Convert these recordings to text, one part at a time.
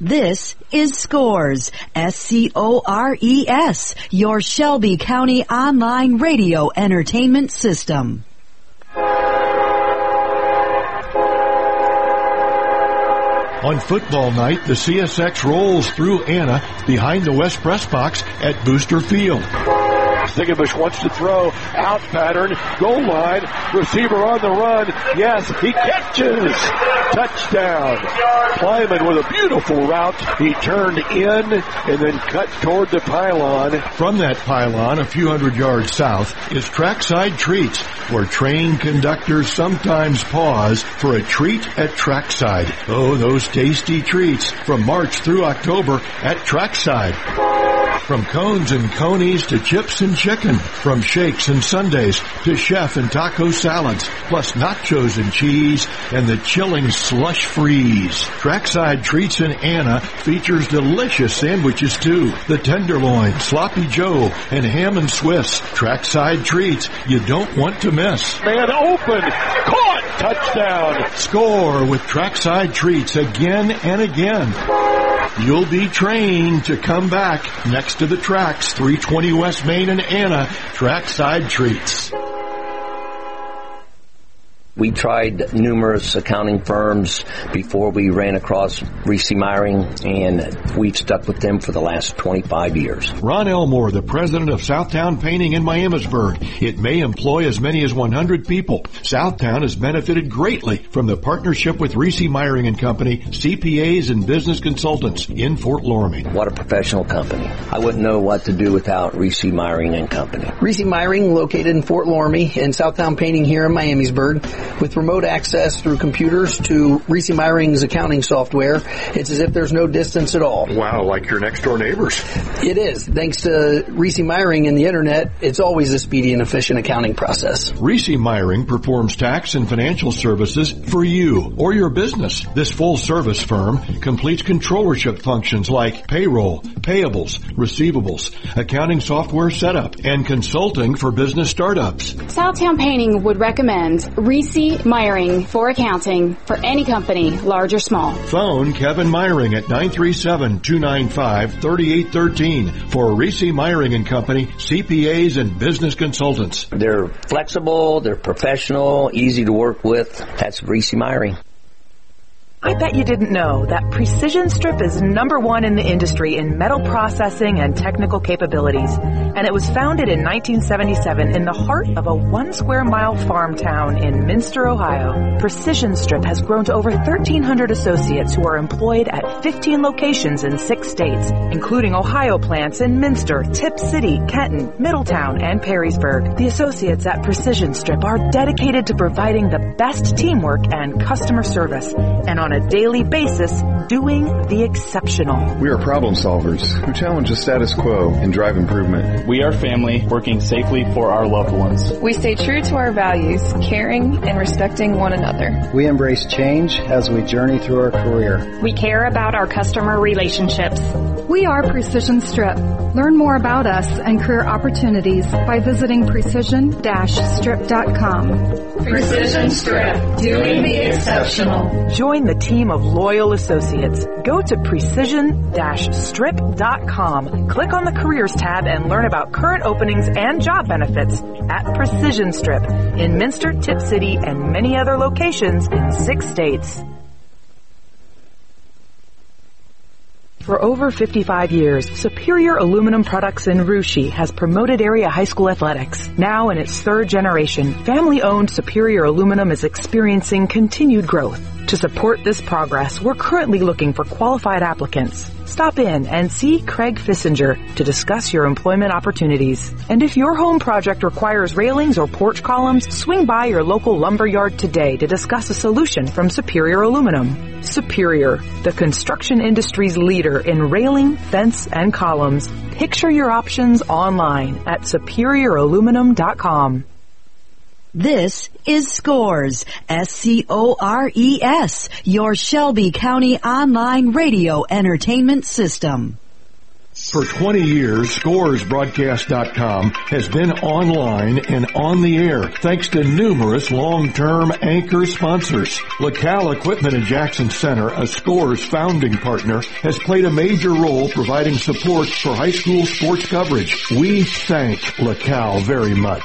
This is Scores, SCORES, your Shelby County online radio entertainment system. On football night, the CSX rolls through Anna behind the West Press Box at Booster Field. Ziegenbusch wants to throw, out pattern, goal line, receiver on the run, yes, he catches, touchdown. Kleiman with a beautiful route, he turned in and then cut toward the pylon. From that pylon, a few hundred yards south, is Trackside Treats, where train conductors sometimes pause for a treat at Trackside. Oh, those tasty treats from March through October at Trackside. From cones and conies to chips and chicken, from shakes and sundaes to chef and taco salads, plus nachos and cheese and the chilling slush freeze. Trackside Treats in Anna features delicious sandwiches too. The tenderloin, sloppy joe, and ham and Swiss. Trackside Treats you don't want to miss. Man open, caught, touchdown. Score with Trackside Treats again and again. You'll be trained to come back next to the tracks, 320 West Main in Anna, Trackside Treats. We tried numerous accounting firms before we ran across Reese Meyering, and we've stuck with them for the last 25 years. Ron Elmore, the president of Southtown Painting in Miamisburg. It may employ as many as 100 people. Southtown has benefited greatly from the partnership with Reese Meyering and Company, CPAs and business consultants in Fort Loramie. What a professional company. I wouldn't know what to do without Reese Meyering and Company. Reese Meyering, located in Fort Loramie, and Southtown Painting here in Miamisburg. With remote access through computers to Reese Meyering's accounting software, it's as if there's no distance at all. Wow, like your next door neighbors. It is. Thanks to Reese Meyering and the internet, it's always a speedy and efficient accounting process. Reese Meyering performs tax and financial services for you or your business. This full-service firm completes controllership functions like payroll, payables, receivables, accounting software setup, and consulting for business startups. Southtown Painting would recommend Reese Meyering for accounting for any company, large or small. Phone Kevin Meyering at 937-295-3813 for Reese Meyering and Company, CPAs and business consultants. They're flexible, they're professional, easy to work with. That's Reese Meyering. I bet you didn't know that Precision Strip is #1 in the industry in metal processing and technical capabilities. And it was founded in 1977 in the heart of a 1 square mile farm town in Minster, Ohio. Precision Strip has grown to over 1,300 associates who are employed at 15 locations in 6 states, including Ohio plants in Minster, Tip City, Kenton, Middletown, and Perrysburg. The associates at Precision Strip are dedicated to providing the best teamwork and customer service, and on a daily basis, doing the exceptional. We are problem solvers who challenge the status quo and drive improvement. We are family working safely for our loved ones. We stay true to our values, caring and respecting one another. We embrace change as we journey through our career. We care about our customer relationships. We are Precision Strip. Learn more about us and career opportunities by visiting precision-strip.com. Precision Strip, doing the exceptional. Join the team of loyal associates. Go to precision-strip.com. Click on the Careers tab and learn about current openings and job benefits at Precision Strip in Minster, Tip City, and many other locations in 6 states. For over 55 years, Superior Aluminum Products in Russia has promoted area high school athletics. Now in its 3rd generation, family-owned Superior Aluminum is experiencing continued growth. To support this progress, we're currently looking for qualified applicants. Stop in and see Craig Fissinger to discuss your employment opportunities. And if your home project requires railings or porch columns, swing by your local lumber yard today to discuss a solution from Superior Aluminum. Superior, the construction industry's leader in railing, fence, and columns. Picture your options online at superiораluminum.com. This is Scores, SCORES, your Shelby County online radio entertainment system. For 20 years, ScoresBroadcast.com has been online and on the air thanks to numerous long-term anchor sponsors. LaCal Equipment in Jackson Center, a Scores founding partner, has played a major role providing support for high school sports coverage. We thank LaCal very much.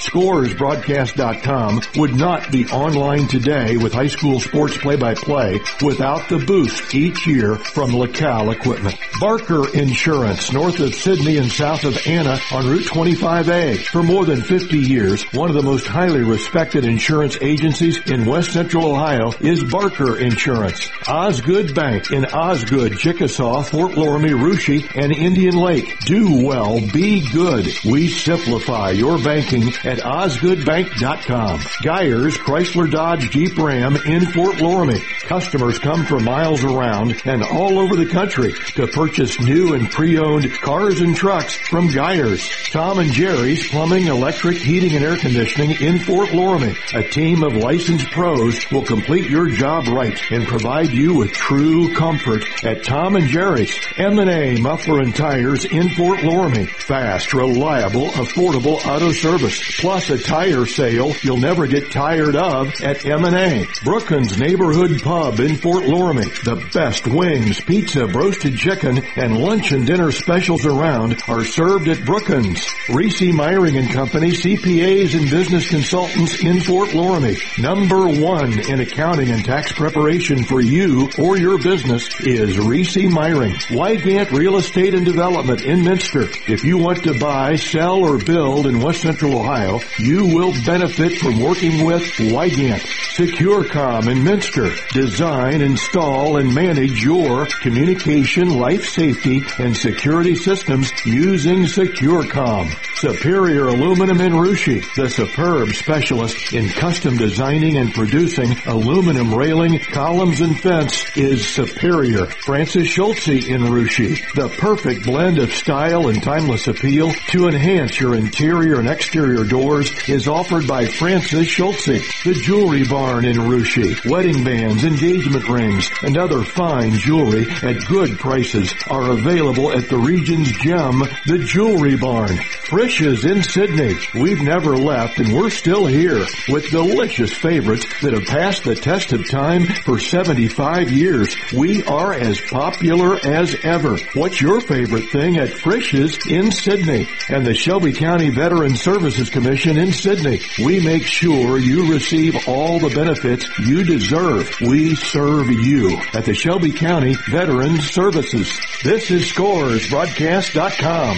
ScoresBroadcast.com would not be online today with high school sports play-by-play without the boost each year from LaCal Equipment. Barker Insurance, north of Sydney and south of Anna on Route 25A. For more than 50 years, one of the most highly respected insurance agencies in West Central Ohio is Barker Insurance. Osgood Bank in Osgood, Chickasaw, Fort Loramie, Russia, and Indian Lake. Do well, be good. We simplify your banking at OsgoodBank.com. Geyers Chrysler Dodge Jeep Ram in Fort Loramie. Customers come from miles around and all over the country to purchase new and pre-owned cars and trucks from Geyers. Tom and Jerry's Plumbing, Electric, Heating, and Air Conditioning in Fort Loramie. A team of licensed pros will complete your job right and provide you with true comfort at Tom and Jerry's. M&A Muffler and Tires in Fort Loramie. Fast, reliable, affordable auto service. Plus a tire sale you'll never get tired of at M&A. Brookins Neighborhood Pub in Fort Loramie. The best wings, pizza, roasted chicken, and lunch and dinner specials around are served at Brookins. Reese Myring and Company, CPAs and business consultants in Fort Loramie. Number one in accounting and tax preparation for you or your business is Reese Myring. Wygant Real Estate and Development in Minster. If you want to buy, sell, or build in West Central Ohio, you will benefit from working with Wygant. SecureCom in Minster. Design, install, and manage your communication, life safety, and security systems using SecureCom. Superior Aluminum in Russia. The superb specialist in custom designing and producing aluminum railing, columns, and fence is Superior. Francis Schultze in Russia. The perfect blend of style and timeless appeal to enhance your interior and exterior doors is offered by Francis Schultze. The Jewelry Barn in Russia. Wedding bands, engagement rings, and other fine jewelry at good prices are available at the region's gem, the Jewelry Barn. Frisch's in Sydney. We've never left and we're still here with delicious favorites that have passed the test of time for 75 years. We are as popular as ever. What's your favorite thing at Frisch's in Sydney? And the Shelby County Veteran Services Commission in Sydney. We make sure you receive all the benefits you deserve. We serve you at the Shelby County Veteran Services. This is ScoresBroadcast.com.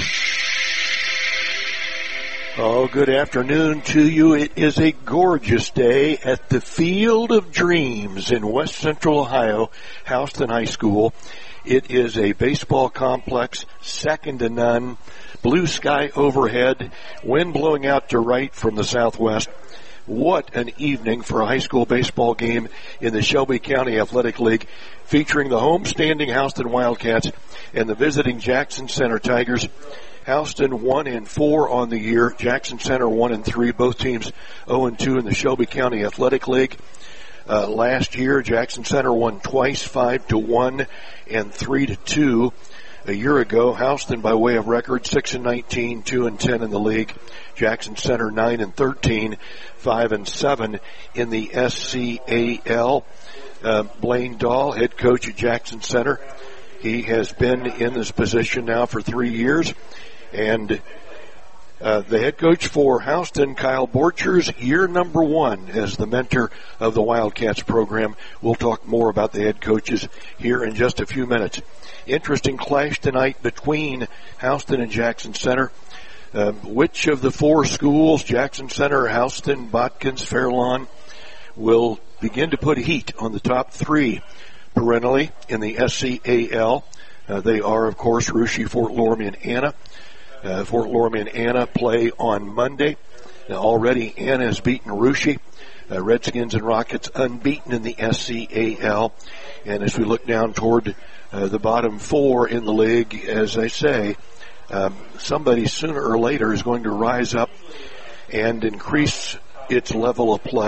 Oh, good afternoon to you. It is a gorgeous day at the Field of Dreams in West Central Ohio, Houston High School. It is a baseball complex, second to none, blue sky overhead, wind blowing out to right from the southwest. What an evening for a high school baseball game in the Shelby County Athletic League, featuring the homestanding Houston Wildcats and the visiting Jackson Center Tigers. Houston 1-4 on the year. Jackson Center 1-3. Both teams 0-2 in the Shelby County Athletic League. Last year, Jackson Center won twice, 5-1 and 3-2. A year ago, Houston, by way of record, 6-19, 2-10 in the league. Jackson Center 9-13, 5-7 in the SCAL. Blaine Dahl, head coach at Jackson Center. He has been in this position now for 3 years. And the head coach for Houston, Kyle Borchers, year number 1 as the mentor of the Wildcats program. We'll talk more about the head coaches here in just a few minutes. Interesting clash tonight between Houston and Jackson Center. Which of the 4 schools, Jackson Center, Houston, Botkins, Fairlawn, will begin to put heat on the top 3 perennially in the SCAL? They are, of course, Russia, Fort Loramie, and Anna. Fort Loramie and Anna play on Monday. Now, already Anna has beaten Russia. Redskins and Rockets unbeaten in the SCAL. And as we look down toward the bottom 4 in the league, as I say, somebody sooner or later is going to rise up and increase its level of play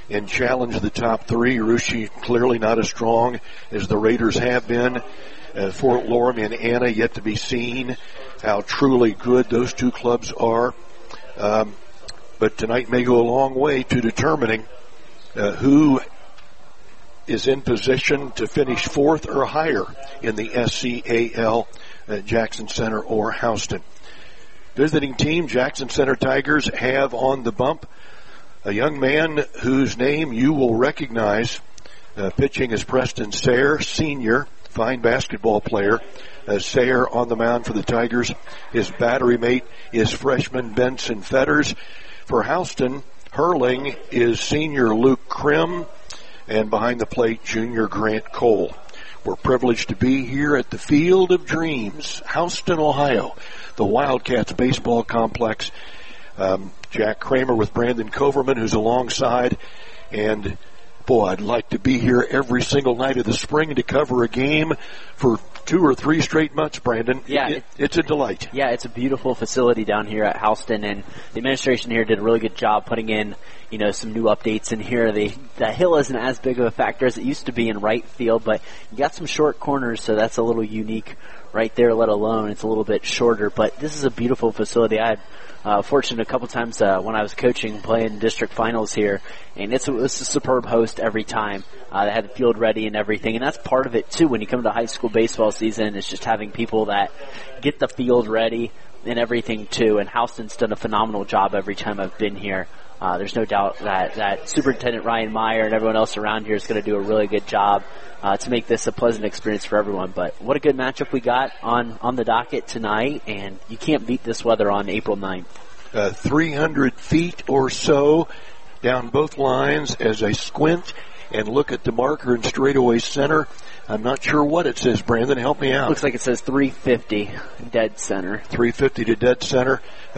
and challenge the top three. Russia clearly not as strong as the Raiders have been. Fort Loramie and Anna yet to be seen how truly good those two clubs are. But tonight may go a long way to determining who is in position to finish fourth or higher in the SCAL at Jackson Center or Houston. Visiting team, Jackson Center Tigers have on the bump a young man whose name you will recognize. Pitching is Preston Sayre, senior, fine basketball player. Sayre on the mound for the Tigers. His battery mate is freshman Benson Fetters. For Houston, hurling is senior Luke Krim, and behind the plate, junior Grant Cole. We're privileged to be here at the Field of Dreams, Houston, Ohio, the Wildcats baseball complex. Jack Kramer with Brandon Coverman, who's alongside, and boy, I'd like to be here every single night of the spring to cover a game for 2 or 3 straight months, Brandon. Yeah, it's a delight. Yeah, it's a beautiful facility down here at Houston, and the administration here did a really good job putting in, some new updates in here. The hill isn't as big of a factor as it used to be in right field, but you got some short corners, so that's a little unique right there, let alone it's a little bit shorter. But this is a beautiful facility. I had fortunate a couple times when I was coaching, playing district finals here, and it's a superb host every time. They had the field ready and everything, and that's part of it too. When you come to high school baseball season, it's just having people that get the field ready and everything too. And Houston's done a phenomenal job every time I've been here. There's no doubt that Superintendent Ryan Meyer and everyone else around here is going to do a really good job to make this a pleasant experience for everyone. But what a good matchup we got on the docket tonight, and you can't beat this weather on April 9th. 300 feet or so down both lines as I squint and look at the marker in straightaway center. I'm not sure what it says, Brandon. Help me out. Looks like it says 350 dead center. 350 to dead center,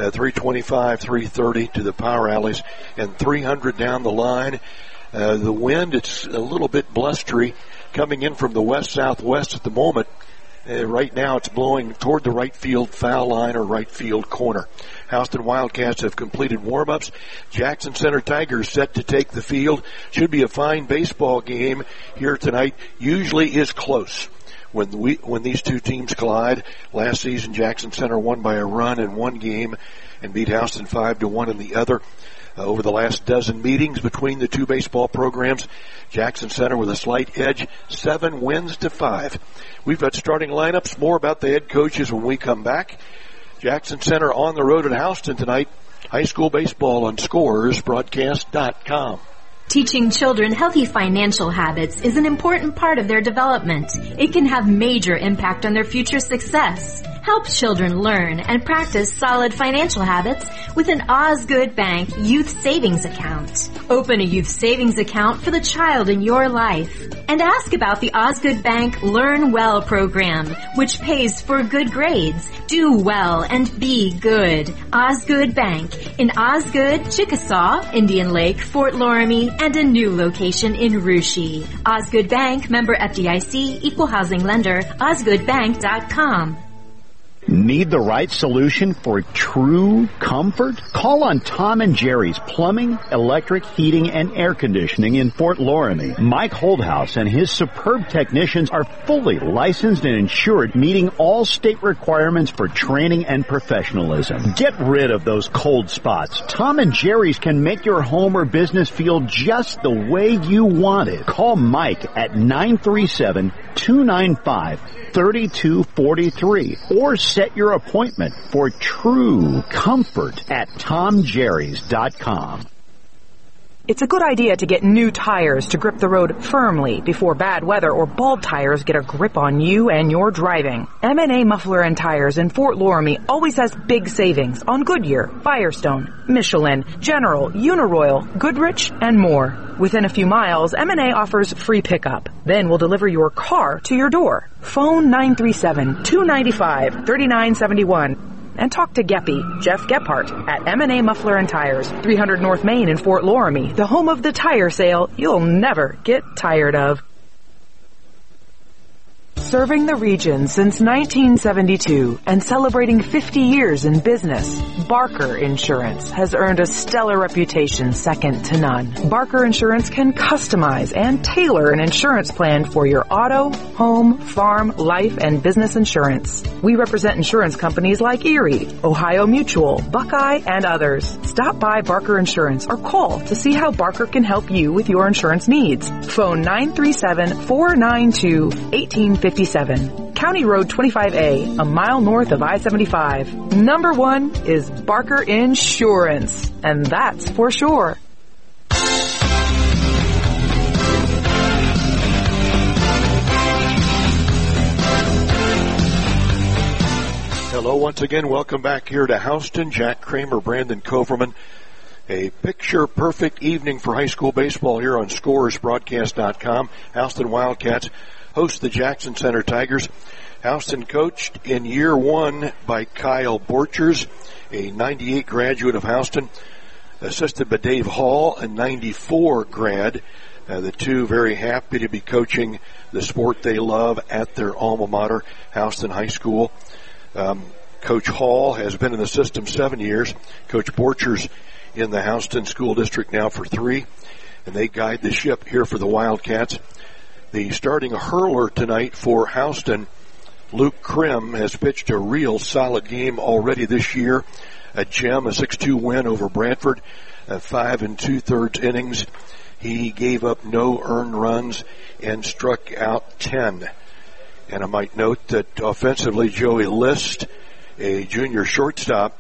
325, 330 to the power alleys, and 300 down the line. The wind, it's a little bit blustery coming in from the west-southwest at the moment. Right now it's blowing toward the right field foul line or right field corner. Houston Wildcats have completed warm-ups. Jackson Center Tigers set to take the field. Should be a fine baseball game here tonight. Usually is close when these two teams collide. Last season Jackson Center won by a run in one game and beat Houston 5-1 in the other. Over the last dozen meetings between the two baseball programs, Jackson Center with a slight edge, 7 wins to 5. We've got starting lineups. More about the head coaches when we come back. Jackson Center on the road at Houston tonight. High school baseball on ScoresBroadcast.com. Teaching children healthy financial habits is an important part of their development. It can have major impact on their future success. Help children learn and practice solid financial habits with an Osgood Bank Youth Savings Account. Open a youth savings account for the child in your life. And ask about the Osgood Bank Learn Well program, which pays for good grades. Do well and be good. Osgood Bank in Osgood, Chickasaw, Indian Lake, Fort Loramie, and a new location in Russia. Osgood Bank, member FDIC, equal housing lender, osgoodbank.com. Need the right solution for true comfort? Call on Tom and Jerry's Plumbing, Electric, Heating, and Air Conditioning in Fort Loramie. Mike Holdhouse and his superb technicians are fully licensed and insured, meeting all state requirements for training and professionalism. Get rid of those cold spots. Tom and Jerry's can make your home or business feel just the way you want it. Call Mike at 937-295-3243 or set your appointment for true comfort at TomJerrys.com. It's a good idea to get new tires to grip the road firmly before bad weather or bald tires get a grip on you and your driving. M&A Muffler and Tires in Fort Loramie always has big savings on Goodyear, Firestone, Michelin, General, Uniroyal, Goodrich, and more. Within a few miles, M&A offers free pickup. Then we'll deliver your car to your door. Phone 937-295-3971. And talk to Geppy, Jeff Gephardt, at M&A Muffler and Tires, 300 North Main in Fort Loramie, the home of the tire sale you'll never get tired of. Serving the region since 1972 and celebrating 50 years in business, Barker Insurance has earned a stellar reputation second to none. Barker Insurance can customize and tailor an insurance plan for your auto, home, farm, life, and business insurance. We represent insurance companies like Erie, Ohio Mutual, Buckeye, and others. Stop by Barker Insurance or call to see how Barker can help you with your insurance needs. Phone 937-492-1857. County Road 25A, a mile north of I-75. Number one is Barker Insurance, and that's for sure. Hello once again. Welcome back here to Houston. Jack Kramer, Brandon Coverman. A picture-perfect evening for high school baseball here on ScoresBroadcast.com. Houston Wildcats host the Jackson Center Tigers. Houston coached in year one by Kyle Borchers, a 98 graduate of Houston, assisted by Dave Hall, a 94 grad. The two very happy to be coaching the sport they love at their alma mater, Houston High School. Coach Hall has been in the system 7 years. Coach Borchers in the Houston School District now for 3, and they guide the ship here for the Wildcats. The starting hurler tonight for Houston, Luke Krim, has pitched a real solid game already this year. A gem, a 6-2 win over Bradford, 5 2/3 innings. He gave up no earned runs and struck out 10. And I might note that offensively, Joey List, a junior shortstop,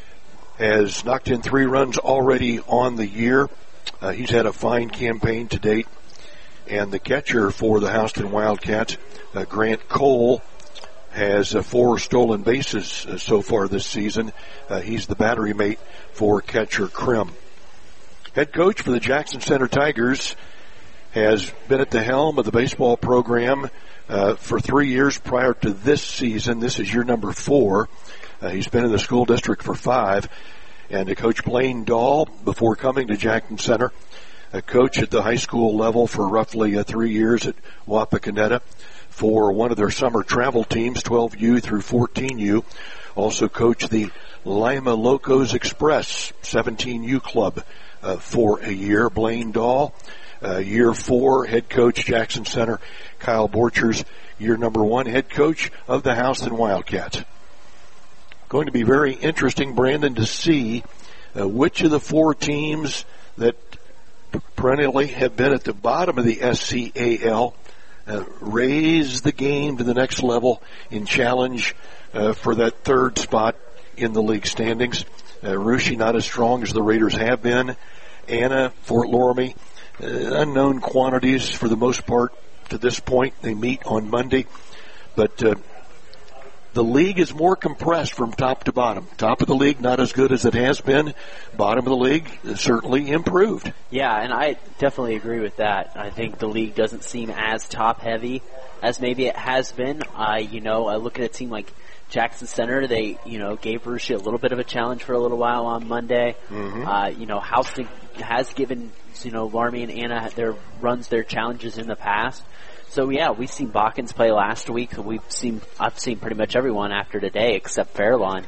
has knocked in 3 runs already on the year. He's had a fine campaign to date. And the catcher for the Houston Wildcats, Grant Cole, has 4 stolen bases so far this season. He's the battery mate for catcher Krim. Head coach for the Jackson Center Tigers has been at the helm of the baseball program for 3 years prior to this season. This is year number 4. He's been in the school district for 5. And Coach Blaine Dahl, before coming to Jackson Center, a coach at the high school level for roughly 3 years at Wapakoneta for one of their summer travel teams, 12U through 14U. Also coached the Lima Locos Express 17U club for a year. Blaine Dahl, year 4, head coach, Jackson Center. Kyle Borchers, year number 1, head coach of the Houston Wildcats. Going to be very interesting, Brandon, to see which of the 4 teams that perennially have been at the bottom of the SCAL raise the game to the next level in challenge for that 3rd spot in the league standings. Russia not as strong as the Raiders have been. Anna, Fort Loramie, unknown quantities for the most part to this point. They meet on Monday. But the league is more compressed from top to bottom. Top of the league, not as good as it has been. Bottom of the league, certainly improved. Yeah, and I definitely agree with that. I think the league doesn't seem as top-heavy as maybe it has been. I look at a team like Jackson Center. They, gave Russia a little bit of a challenge for a little while on Monday. Mm-hmm. Houston has given, Loramie and Anna their challenges in the past. So yeah, we've seen Botkins play last week. I've seen pretty much everyone after today except Fairlawn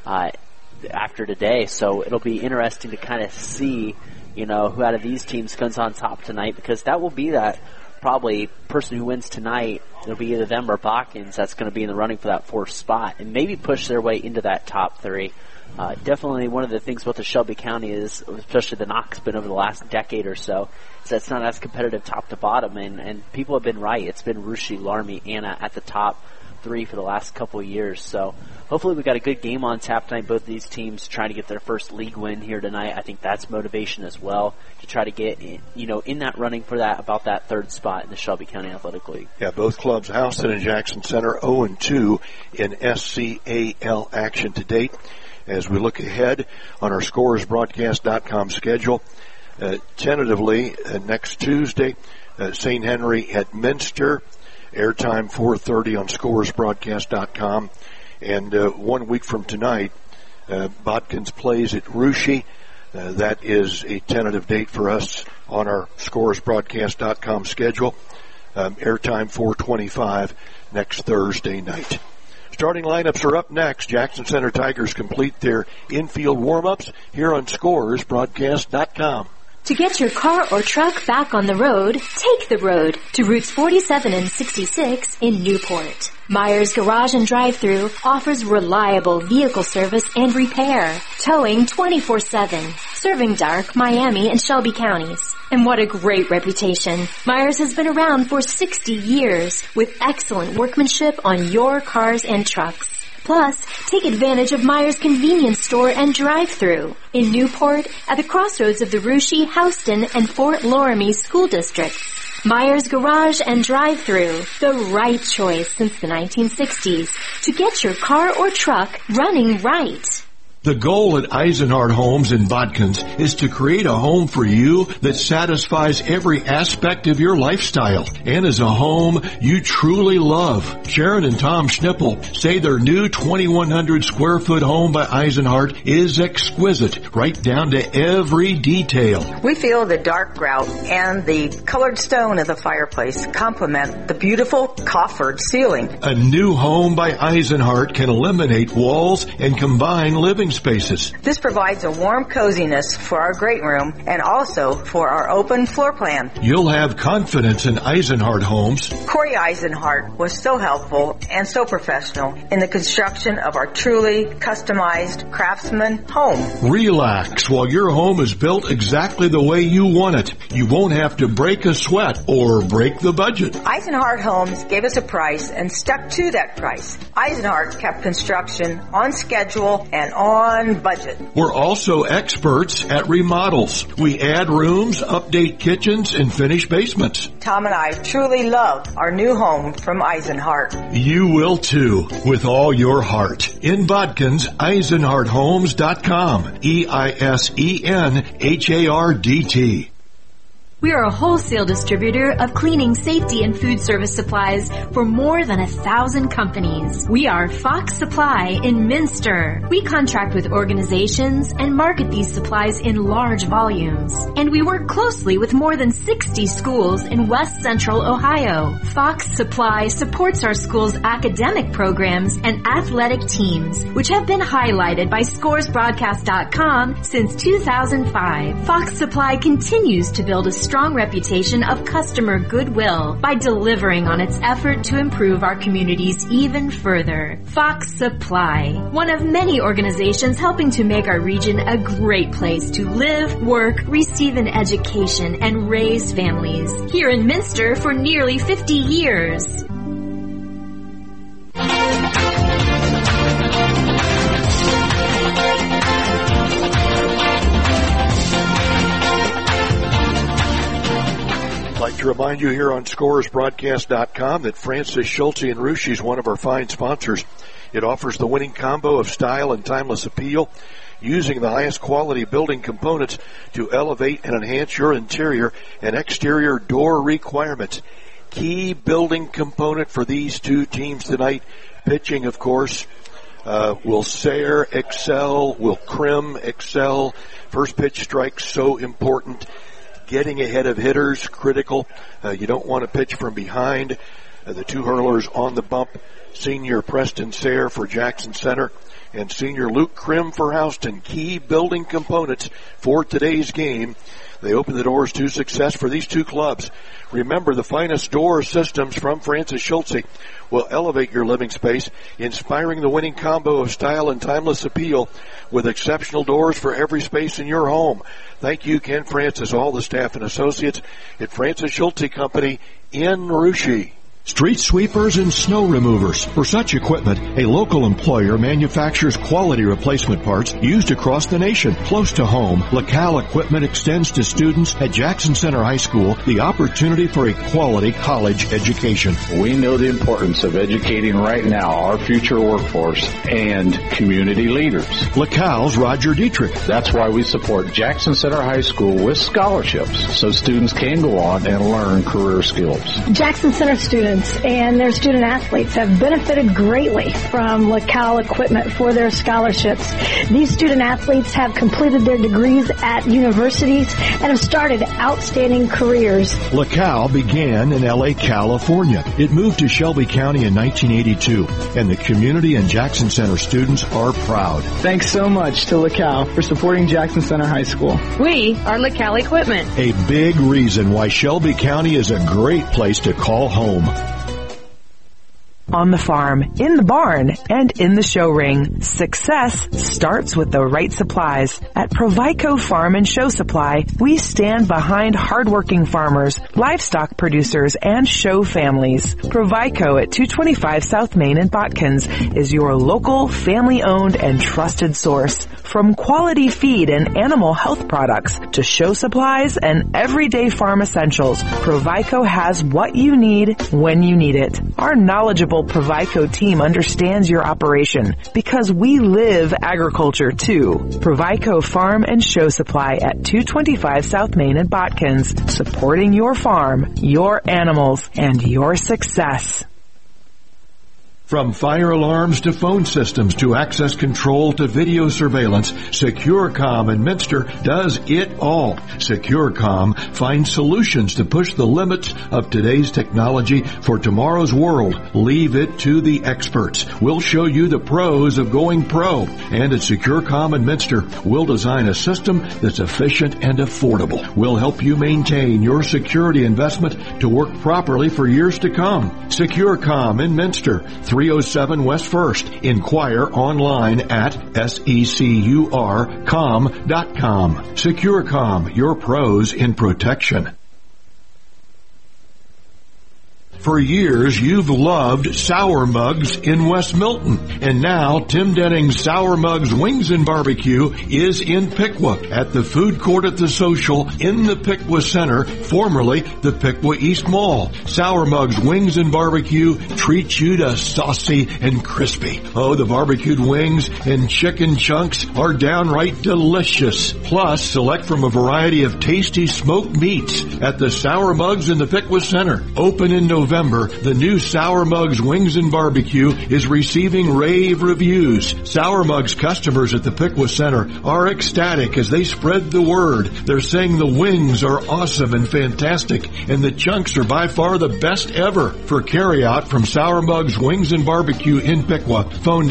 after today. So it'll be interesting to kind of see, who out of these teams comes on top tonight, because that will be that probably person who wins tonight. It'll be either them or Botkins that's going to be in the running for that 4th spot and maybe push their way into that top 3. Definitely one of the things about the Shelby County is, especially the Knox been over the last decade or so, is that it's not as competitive top to bottom, and people have been right. It's been Russia, Loramie, Anna at the top 3 for the last couple of years. So hopefully we got a good game on tap tonight. Both of these teams trying to get their first league win here tonight. I think that's motivation as well to try to get in that running for about that 3rd spot in the Shelby County Athletic League. Yeah, both clubs, Houston and Jackson Center, 0-2 in SCAL action to date. As we look ahead on our ScoresBroadcast.com schedule, tentatively next Tuesday, St. Henry at Minster, airtime 4:30 on ScoresBroadcast.com, and 1 week from tonight, Botkins plays at Russia. That is a tentative date for us on our ScoresBroadcast.com schedule. Airtime 425 next Thursday night. Starting lineups are up next. Jackson Center Tigers complete their infield warm-ups here on ScoresBroadcast.com. To get your car or truck back on the road, take the road to routes 47 and 66 in Newport. Myers Garage and Drive-Thru offers reliable vehicle service and repair, towing 24/7, serving Dark, Miami, and Shelby counties. And what a great reputation. Myers has been around for 60 years with excellent workmanship on your cars and trucks. Plus, take advantage of Myers Convenience Store and Drive-Thru in Newport at the crossroads of the Russia, Houston, and Fort Loramie school districts. Myers Garage and Drive-Thru, the right choice since the 1960s to get your car or truck running right. The goal at Eisenhart Homes in Bodkins is to create a home for you that satisfies every aspect of your lifestyle and is a home you truly love. Sharon and Tom Schnippel say their new 2,100 square foot home by Eisenhart is exquisite, right down to every detail. We feel the dark grout and the colored stone of the fireplace complement the beautiful coffered ceiling. A new home by Eisenhart can eliminate walls and combine living spaces. This provides a warm coziness for our great room and also for our open floor plan. You'll have confidence in Eisenhart Homes. Corey Eisenhart was so helpful and so professional in the construction of our truly customized craftsman home. Relax while your home is built exactly the way you want it. You won't have to break a sweat or break the budget. Eisenhart Homes gave us a price and stuck to that price. Eisenhart kept construction on schedule and on budget. We're also experts at remodels. We add rooms, update kitchens, and finish basements. Tom and I truly love our new home from Eisenhart. You will too, with all your heart. In Bodkins, EisenhartHomes.com. EISENHARDT. We are a wholesale distributor of cleaning, safety, and food service supplies for more than 1,000 companies. We are Fox Supply in Minster. We contract with organizations and market these supplies in large volumes. And we work closely with more than 60 schools in West Central Ohio. Fox Supply supports our schools' academic programs and athletic teams, which have been highlighted by ScoresBroadcast.com since 2005. Fox Supply continues to build a strong reputation of customer goodwill by delivering on its effort to improve our communities even further. Fox Supply, one of many organizations helping to make our region a great place to live, work, receive an education, and raise families. Here in Minster for nearly 50 years. I'd like to remind you here on ScoresBroadcast.com that Francis Schulte and Russia is one of our fine sponsors. It offers the winning combo of style and timeless appeal, using the highest quality building components to elevate and enhance your interior and exterior door requirements. Key building component for these two teams tonight, pitching, of course. Will Sayre excel? Will Krim excel? First pitch strike, so important. Getting ahead of hitters, critical. You don't want to pitch from behind. The two hurlers on the bump, senior Preston Sayre for Jackson Center and senior Luke Krim for Houston. Key building components for today's game. They open the doors to success for these two clubs. Remember, the finest door systems from Francis Schulte will elevate your living space, inspiring the winning combo of style and timeless appeal with exceptional doors for every space in your home. Thank you, Ken Francis, all the staff and associates at Francis Schulte Company in Russia. Street sweepers and snow removers. For such equipment, a local employer manufactures quality replacement parts used across the nation. Close to home, LaCal Equipment extends to students at Jackson Center High School the opportunity for a quality college education. We know the importance of educating right now our future workforce and community leaders. LaCal's Roger Dietrich. That's why we support Jackson Center High School with scholarships so students can go on and learn career skills. Jackson Center students students and their student athletes have benefited greatly from LaCal equipment for their scholarships. These student athletes have completed their degrees at universities and have started outstanding careers. LaCal began in L.A., California. It moved to Shelby County in 1982, and the community and Jackson Center students are proud. Thanks so much to LaCal for supporting Jackson Center High School. We are LaCal Equipment. A big reason why Shelby County is a great place to call home. On the farm, in the barn, and in the show ring, success starts with the right supplies. At Provico Farm and Show Supply, we stand behind hardworking farmers, livestock producers, and show families. Provico at 225 South Main in Botkins is your local, family-owned, and trusted source. From quality feed and animal health products to show supplies and everyday farm essentials, Provico has what you need when you need it. Our knowledgeable Provico team understands your operation because we live agriculture too. Provico Farm and Show Supply at 225 South Main in Botkins, supporting your farm, your animals, and your success. From fire alarms to phone systems to access control to video surveillance, SecureCom in Minster does it all. SecureCom finds solutions to push the limits of today's technology for tomorrow's world. Leave it to the experts. We'll show you the pros of going pro. And at SecureCom in Minster, we'll design a system that's efficient and affordable. We'll help you maintain your security investment to work properly for years to come. SecureCom in Minster, 307 West 1st. Inquire online at securcom.com. SecureCom, your pros in protection. For years, you've loved Sour Mugs in West Milton. And now, Tim Denning's Sour Mugs Wings and Barbecue is in Piqua at the food court at the Social in the Piqua Center, formerly the Piqua East Mall. Sour Mugs Wings and Barbecue treats you to saucy and crispy. Oh, the barbecued wings and chicken chunks are downright delicious. Plus, select from a variety of tasty smoked meats at the Sour Mugs in the Piqua Center. Open in November, the new Sour Mugs Wings and Barbecue is receiving rave reviews. Sour Mugs customers at the Piqua Center are ecstatic as they spread the word. They're saying the wings are awesome and fantastic, and the chunks are by far the best ever. For carryout from Sour Mugs Wings and Barbecue in Piqua, phone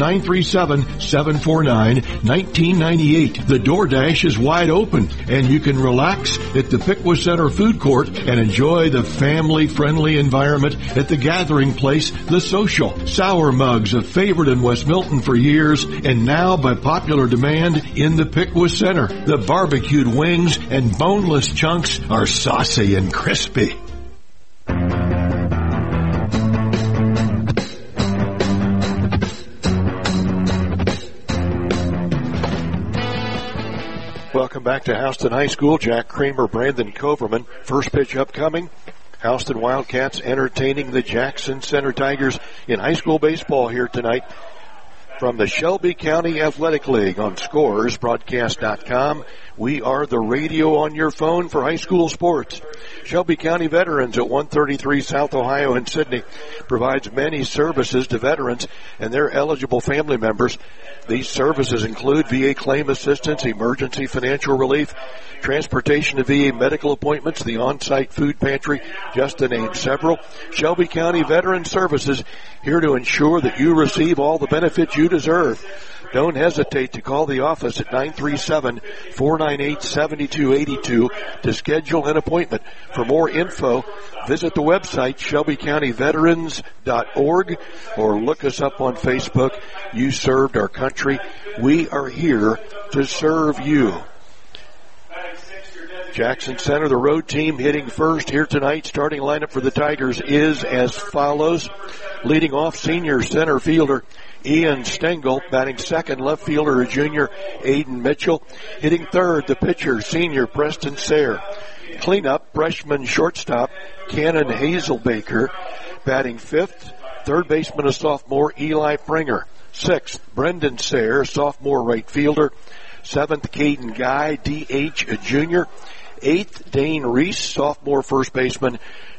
937-749-1998. The DoorDash is wide open, and you can relax at the Piqua Center Food Court and enjoy the family-friendly environment at the gathering place, The Social. Sour Mugs, a favorite in West Milton for years, and now by popular demand in the Piqua Center. The barbecued wings and boneless chunks are saucy and crispy. Welcome back to Houston High School. Jack Kramer, Brandon Coverman. First pitch upcoming. Houston Wildcats entertaining the Jackson Center Tigers in high school baseball here tonight from the Shelby County Athletic League on ScoresBroadcast.com. We are the radio on your phone for high school sports. Shelby County Veterans at 133 South Ohio in Sydney provides many services to veterans and their eligible family members. These services include VA claim assistance, emergency financial relief, transportation to VA medical appointments, the on-site food pantry, just to name several. Shelby County Veteran Services, here to ensure that you receive all the benefits you deserve. Don't hesitate to call the office at 937-498-7282 to schedule an appointment. For more info, visit the website shelbycountyveterans.org or look us up on Facebook. You served our country. We are here to serve you. Jackson Center, the road team hitting first here tonight. Starting lineup for the Tigers is as follows. Leading off, senior center fielder Ian Stengel. Batting second, left fielder, a junior, Aiden Mitchell. Hitting third, the pitcher, senior Preston Sayre. Cleanup, freshman shortstop, Cannon Hazelbaker. Batting fifth, third baseman, a sophomore, Eli Pringer. Sixth, Brendan Sayre, sophomore right fielder. Seventh, Caden Guy, DH, a junior. Eighth, Dane Reese, sophomore first baseman.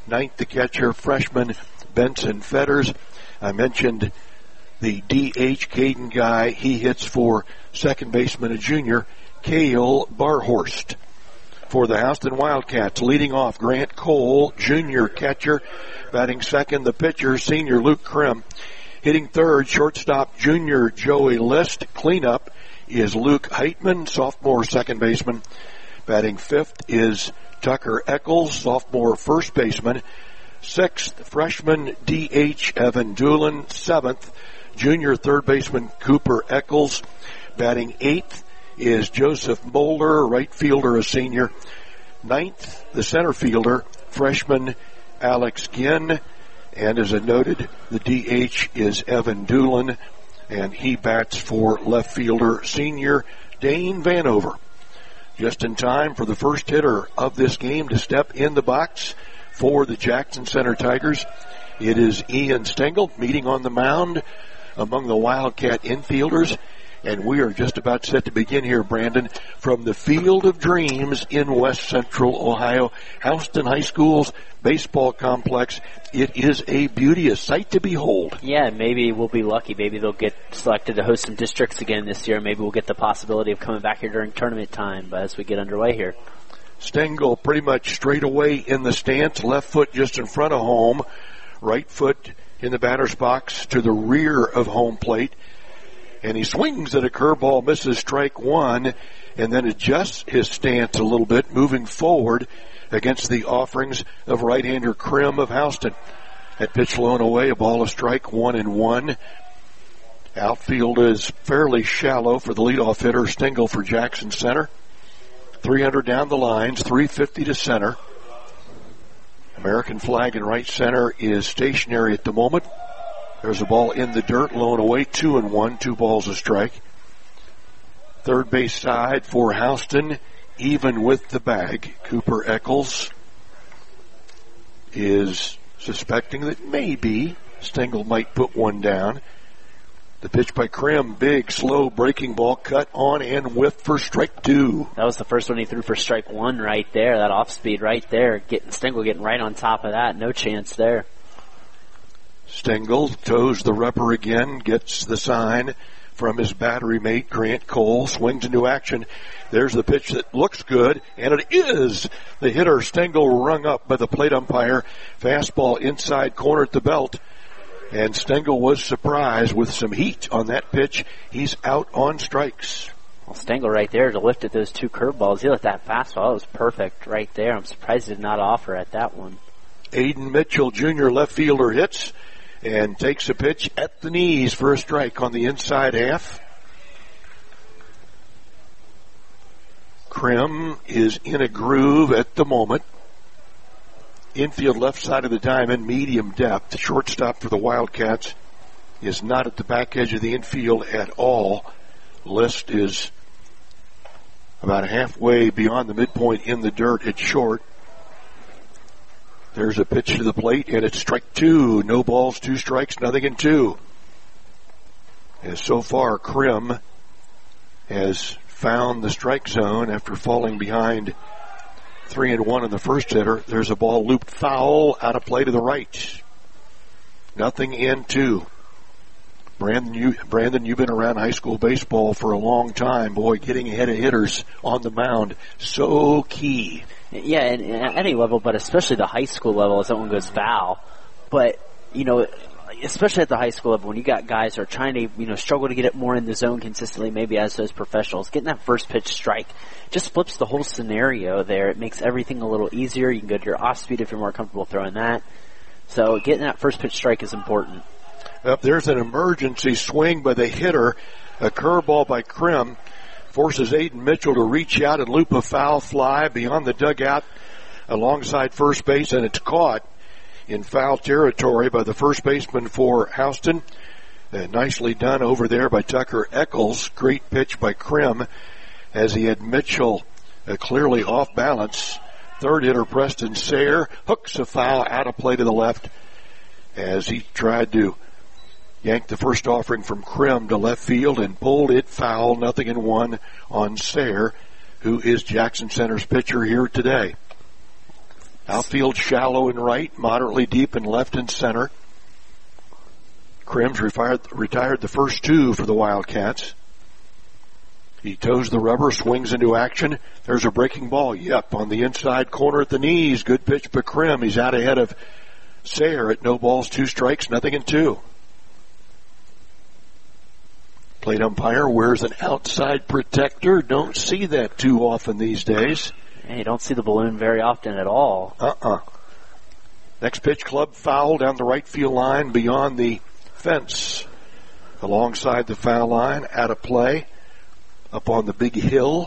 Ninth, the catcher, freshman Benson Fetters. I mentioned the DH Caden Guy. He hits for second baseman, a junior, Cale Barhorst. For the Houston Wildcats, leading off, Grant Cole, junior catcher. Batting second, the pitcher, senior Luke Krim. Hitting third, shortstop, junior Joey List. Cleanup is Luke Heitman, sophomore second baseman. Batting fifth is Tucker Eccles, sophomore first baseman. Sixth, freshman DH Evan Doolin. Seventh, junior third baseman Cooper Eccles. Batting eighth is Joseph Moeller, right fielder, a senior. Ninth, the center fielder, freshman Alex Ginn. And as I noted, the DH is Evan Doolin, and he bats for left fielder, senior Dane Vanover. Just in time for the first hitter of this game to step in the box for the Jackson Center Tigers. It is Ian Stengel meeting on the mound among the Wildcat infielders. And we are just about set to begin here, Brandon, from the Field of Dreams in West Central Ohio, Houston High School's baseball complex. It is a beauty, a sight to behold. Yeah, maybe we'll be lucky. Maybe they'll get selected to host some districts again this year. Maybe we'll get the possibility of coming back here during tournament time as we get underway here. Stengel pretty much straight away in the stance, left foot just in front of home, right foot in the batter's box to the rear of home plate. And he swings at a curveball, misses strike one, and then adjusts his stance a little bit, moving forward against the offerings of right-hander Krim of Houston. That pitch blown away, a ball, a strike, 1-1. Outfield is fairly shallow for the leadoff hitter, Stengel for Jackson Center. 300 down the lines, 350 to center. American flag in right center is stationary at the moment. There's a ball in the dirt, blown away, 2-1, 2 balls a strike. Third base side for Houston, even with the bag. Cooper Eccles is suspecting that maybe Stengel might put one down. The pitch by Krim, big, slow breaking ball, cut on and whiffed for strike two. That was the first one he threw for strike one right there, that off speed right there. Stengel getting right on top of that, no chance there. Stengel toes the rubber again, gets the sign from his battery mate, Grant Cole, swings into action. There's the pitch that looks good, and it is the hitter, Stengel, rung up by the plate umpire. Fastball inside corner at the belt, and Stengel was surprised with some heat on that pitch. He's out on strikes. Well, Stengel right there to lift at those two curveballs. He let that fastball. It was perfect right there. I'm surprised he did not offer at that one. Aiden Mitchell, junior left fielder, hits and takes a pitch at the knees for a strike on the inside half. Krim is in a groove at the moment. Infield left side of the diamond, medium depth. Shortstop for the Wildcats is not at the back edge of the infield at all. List is about halfway beyond the midpoint in the dirt at short. There's a pitch to the plate, and it's strike two. No balls, 2 strikes, nothing in 2. As so far, Krim has found the strike zone after falling behind 3-1 in the first hitter. There's a ball looped foul out of play to the right. Nothing in 2. Brandon, you've been around high school baseball for a long time. Boy, getting ahead of hitters on the mound, so key. Yeah, and at any level, but especially the high school level, as that one goes foul. But, especially at the high school level, when you got guys who are trying to, struggle to get it more in the zone consistently, maybe as those professionals, getting that first pitch strike just flips the whole scenario there. It makes everything a little easier. You can go to your off speed if you're more comfortable throwing that. So getting that first pitch strike is important. There's an emergency swing by the hitter. A curveball by Krim forces Aiden Mitchell to reach out and loop a foul fly beyond the dugout alongside first base, and it's caught in foul territory by the first baseman for Houston. Nicely done over there by Tucker Eccles. Great pitch by Krim as he had Mitchell clearly off balance. Third hitter Preston Sayre hooks a foul out of play to the left as he tried to yank the first offering from Krim to left field and pulled it foul, 0-1 on Sayre, who is Jackson Center's pitcher here today. Outfield shallow in right, moderately deep in left and center. Krim's retired the first two for the Wildcats. He toes the rubber, swings into action. There's a breaking ball. Yep, on the inside corner at the knees. Good pitch by Krim. He's out ahead of Sayre at no balls, 2 strikes, 0-2. Plate umpire wears an outside protector. Don't see that too often these days. Yeah, you don't see the balloon very often at all. Next pitch, club foul down the right field line beyond the fence. Alongside the foul line, out of play, up on the big hill,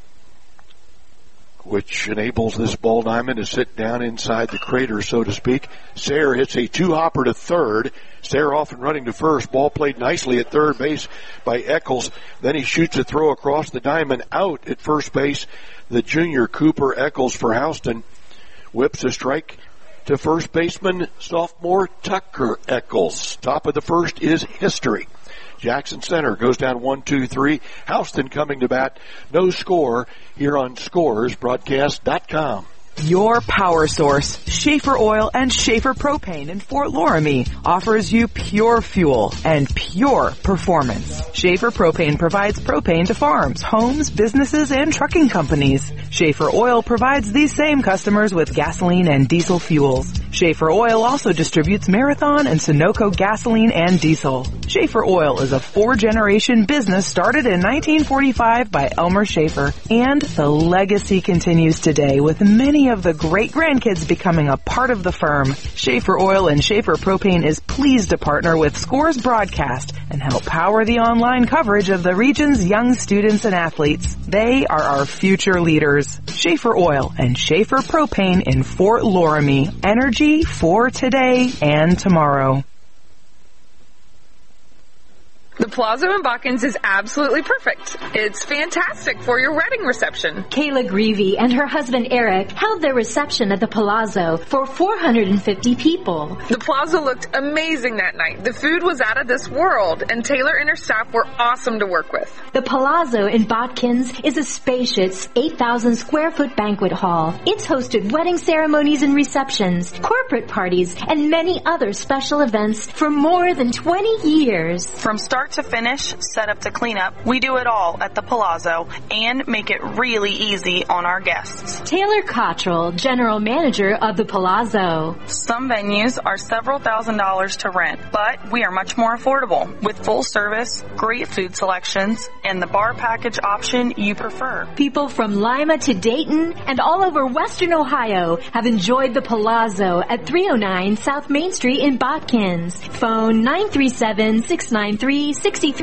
which enables this ball diamond to sit down inside the crater, so to speak. Sayre hits a 2-hopper to third. Sayre off and running to first. Ball played nicely at third base by Eccles. Then he shoots a throw across the diamond out at first base. The junior Cooper Eccles for Houston whips a strike to first baseman sophomore Tucker Eccles. Top of the first is history. Jackson Center goes down 1-2-3. Houston coming to bat. No score here on ScoresBroadcast.com. Your power source, Schaefer Oil and Schaefer Propane in Fort Loramie, offers you pure fuel and pure performance. Schaefer Propane provides propane to farms, homes, businesses, and trucking companies. Schaefer Oil provides these same customers with gasoline and diesel fuels. Schaefer Oil also distributes Marathon and Sunoco gasoline and diesel. Schaefer Oil is a 4-generation business started in 1945 by Elmer Schaefer, and the legacy continues today with many of the great-grandkids becoming a part of the firm. Schaefer Oil and Schaefer Propane is pleased to partner with Scores Broadcast and help power the online coverage of the region's young students and athletes. They are our future leaders. Schaefer Oil and Schaefer Propane in Fort Loramie. Energy for today and tomorrow. The Palazzo in Botkins is absolutely perfect. It's fantastic for your wedding reception. Kayla Greavy and her husband Eric held their reception at the Palazzo for 450 people. The Palazzo looked amazing that night. The food was out of this world, and Taylor and her staff were awesome to work with. The Palazzo in Botkins is a spacious 8,000 square foot banquet hall. It's hosted wedding ceremonies and receptions, corporate parties, and many other special events for more than 20 years. From start to finish, set up to clean up, we do it all at the Palazzo and make it really easy on our guests. Taylor Cottrell, General Manager of the Palazzo. Some venues are several $1,000s to rent, but we are much more affordable with full service, great food selections, and the bar package option you prefer. People from Lima to Dayton and all over Western Ohio have enjoyed the Palazzo at 309 South Main Street in Botkins. Phone 937-693-6325.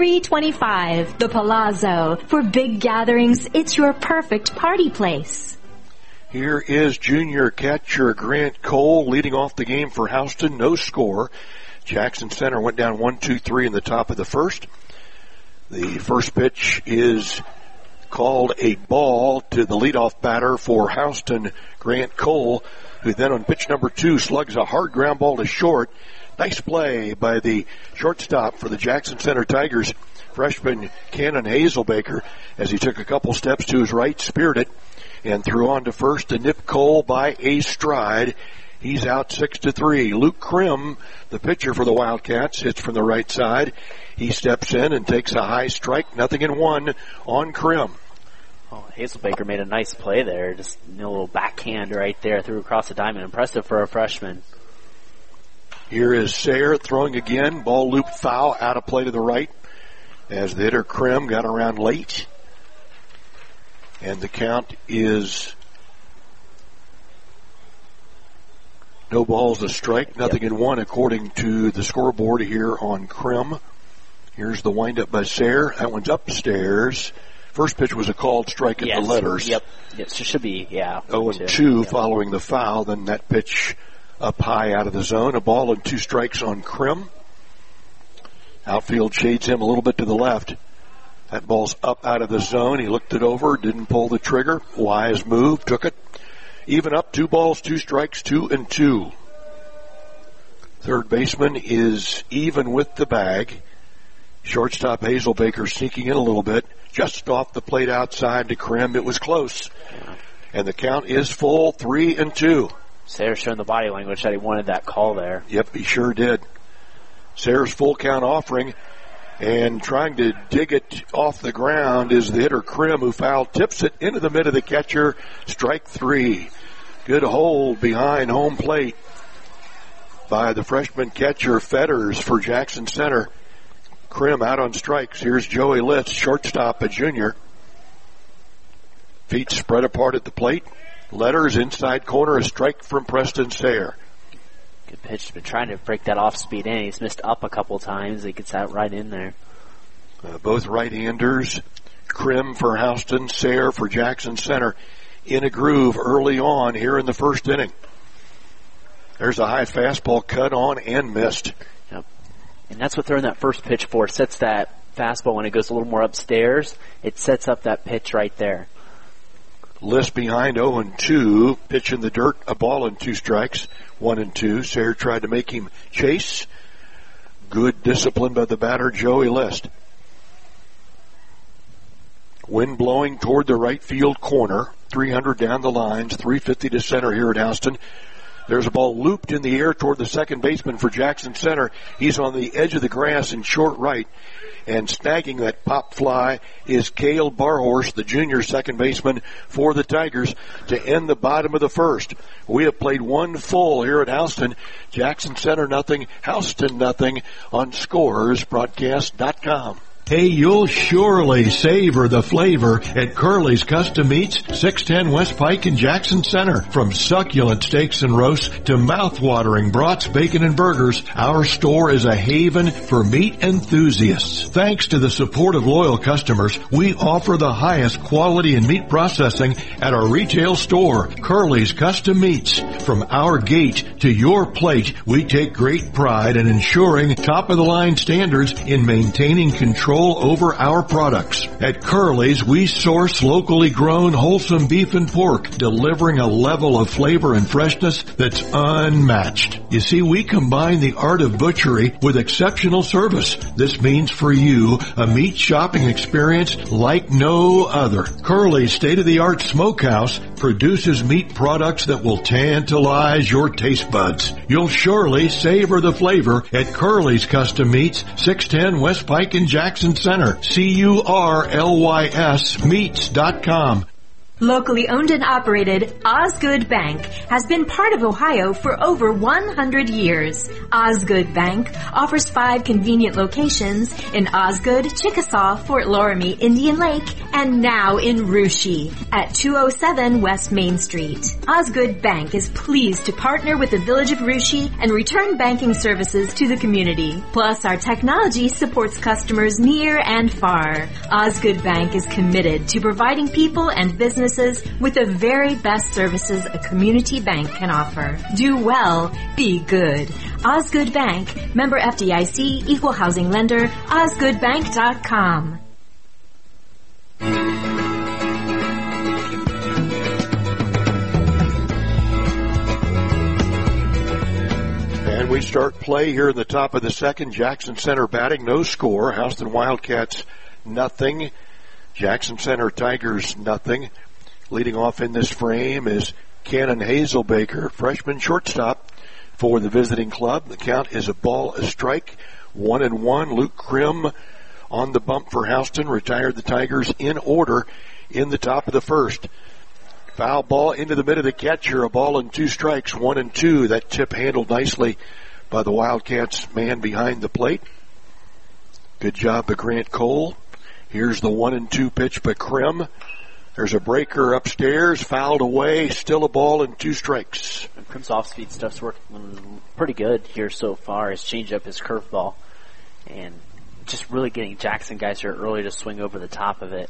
The Palazzo. For big gatherings, it's your perfect party place. Here is junior catcher Grant Cole leading off the game for Houston. No score. Jackson Center went down 1-2-3 in the top of the first. The first pitch is called a ball to the leadoff batter for Houston, Grant Cole, who then on pitch number 2 slugs a hard ground ball to short. Nice play by the shortstop for the Jackson Center Tigers, freshman Cannon Hazelbaker, as he took a couple steps to his right, speared it, and threw on to first to nip Cole by a stride. He's out 6-3. Luke Krim, the pitcher for the Wildcats, hits from the right side. He steps in and takes a high strike, 0-1 on Krim. Oh, Hazelbaker made a nice play there. Just a little backhand right there, threw across the diamond. Impressive for a freshman. Here is Sayre throwing again. Ball loop foul out of play to the right as the hitter Krim got around late. And the count is no balls, a strike, 0-1 according to the scoreboard here on Krim. Here's the windup by Sayre. That one's upstairs. First pitch was a called strike at the letters. Yep. Yes, it should be, 0-2 following the foul. Then that pitch up high out of the zone. A ball and 2 strikes on Krim. Outfield shades him a little bit to the left. That ball's up out of the zone. He looked it over, didn't pull the trigger. Wise move, took it. Even up, 2 balls, 2 strikes, 2-2. Third baseman is even with the bag. Shortstop Hazelbaker sneaking in a little bit. Just off the plate outside to Krim. It was close. And the count is full, 3-2. Sayre showing the body language that he wanted that call there. Yep, he sure did. Sayre's full count offering, and trying to dig it off the ground is the hitter Krim, who foul tips it into the mid of the catcher. Strike 3. Good hold behind home plate by the freshman catcher Fetters for Jackson Center. Krim out on strikes. Here's Joey Litz, shortstop, a junior. Feet spread apart at the plate. Letters inside corner, a strike from Preston Sayre. Good pitch. He's been trying to break that off-speed in. He's missed up a couple times. He gets that right in there. Both right-handers. Krim for Houston, Sayre for Jackson Center. In a groove early on here in the first inning. There's a high fastball cut on and missed. Yep. And that's what throwing that first pitch for. Sets that fastball when it goes a little more upstairs. It sets up that pitch right there. List behind 0-2. Pitch in the dirt, a ball and 2 strikes. 1-2. Sayre tried to make him chase. Good discipline by the batter, Joey List. Wind blowing toward the right field corner. 300 down the lines, 350 to center here at Houston. There's a ball looped in the air toward the second baseman for Jackson Center. He's on the edge of the grass in short right. And snagging that pop fly is Cale Barhorse, the junior second baseman for the Tigers, to end the bottom of the first. We have played one full here at Houston. Jackson Center nothing, Houston nothing on ScoresBroadcast.com. Hey, you'll surely savor the flavor at Curly's Custom Meats, 610 West Pike in Jackson Center. From succulent steaks and roasts to mouth-watering brats, bacon, and burgers, our store is a haven for meat enthusiasts. Thanks to the support of loyal customers, we offer the highest quality in meat processing at our retail store, Curly's Custom Meats. From our gate to your plate, we take great pride in ensuring top-of-the-line standards in maintaining control over our products. At Curly's, we source locally grown wholesome beef and pork, delivering a level of flavor and freshness that's unmatched. You see, we combine the art of butchery with exceptional service. This means for you a meat shopping experience like no other. Curly's state-of-the-art smokehouse produces meat products that will tantalize your taste buds. You'll surely savor the flavor at Curly's Custom Meats, 610 West Pike in Jackson Center. CURLYS Meats.com. Locally owned and operated, Osgood Bank has been part of Ohio for over 100 years. Osgood Bank offers 5 convenient locations in Osgood, Chickasaw, Fort Loramie, Indian Lake, and now in Russia at 207 West Main Street. Osgood Bank is pleased to partner with the Village of Russia and return banking services to the community. Plus, our technology supports customers near and far. Osgood Bank is committed to providing people and businesses with the very best services a community bank can offer. Do well, be good. Osgood Bank, member FDIC, equal housing lender, osgoodbank.com. And we start play here in the top of the second. Jackson Center batting, no score. Houston Wildcats, nothing. Jackson Center Tigers, nothing. Leading off in this frame is Cannon Hazelbaker, freshman shortstop for the visiting club. The count is a ball, a strike, 1-1. Luke Krim on the bump for Houston, retired the Tigers in order in the top of the first. Foul ball into the mid of the catcher, a ball and 2 strikes, 1-2. That tip handled nicely by the Wildcats man behind the plate. Good job by Grant Cole. Here's the 1-2 pitch by Krim. There's a breaker upstairs, fouled away, still a ball and 2 strikes. And Krim's off-speed stuff's working pretty good here so far. His changeup, his curveball, and just really getting Jackson guys here early to swing over the top of it.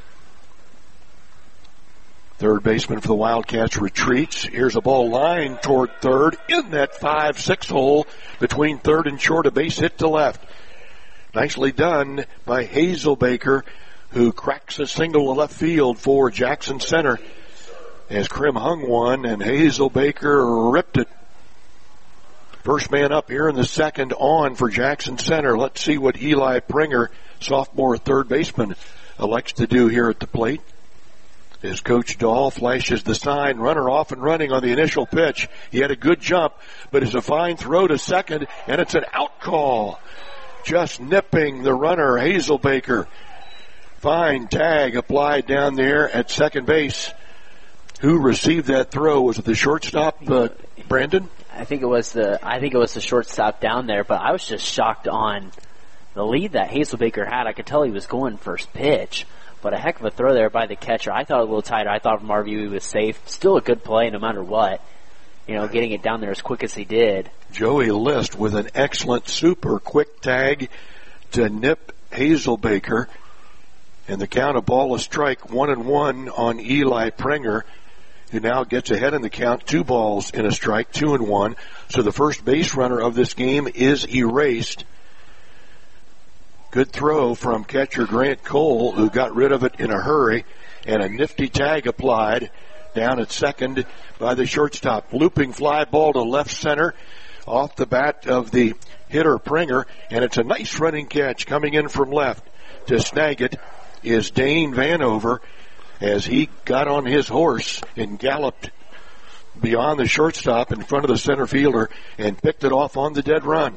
Third baseman for the Wildcats retreats. Here's a ball lined toward third in that 5-6 hole between third and short, a base hit to left. Nicely done by Hazelbaker, who cracks a single to left field for Jackson Center as Krim hung one and Hazelbaker ripped it. First man up here in the second on for Jackson Center. Let's see what Eli Pringer, sophomore third baseman, elects to do here at the plate. As Coach Dahl flashes the sign, runner off and running on the initial pitch. He had a good jump, but it's a fine throw to second, and it's an out call. Just nipping the runner, Hazelbaker. Fine tag applied down there at second base. Who received that throw? Was it the shortstop, Brandon? I think it was the shortstop down there, but I was just shocked on the lead that Hazelbaker had. I could tell he was going first pitch. But a heck of a throw there by the catcher. I thought a little tighter. I thought from our view he was safe. Still a good play no matter what. Getting it down there as quick as he did. Joey List with an excellent super quick tag to nip Hazelbaker. And the count of ball a strike, 1-1 on Eli Prenger, who now gets ahead in the count, 2 balls in a strike, 2-1. So the first base runner of this game is erased. Good throw from catcher Grant Cole, who got rid of it in a hurry, and a nifty tag applied down at second by the shortstop. Looping fly ball to left center off the bat of the hitter Prenger, and it's a nice running catch coming in from left. To snag it is Dane Vanover as he got on his horse and galloped beyond the shortstop in front of the center fielder and picked it off on the dead run.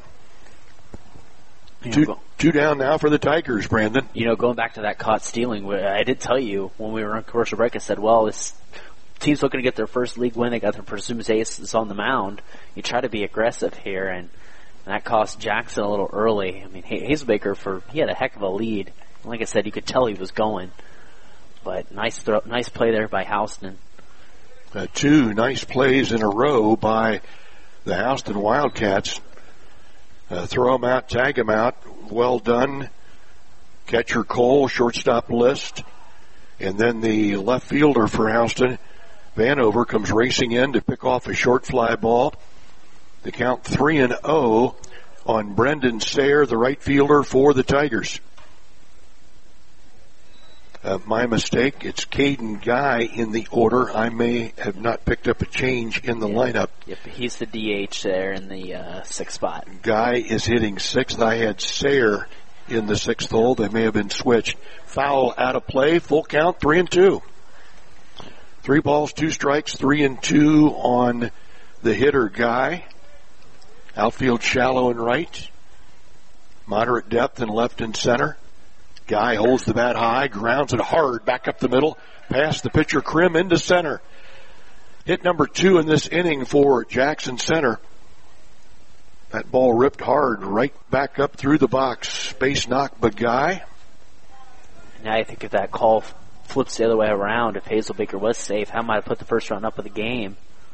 Two down now for the Tigers, Brandon. Going back to that caught stealing, I did tell you when we were on commercial break, I said, well, this team's looking to get their first league win. They got their presumed aces on the mound. You try to be aggressive here, and that cost Jackson a little early. I mean, Hazelbaker, he had a heck of a lead. Like I said, you could tell he was going. But nice play there by Houston. 2 nice plays in a row by the Houston Wildcats. Throw him out, tag him out. Well done. Catcher Cole, shortstop List. And then the left fielder for Houston, Vanover, comes racing in to pick off a short fly ball. The count 3-0 on Brendan Sayre, the right fielder for the Tigers. My mistake. It's Caden Guy in the order. I may have not picked up a change in the lineup. Yep, he's the DH there in the 6th spot. Guy is hitting 6th. I had Sayre in the 6th hole. They may have been switched. Foul out of play. Full count, 3-2. 3 balls, 2 strikes, 3-2 on the hitter Guy. Outfield shallow and right. Moderate depth in left and center. Guy holds the bat high, grounds it hard back up the middle, past the pitcher Krim into center. Hit number 2 in this inning for Jackson Center. That ball ripped hard right back up through the box. Base knock by Guy. Now I think if that call flips the other way around, if Hazelbaker was safe, how might have put the first run up of the game?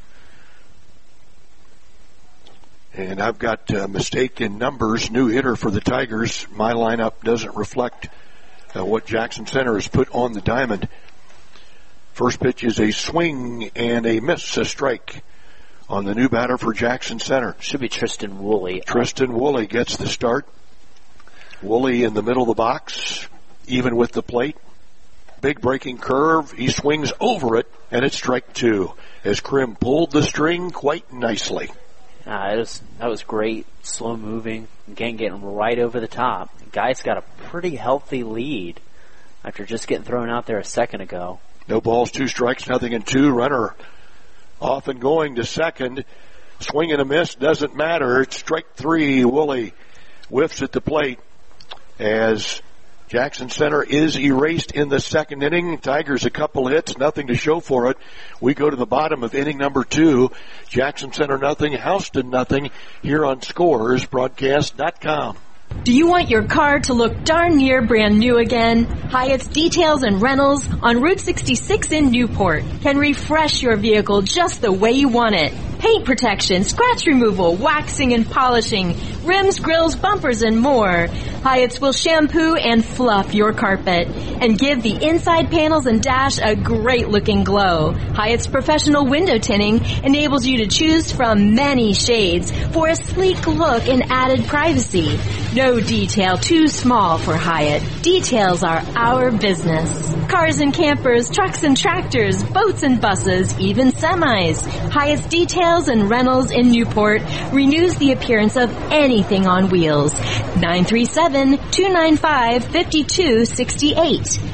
And I've got a mistake in numbers. New hitter for the Tigers. My lineup doesn't reflect what Jackson Center has put on the diamond. First pitch is a swing and a miss, a strike on the new batter for Jackson Center. Should be Tristan Woolley. Tristan Woolley gets the start. Woolley in the middle of the box, even with the plate. Big breaking curve. He swings over it, and it's strike 2 as Krim pulled the string quite nicely. That was great, slow moving, again getting right over the top. The guy's got a pretty healthy lead after just getting thrown out there a second ago. No balls, 2 strikes, nothing in 2. Runner off and going to second. Swing and a miss, doesn't matter. It's strike 3. Woolley whiffs at the plate as Jackson Center is erased in the second inning. Tigers a couple hits, nothing to show for it. We go to the bottom of inning number 2. Jackson Center nothing, Houston nothing, here on ScoresBroadcast.com. Do you want your car to look darn near brand new again? Hyatt's Details and Rentals on Route 66 in Newport can refresh your vehicle just the way you want it. Paint protection, scratch removal, waxing and polishing, rims, grills, bumpers, and more. Hyatt's will shampoo and fluff your carpet and give the inside panels and dash a great looking glow. Hyatt's professional window tinting enables you to choose from many shades for a sleek look and added privacy. No detail too small for Hyatt. Details are our business. Cars and campers, trucks and tractors, boats and buses, even semis. Hyatt's Details and Rentals in Newport renews the appearance of anything on wheels. 937-295-5268.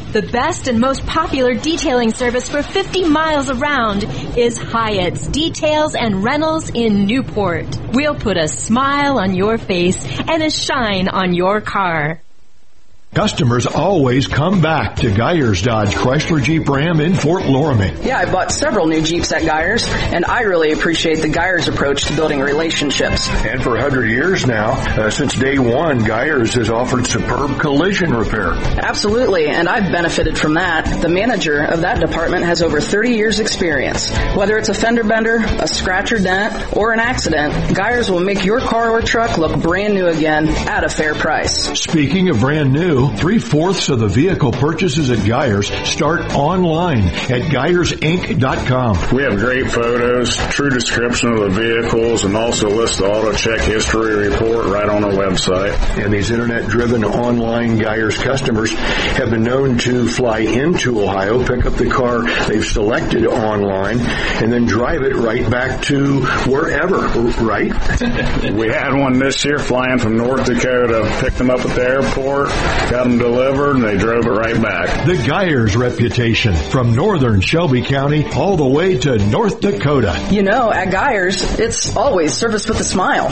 The best and most popular detailing service for 50 miles around is Hyatt's Details and Rentals in Newport. We'll put a smile on your face and a shine on your car. Customers always come back to Geyers Dodge Chrysler Jeep Ram in Fort Loramie. Yeah, I bought several new Jeeps at Geyers, and I really appreciate the Geyers approach to building relationships. And for 100 years now, since day one, Geyers has offered superb collision repair. Absolutely, and I've benefited from that. The manager of that department has over 30 years experience. Whether it's a fender bender, a scratch or dent, or an accident, Geyers will make your car or truck look brand new again at a fair price. Speaking of brand new, 3/4 of the vehicle purchases at Geyers start online at GeyersInc.com. We have great photos, true description of the vehicles, and also list the auto check history report right on our website. And these internet-driven online Geyers customers have been known to fly into Ohio, pick up the car they've selected online, and then drive it right back to wherever, right? We had one this year flying from North Dakota, picked them up at the airport, got them delivered, and they drove it right back. The Geyers reputation, from northern Shelby County all the way to North Dakota. You know, at Geyers, it's always service with a smile.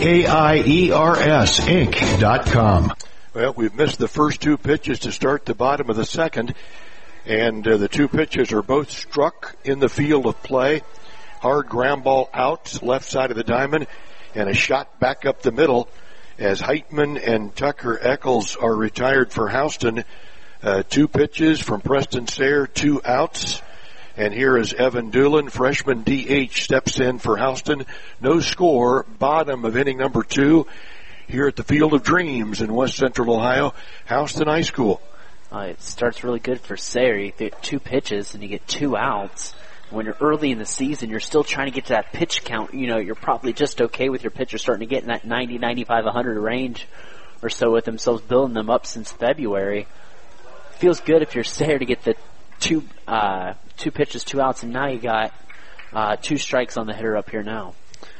GAIERS Inc.com. Well, we've missed the first two pitches to start the bottom of the second, and the two pitches are both struck in the field of play. Hard ground ball out, left side of the diamond, and a shot back up the middle, as Heitman and Tucker Eccles are retired for Houston. Two pitches from Preston Sayre, 2 outs. And here is Evan Doolin, freshman DH, steps in for Houston. No score, bottom of inning number 2 here at the Field of Dreams in West Central Ohio, Houston High School. It starts really good for Sayre. You get 2 pitches and you get 2 outs. When you're early in the season, you're still trying to get to that pitch count. You know, you're probably just okay with your pitcher starting to get in that 90, 95, 100 range or so with themselves, building them up since February. Feels good if you're Sayre to get the 2 pitches, 2 outs, and now you got 2 strikes on the hitter up here now.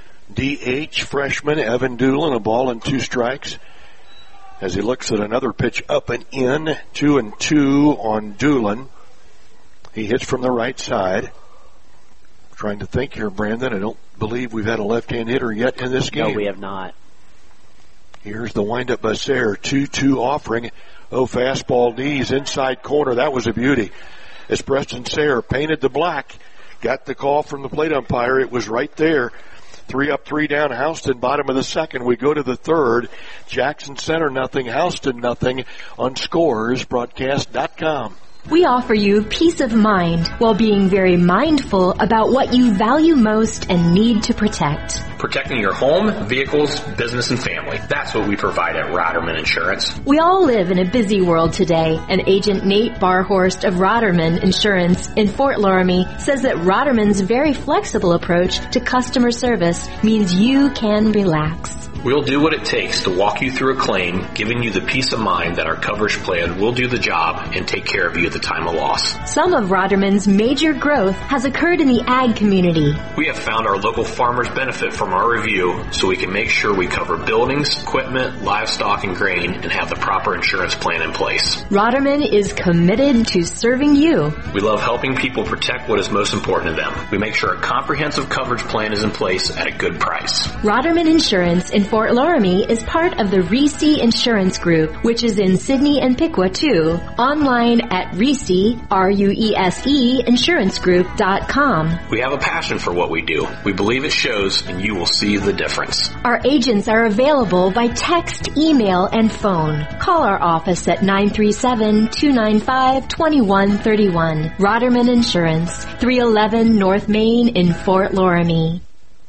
DH freshman Evan Doolin, a ball and 2 strikes. As he looks at another pitch up and in, 2-2 on Doolin. He hits from the right side. Trying to think here, Brandon. I don't believe we've had a left-hand hitter yet in this game. No, we have not. Here's the windup by Sayre. 2-2 offering. Oh, fastball knees, inside corner. That was a beauty. As Preston Sayre painted the black, got the call from the plate umpire. It was right there. 3 up, 3 down, Houston, bottom of the second. We go to the third. Jackson Center, nothing. Houston, nothing on ScoresBroadcast.com. We offer you peace of mind while being very mindful about what you value most and need to protect. Protecting your home, vehicles, business, and family. That's what we provide at Roderman Insurance. We all live in a busy world today, and Agent Nate Barhorst of Roderman Insurance in Fort Loramie says that Roderman's very flexible approach to customer service means you can relax. We'll do what it takes to walk you through a claim, giving you the peace of mind that our coverage plan will do the job and take care of you at the time of loss. Some of Roderman's major growth has occurred in the ag community. We have found our local farmers benefit from our review, so we can make sure we cover buildings, equipment, livestock, and grain, and have the proper insurance plan in place. Roderman is committed to serving you. We love helping people protect what is most important to them. We make sure a comprehensive coverage plan is in place at a good price. Roderman Insurance in Fort Loramie is part of the Reese Insurance Group, which is in Sidney and Piqua too. Online at Reese, R-U-E-S-E, insurancegroup.com. We have a passion for what we do. We believe it shows, and you will see the difference. Our agents are available by text, email, and phone. Call our office at 937-295-2131. Roderman Insurance, 311 North Main in Fort Loramie.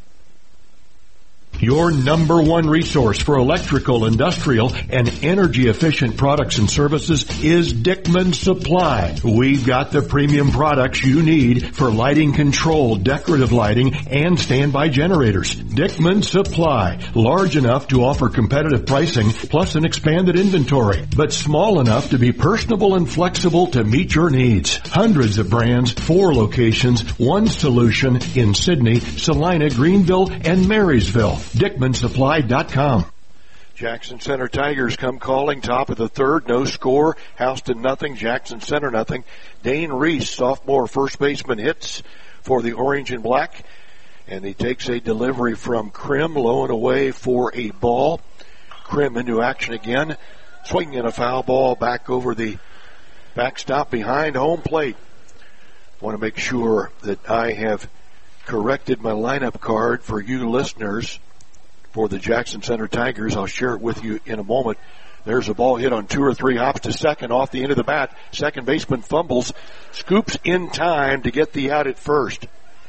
Your number one resource for electrical, industrial, and energy-efficient products and services is Dickman Supply. We've got the premium products you need for lighting control, decorative lighting, and standby generators. Dickman Supply, large enough to offer competitive pricing plus an expanded inventory, but small enough to be personable and flexible to meet your needs. Hundreds of brands, 4 locations, 1 solution in Sidney, Salina, Greenville, and Marysville. DickmanSupply.com. Jackson Center Tigers come calling, top of the third, no score. Houston nothing, Jackson Center nothing. Dane Reese, sophomore first baseman, hits for the orange and black. And he takes a delivery from Krim, low and away for a ball. Krim into action again, swinging a foul ball back over the backstop behind home plate. Want to make sure that I have corrected my lineup card for you listeners for the Jackson Center Tigers. I'll share it with you in a moment. There's a ball hit on 2 or 3 hops to second off the end of the bat. Second baseman fumbles, scoops in time to get the out at first.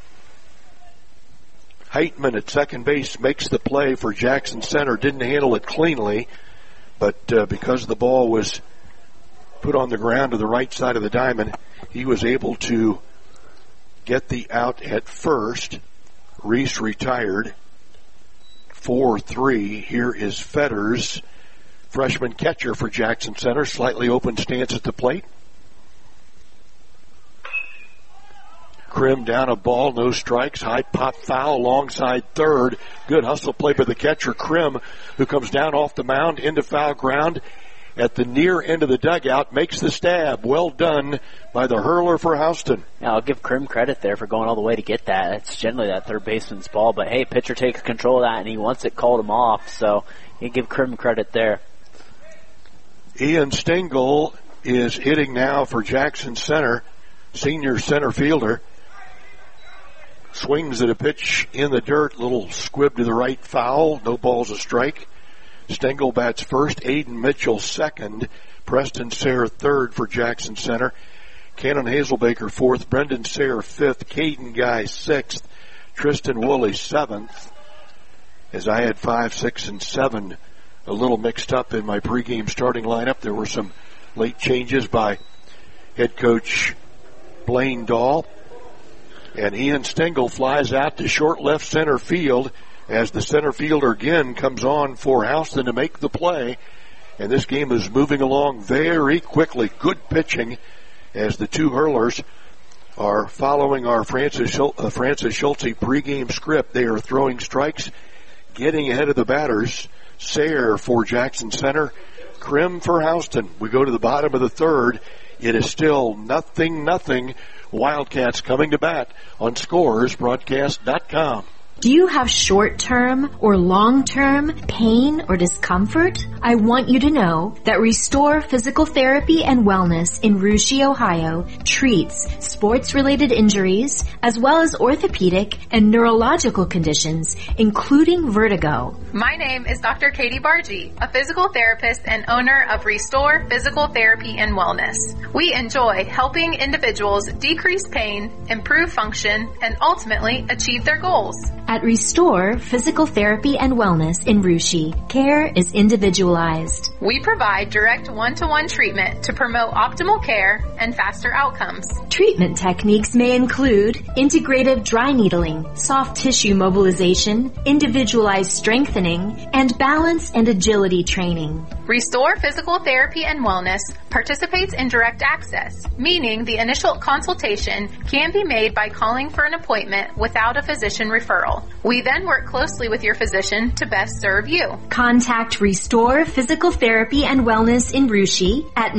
Heitman at second base makes the play for Jackson Center. Didn't handle it cleanly, but because the ball was put on the ground to the right side of the diamond, he was able to get the out at first. Reese retired. 4-3. Here is Fetters, freshman catcher for Jackson Center. Slightly open stance at the plate. Krim down a ball, no strikes. High pop foul alongside third. Good hustle play by the catcher, Krim, who comes down off the mound into foul ground at the near end of the dugout, makes the stab. Well done by the hurler for Houston. Yeah, I'll give Krim credit there for going all the way to get that. It's generally that third baseman's ball, but hey, pitcher takes control of that, and he wants it called him off, so you give Krim credit there. Ian Stengel is hitting now for Jackson Center, senior center fielder. Swings at a pitch in the dirt, little squib to the right, foul, no balls, a strike. Stengel bats first, Aiden Mitchell second, Preston Sayre third for Jackson Center, Cannon Hazelbaker fourth, Brendan Sayre fifth, Caden Guy sixth, Tristan Woolley seventh. As I had 5, 6, and 7 a little mixed up in my pregame starting lineup, there were some late changes by head coach Blaine Dahl. And Ian Stengel flies out to short left center field as the center fielder again comes on for Houston to make the play. And this game is moving along very quickly. Good pitching as the two hurlers are following our Francis Schulte pregame script. They are throwing strikes, getting ahead of the batters. Sayre for Jackson Center, Krim for Houston. We go to the bottom of the third. It is still 0-0. Wildcats coming to bat on ScoresBroadcast.com. Do you have short-term or long-term pain or discomfort? I want you to know that Restore Physical Therapy and Wellness in Russia, Ohio treats sports-related injuries as well as orthopedic and neurological conditions, including vertigo. My name is Dr. Katie Bargee, a physical therapist and owner of Restore Physical Therapy and Wellness. We enjoy helping individuals decrease pain, improve function, and ultimately achieve their goals. At Restore Physical Therapy and Wellness in Russia, care is individualized. We provide direct one-to-one treatment to promote optimal care and faster outcomes. Treatment techniques may include integrative dry needling, soft tissue mobilization, individualized strengthening, and balance and agility training. Restore Physical Therapy and Wellness participates in direct access, meaning the initial consultation can be made by calling for an appointment without a physician referral. We then work closely with your physician to best serve you. Contact Restore Physical Therapy and Wellness in Russia at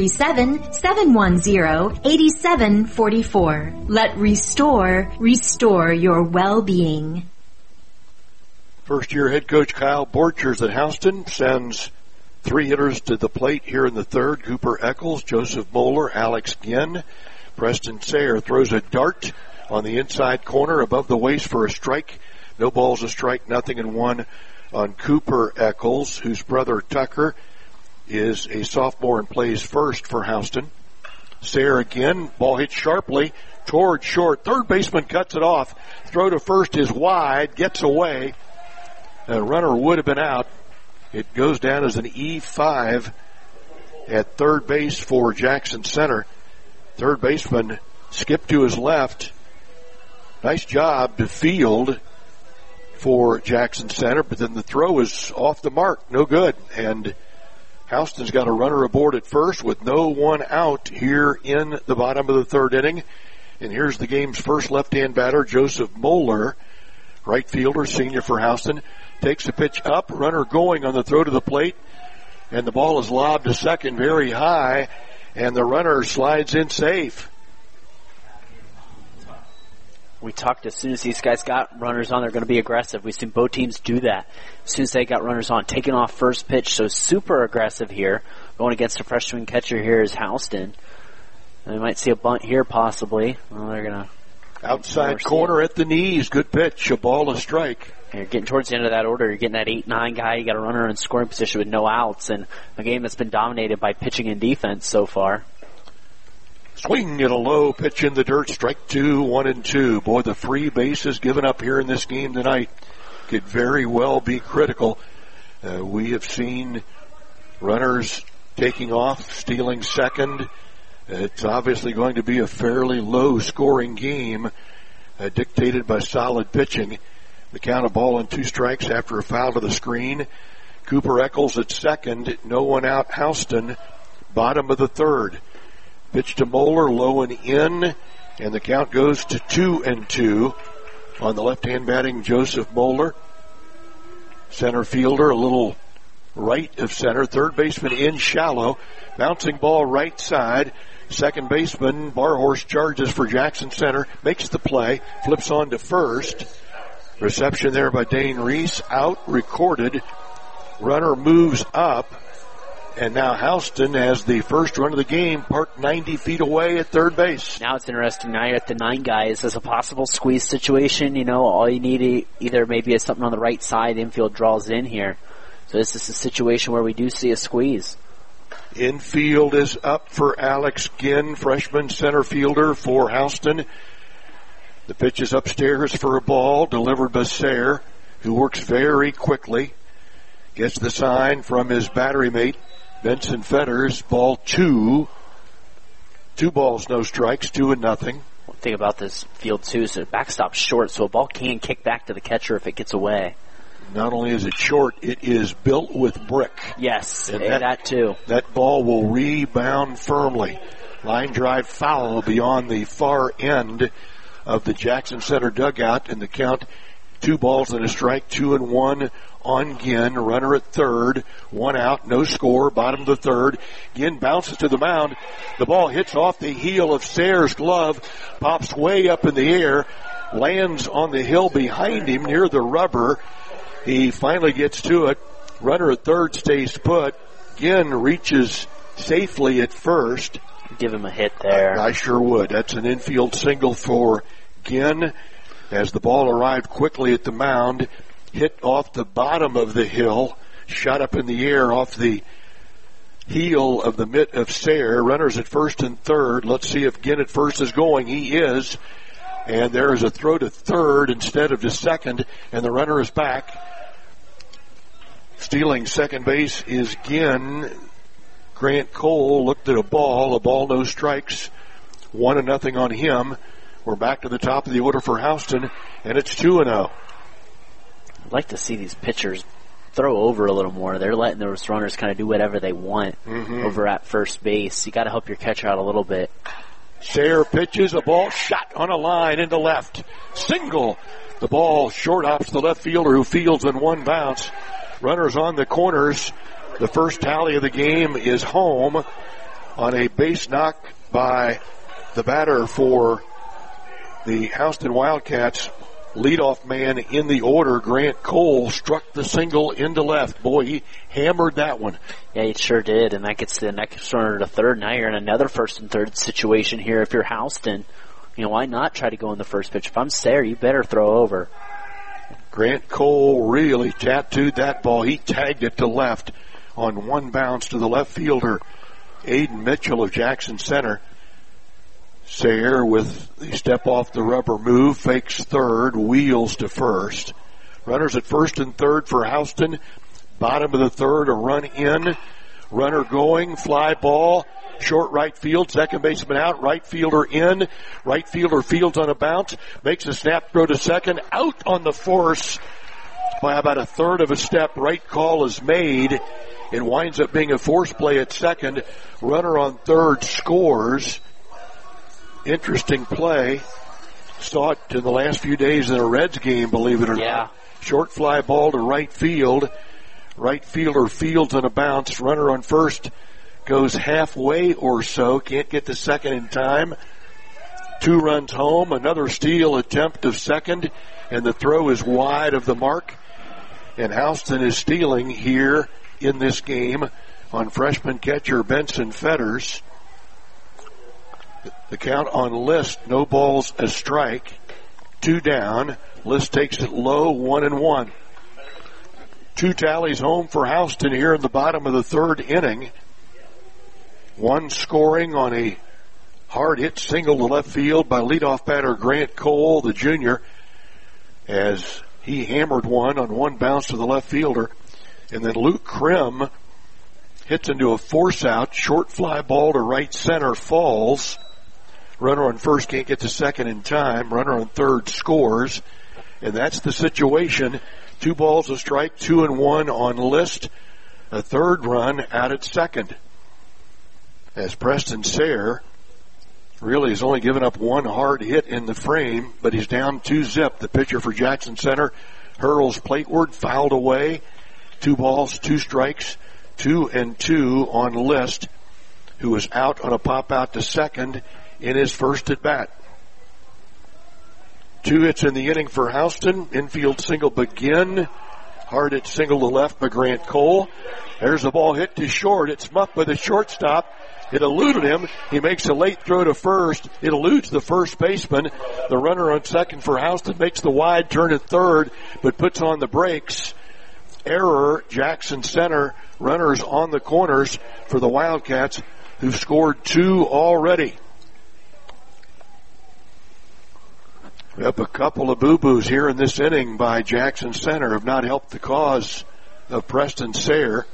937-710-8744. Let restore your well-being. First-year head coach Kyle Borchers at Houston sends 3 hitters to the plate here in the third. Cooper Eccles, Joseph Moeller, Alex Ginn. Preston Sayre throws a dart on the inside corner above the waist for a strike. No balls, a strike, 0-1 on Cooper Eccles, whose brother Tucker is a sophomore and plays first for Houston. Sayre again, ball hit sharply toward short. Third baseman cuts it off. Throw to first is wide, gets away. A runner would have been out. It goes down as an E5 at third base for Jackson Center. Third baseman skipped to his left. Nice job to field for Jackson Center, but then the throw is off the mark. No good. And Houston's got a runner aboard at first with no one out here in the bottom of the third inning. And here's the game's first left-hand batter, Joseph Moeller, right fielder, senior for Houston. takes the pitch up, runner going on the throw to the plate, and the ball is lobbed to second very high, and the runner slides in safe. We talked as soon as these guys got runners on, they're going to be aggressive. We've seen both teams do that. As soon as they got runners on, taking off first pitch, so super aggressive here. Going against a freshman catcher here is Houston. We might see a bunt here possibly. Well, they're going to... Outside corner at the knees. Good pitch. A ball, a strike. And you're getting towards the end of that order. You're getting that 8-9 guy. You got a runner in scoring position with no outs, and a game that's been dominated by pitching and defense so far. Swing at a low pitch in the dirt. Strike 2, 1-2. Boy, the free bases given up here in this game tonight could very well be critical. We have seen runners taking off, stealing second. It's obviously going to be a fairly low-scoring game, dictated by solid pitching. The count of ball and 2 strikes after a foul to the screen. Cooper Eccles at second. No one out. Houston, bottom of the third. Pitch to Moeller, low and in, and the count goes to 2-2 on the left-hand batting Joseph Moeller. Center fielder a little right of center. Third baseman in shallow. Bouncing ball right side. Second baseman Barhorse charges for Jackson Center. Makes the play. Flips on to first. Reception there by Dane Reese. Out. Recorded. Runner moves up. And now Houston has the first run of the game parked 90 feet away at third base. Now it's interesting. Now you're at the 9 guys. As a possible squeeze situation, you know, all you need either maybe is something on the right side. Infield draws in here. So this is a situation where we do see a squeeze. Infield is up for Alex Ginn, freshman center fielder for Houston. The pitch is upstairs for a ball delivered by Sayre, who works very quickly. Gets the sign from his battery mate, Benson Fetters. Ball 2. 2 balls, no strikes, 2-0. One thing about this field, too, is the backstop's short, so a ball can kick back to the catcher if it gets away. Not only is it short, it is built with brick. Yes, and that too. That ball will rebound firmly. Line drive foul beyond the far end of the Jackson Center dugout, and the count 2 balls and a strike, 2-1 on Ginn. Runner at third, 1 out, no score, bottom of the third. Ginn bounces to the mound. The ball hits off the heel of Sayre's glove, pops way up in the air, lands on the hill behind him near the rubber. He finally gets to it. Runner at third stays put. Ginn reaches safely at first. Give him a hit there. I sure would. That's an infield single for Ginn. As the ball arrived quickly at the mound, hit off the bottom of the hill, shot up in the air off the heel of the mitt of Sayre. Runners at first and third. Let's see if Ginn at first is going. He is. And there is a throw to third instead of to second, and the runner is back. Stealing second base is Ginn. Grant Cole looked at a ball, no strikes, 1-0 on him. We're back to the top of the order for Houston, and it's 2-0. I'd like to see these pitchers throw over a little more. They're letting those runners kind of do whatever they want over at first base. You got to help your catcher out a little bit. Sayre pitches, a ball shot on a line into left. Single. The ball short ops the left fielder, who fields in 1 bounce. Runners on the corners. The first tally of the game is home on a base knock by the batter for the Houston Wildcats. Leadoff man in the order, Grant Cole, struck the single into left. Boy, he hammered that one. Yeah, he sure did, and that gets the next runner to third. Now you're in another first and third situation here. If you're Houston, you know, why not try to go in the first pitch? If I'm Sayre, you better throw over. Grant Cole really tattooed that ball. He tagged it to left on 1 bounce to the left fielder, Aiden Mitchell of Jackson Center. Sayre with the step off the rubber move, fakes third, wheels to first. Runners at first and third for Houston. Bottom of the third, a run in. Runner going, fly ball, short right field, second baseman out, right fielder in. Right fielder fields on a bounce, makes a snap throw to second, out on the force by about a third of a step. Right call is made. It winds up being a force play at second. Runner on third scores. Interesting play. Saw it in the last few days in a Reds game, believe it or not. Short fly ball to right field. Right fielder fields on a bounce. Runner on first goes halfway or so. Can't get to second in time. 2 runs home. Another steal attempt of second. And the throw is wide of the mark. And Houston is stealing here in this game on freshman catcher Benson Fetters. The count on List, no balls, a strike. 2 down. List takes it low, 1-1. 2 tallies home for Houston here in the bottom of the 3rd inning. 1 scoring on a hard hit single to left field by leadoff batter Grant Cole, the junior, as he hammered one on 1 bounce to the left fielder. And then Luke Krim hits into a force out, short fly ball to right center, falls. Runner on first can't get to second in time. Runner on third scores. And that's the situation. 2 balls, a strike, 2-1 on List. A 3rd run out at second. As Preston Sayre really has only given up 1 hard hit in the frame, but he's down 2-0. The pitcher for Jackson Center hurls plateward, fouled away. 2 balls, 2 strikes, 2-2 on List, who was out on a pop out to second in his first at bat. 2 hits in the inning for Houston. Infield single begin. Hard hit single to left by Grant Cole. There's a ball hit to short. It's muffed by the shortstop. It eluded him. He makes a late throw to first. It eludes the first baseman. The runner on second for Houston makes the wide turn at third, but puts on the brakes. Error, Jackson Center. Runners on the corners for the Wildcats, who've scored 2 already. We have a couple of boo-boos here in this inning by Jackson Center have not helped the cause of Preston Sayre,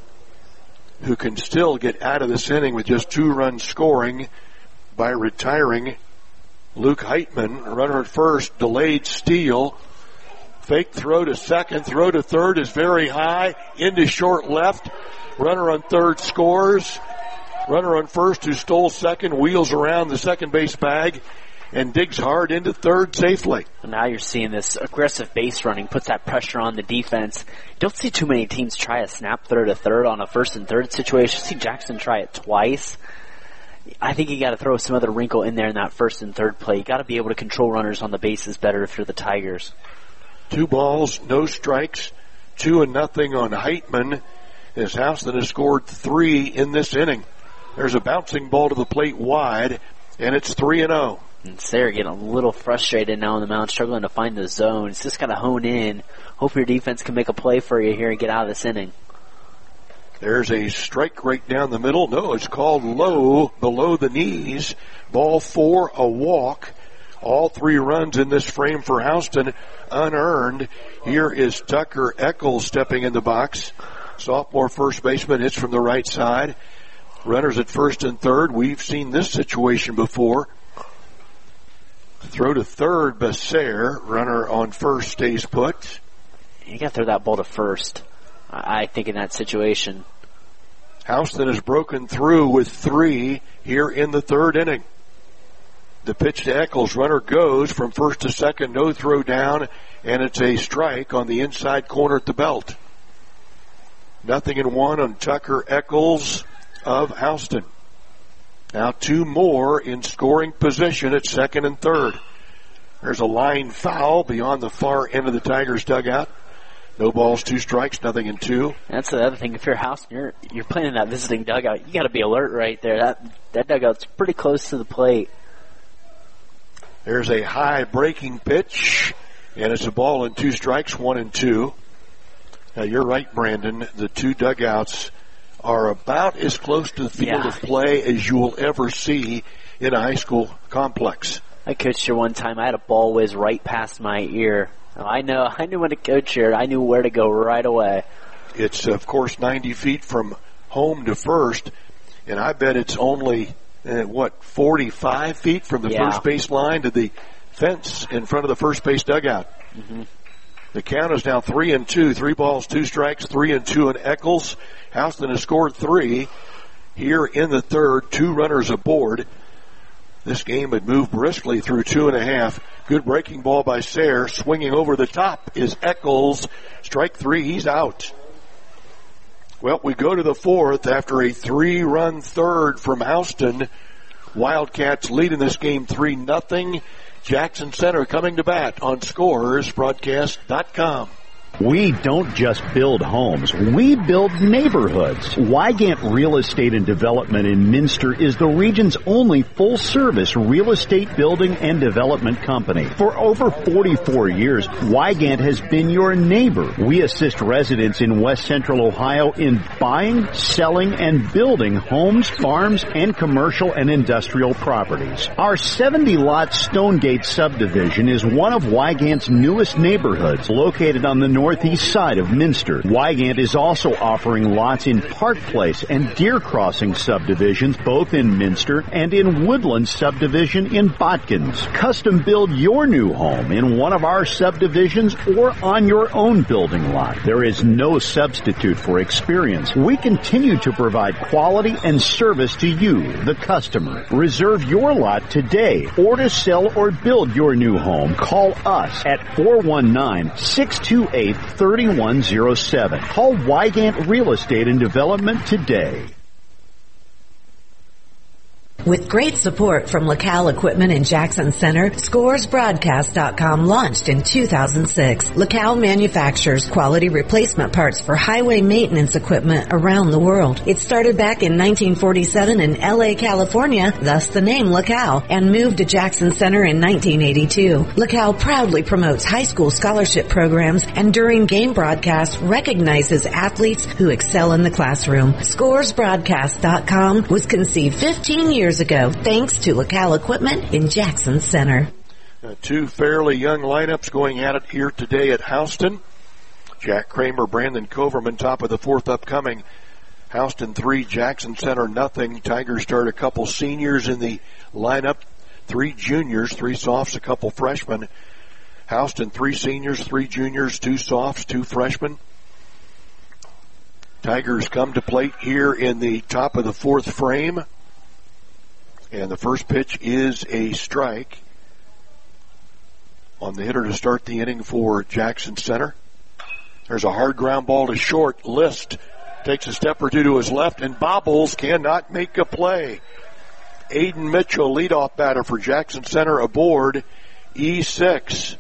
who can still get out of this inning with just 2 runs scoring by retiring Luke Heitman. Runner at first, delayed steal. Fake throw to second, throw to third is very high, into short left. Runner on third scores. Runner on first, who stole second, wheels around the second base bag and digs hard into third safely. And now you're seeing this aggressive base running, puts that pressure on the defense. Don't see too many teams try a snap throw to third on a first and third situation. See Jackson try it twice. I think you got to throw some other wrinkle in there in that first and third play. You got to be able to control runners on the bases better if you're the Tigers. 2 balls, no strikes, 2-0 on Heitman, as Houston has scored 3 in this inning. There's a bouncing ball to the plate wide, and it's 3-0. And Sayre getting a little frustrated now on the mound, struggling to find the zone. It's just got to hone in. Hope your defense can make a play for you here and get out of this inning. There's a strike right down the middle. No, it's called low, below the knees. Ball 4, a walk. All 3 runs in this frame for Houston unearned. Here is Tucker Eccles stepping in the box. Sophomore first baseman hits from the right side. Runners at first and third. We've seen this situation before. Throw to third, Sayre. Runner on first stays put. You got to throw that ball to first, I think, in that situation. Houston has broken through with 3 here in the 3rd inning. The pitch to Eccles. Runner goes from first to second. No throw down, and it's a strike on the inside corner at the belt. 0-1 on Tucker Eccles of Houston. Now 2 more in scoring position at second and third. There's a line foul beyond the far end of the Tigers dugout. No balls, 2 strikes, 0-2. That's the other thing. If you're Houston, you're playing in that visiting dugout. You got to be alert right there. That dugout's pretty close to the plate. There's a high breaking pitch, and it's a ball and 2 strikes, 1-2. Now you're right, Brandon. The 2 dugouts are about as close to the field of play as you will ever see in a high school complex. I coached here one time. I had a ball whiz right past my ear. I knew when to coach here. I knew where to go right away. It's, of course, 90 feet from home to first, and I bet it's only, 45 feet from the first base line to the fence in front of the first base dugout. Mm-hmm. The count is now 3-2, 3 balls, 2 strikes, 3-2 on Eccles. Houston has scored 3 here in the third, 2 runners aboard. this game had moved briskly through 2.5. Good breaking ball by Sayre. Swinging over the top is Eccles. Strike 3, he's out. Well, we go to the 4th after a 3-run third from Houston. Wildcats lead in this game 3-0. Jackson Center coming to bat on ScoresBroadcast.com. We don't just build homes, we build neighborhoods. Wygant Real Estate and Development in Minster is the region's only full-service real estate building and development company. For over 44 years, Wygant has been your neighbor. We assist residents in West Central Ohio in buying, selling, and building homes, farms, and commercial and industrial properties. Our 70-lot Stonegate subdivision is one of Wygant's newest neighborhoods, located on the northeast side of Minster. Wygant is also offering lots in Park Place and Deer Crossing subdivisions, both in Minster, and in Woodland subdivision in Botkins. Custom build your new home in one of our subdivisions or on your own building lot. There is no substitute for experience. We continue to provide quality and service to you, the customer. Reserve your lot today, or to sell or build your new home, call us at 419-628-3107. Call Wygant Real Estate and Development today. With great support from LaCal Equipment in Jackson Center, ScoresBroadcast.com launched in 2006. LaCal manufactures quality replacement parts for highway maintenance equipment around the world. It started back in 1947 in LA, California, thus the name LaCal, and moved to Jackson Center in 1982. LaCal proudly promotes high school scholarship programs and during game broadcasts recognizes athletes who excel in the classroom. ScoresBroadcast.com was conceived 15 years ago, thanks to LaCal Equipment in Jackson Center. Two fairly young lineups going at it here today at Houston. Jack Kramer, Brandon Coverman, top of the 4th upcoming. Houston 3, Jackson Center nothing. Tigers start a couple seniors in the lineup, 3 juniors, 3 softs, a couple freshmen. Houston 3 seniors, 3 juniors, 2 softs, 2 freshmen. Tigers come to plate here in the top of the 4th frame. And the first pitch is a strike on the hitter to start the inning for Jackson Center. There's a hard ground ball to short. List takes a step or two to his left and bobbles, cannot make a play. Aiden Mitchell, leadoff batter for Jackson Center, aboard E6.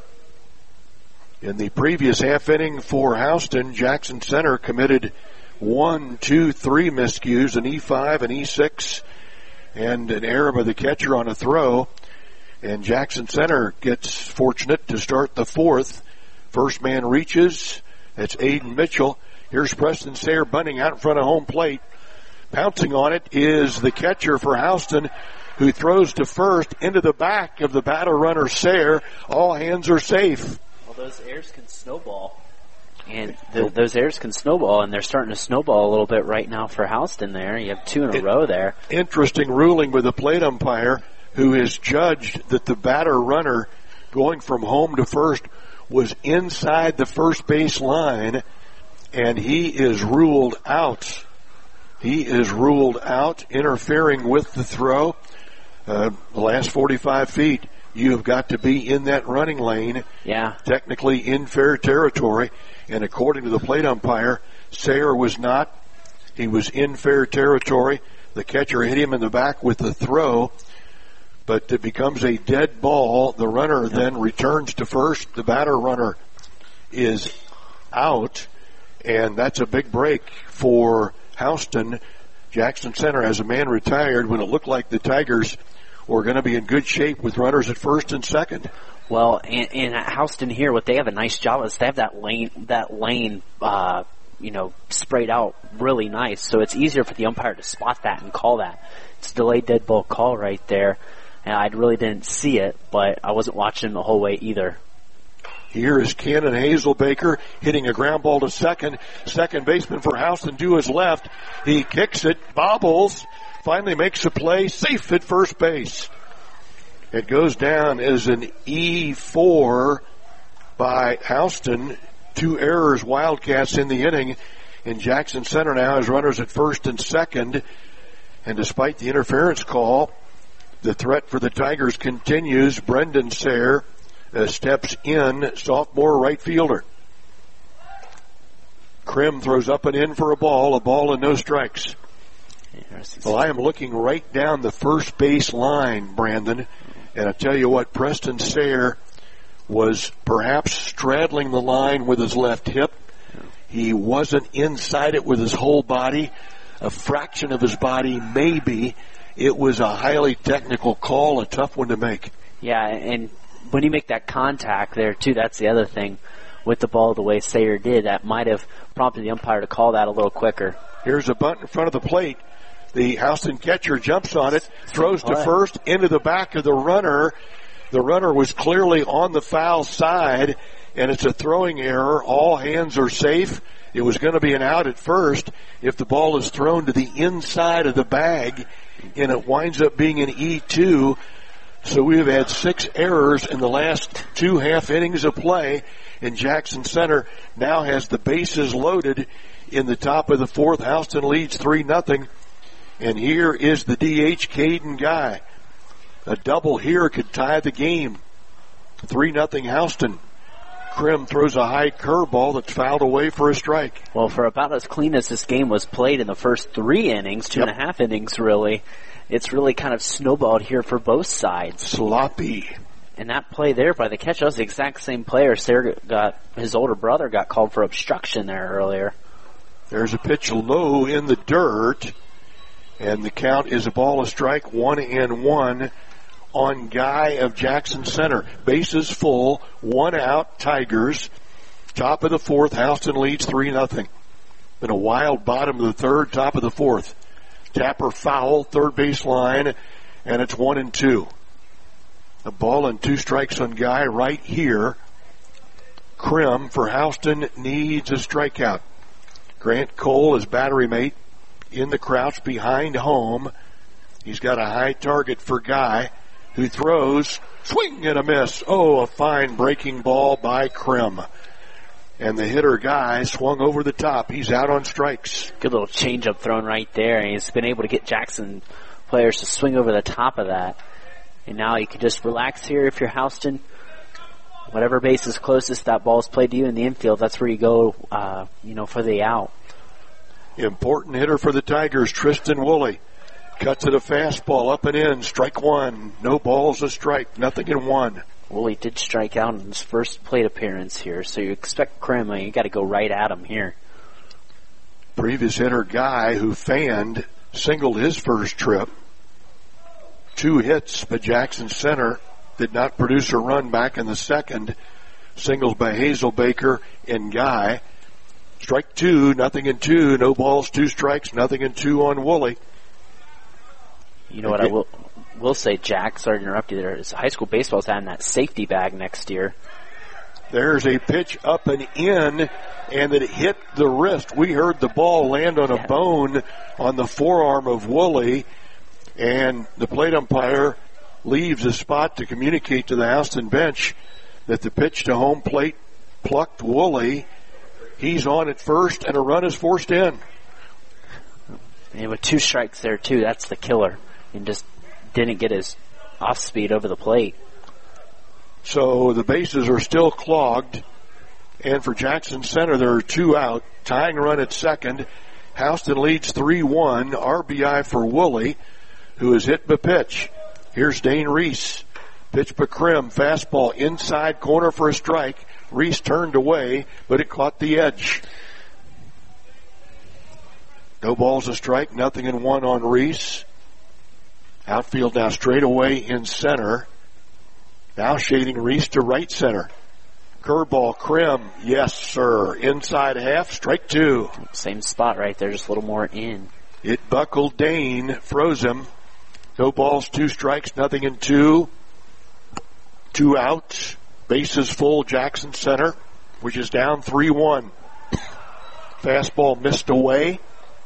In the previous half inning for Houston, Jackson Center committed 1, 2, 3 miscues, an E5, an E6, and an error by the catcher on a throw. And Jackson Center gets fortunate to start the 4th. First man reaches. That's Aiden Mitchell. Here's Preston Sayre bunting out in front of home plate. Pouncing on it is the catcher for Houston, who throws to first into the back of the batter runner Sayre. All hands are safe. Well, those errors can snowball. And those errors can snowball, and they're starting to snowball a little bit right now for Houston there. You have 2 in a row there. Interesting ruling with the plate umpire, who has judged that the batter runner going from home to first was inside the first base line, and he is ruled out. He is ruled out, interfering with the throw. The last 45 feet, you have got to be in that running lane. Yeah. Technically in fair territory. And according to the plate umpire, Sayre was not. He was in fair territory. The catcher hit him in the back with the throw, but it becomes a dead ball. The runner then returns to first. The batter runner is out, and that's a big break for Houston. Jackson Center has a man retired when it looked like the Tigers were going to be in good shape with runners at first and second. Well, and at Houston here, what they have a nice job is they have that lane, sprayed out really nice. So it's easier for the umpire to spot that and call that. It's a delayed dead ball call right there. And I really didn't see it, but I wasn't watching the whole way either. Here is Cannon Hazelbaker hitting a ground ball to second. Second baseman for Houston to his left. He kicks it, bobbles, finally makes a play, safe at first base. It goes down as an E4 by Houston. 2 errors, Wildcats in the inning. And Jackson Center now has runners at first and second. And despite the interference call, The threat for the Tigers continues. Brendan Sayre steps in, sophomore right fielder. Krim throws up and in for a ball and no strikes. Well, I am looking right down the first base line, Brandon, and I tell you what, Preston Sayre was perhaps straddling the line with his left hip. He wasn't inside it with his whole body, a fraction of his body maybe. It was a highly technical call, a tough one to make. Yeah, and when you make that contact there, too, that's the other thing. With the ball the way Sayre did, that might have prompted the umpire to call that a little quicker. Here's a bunt in front of the plate. The Houston catcher jumps on it, throws to first, into the back of the runner. The runner was clearly on the foul side, and it's a throwing error. All hands are safe. It was going to be an out at first if the ball is thrown to the inside of the bag, and it winds up being an E2. So we have had 6 errors in the last 2 half innings of play, and Jackson Center now has the bases loaded in the top of the 4th. Houston leads 3-0, and here is the DH, Caden Guy. A double here could tie the game. 3-0 Houston. Krim throws a high curveball that's fouled away for a strike. Well, for about as clean as this game was played in the first 3 innings, 2.5 innings really, it's really kind of snowballed here for both sides. Sloppy. And that play there by the catcher, that was the exact same player. His older brother got called for obstruction there earlier. There's a pitch low in the dirt, and the count is a ball, a strike, 1-1 on Guy of Jackson Center. Bases full, 1 out, Tigers. Top of the 4th, Houston leads 3-0. Been a wild bottom of the 3rd, top of the 4th. Tapper foul, third base line, and it's 1-2. A ball and 2 strikes on Guy right here. Krim for Houston needs a strikeout. Grant Cole, his battery mate, in the crouch behind home. He's got a high target for Guy, who throws, swing and a miss. Oh, a fine breaking ball by Krim. And the hitter Guy swung over the top. He's out on strikes. Good little changeup thrown right there, and he's been able to get Jackson players to swing over the top of that. And now you can just relax here if you're Houston. Whatever base is closest, that ball's played to you in the infield. That's where you go, for the out. Important hitter for the Tigers, Tristan Woolley. Cuts it a fastball up and in. Strike 1. No balls, a strike. 0-1. Woolley did strike out in his first plate appearance here, so you expect Krim. You got to go right at him here. Previous hitter Guy, who fanned, singled his first trip. 2 hits, but Jackson Center did not produce a run back in the second. Singles by Hazelbaker and Guy. Strike 2, 0-2. No balls, 2 strikes, 0-2 on Woolley. You know what I will say, Jack, sorry to interrupt you there, is high school baseball's having that safety bag next year. There's a pitch up and in, and it hit the wrist. We heard the ball land on a bone on the forearm of Woolley, and the plate umpire leaves a spot to communicate to the Houston bench that the pitch to home plate plucked Woolley. He's on at first, and a run is forced in. And with 2 strikes there, too, that's the killer. And just didn't get his off speed over the plate. So the bases are still clogged. And for Jackson Center, there are 2 out. Tying run at second. Houston leads 3-1. RBI for Woolley, who has hit the pitch. Here's Dane Reese. Pitch by Krim. Fastball inside corner for a strike. Reese turned away, but it caught the edge. No balls, a strike. 0-1 on Reese. Outfield now straight away in center. Now shading Reese to right center. Curveball, Krim. Yes, sir. Inside half, strike 2. Same spot right there, just a little more in. It buckled Dane, froze him. No balls, 2 strikes, 0-2. 2 outs. Bases full, Jackson Center, which is down 3-1. Fastball missed away.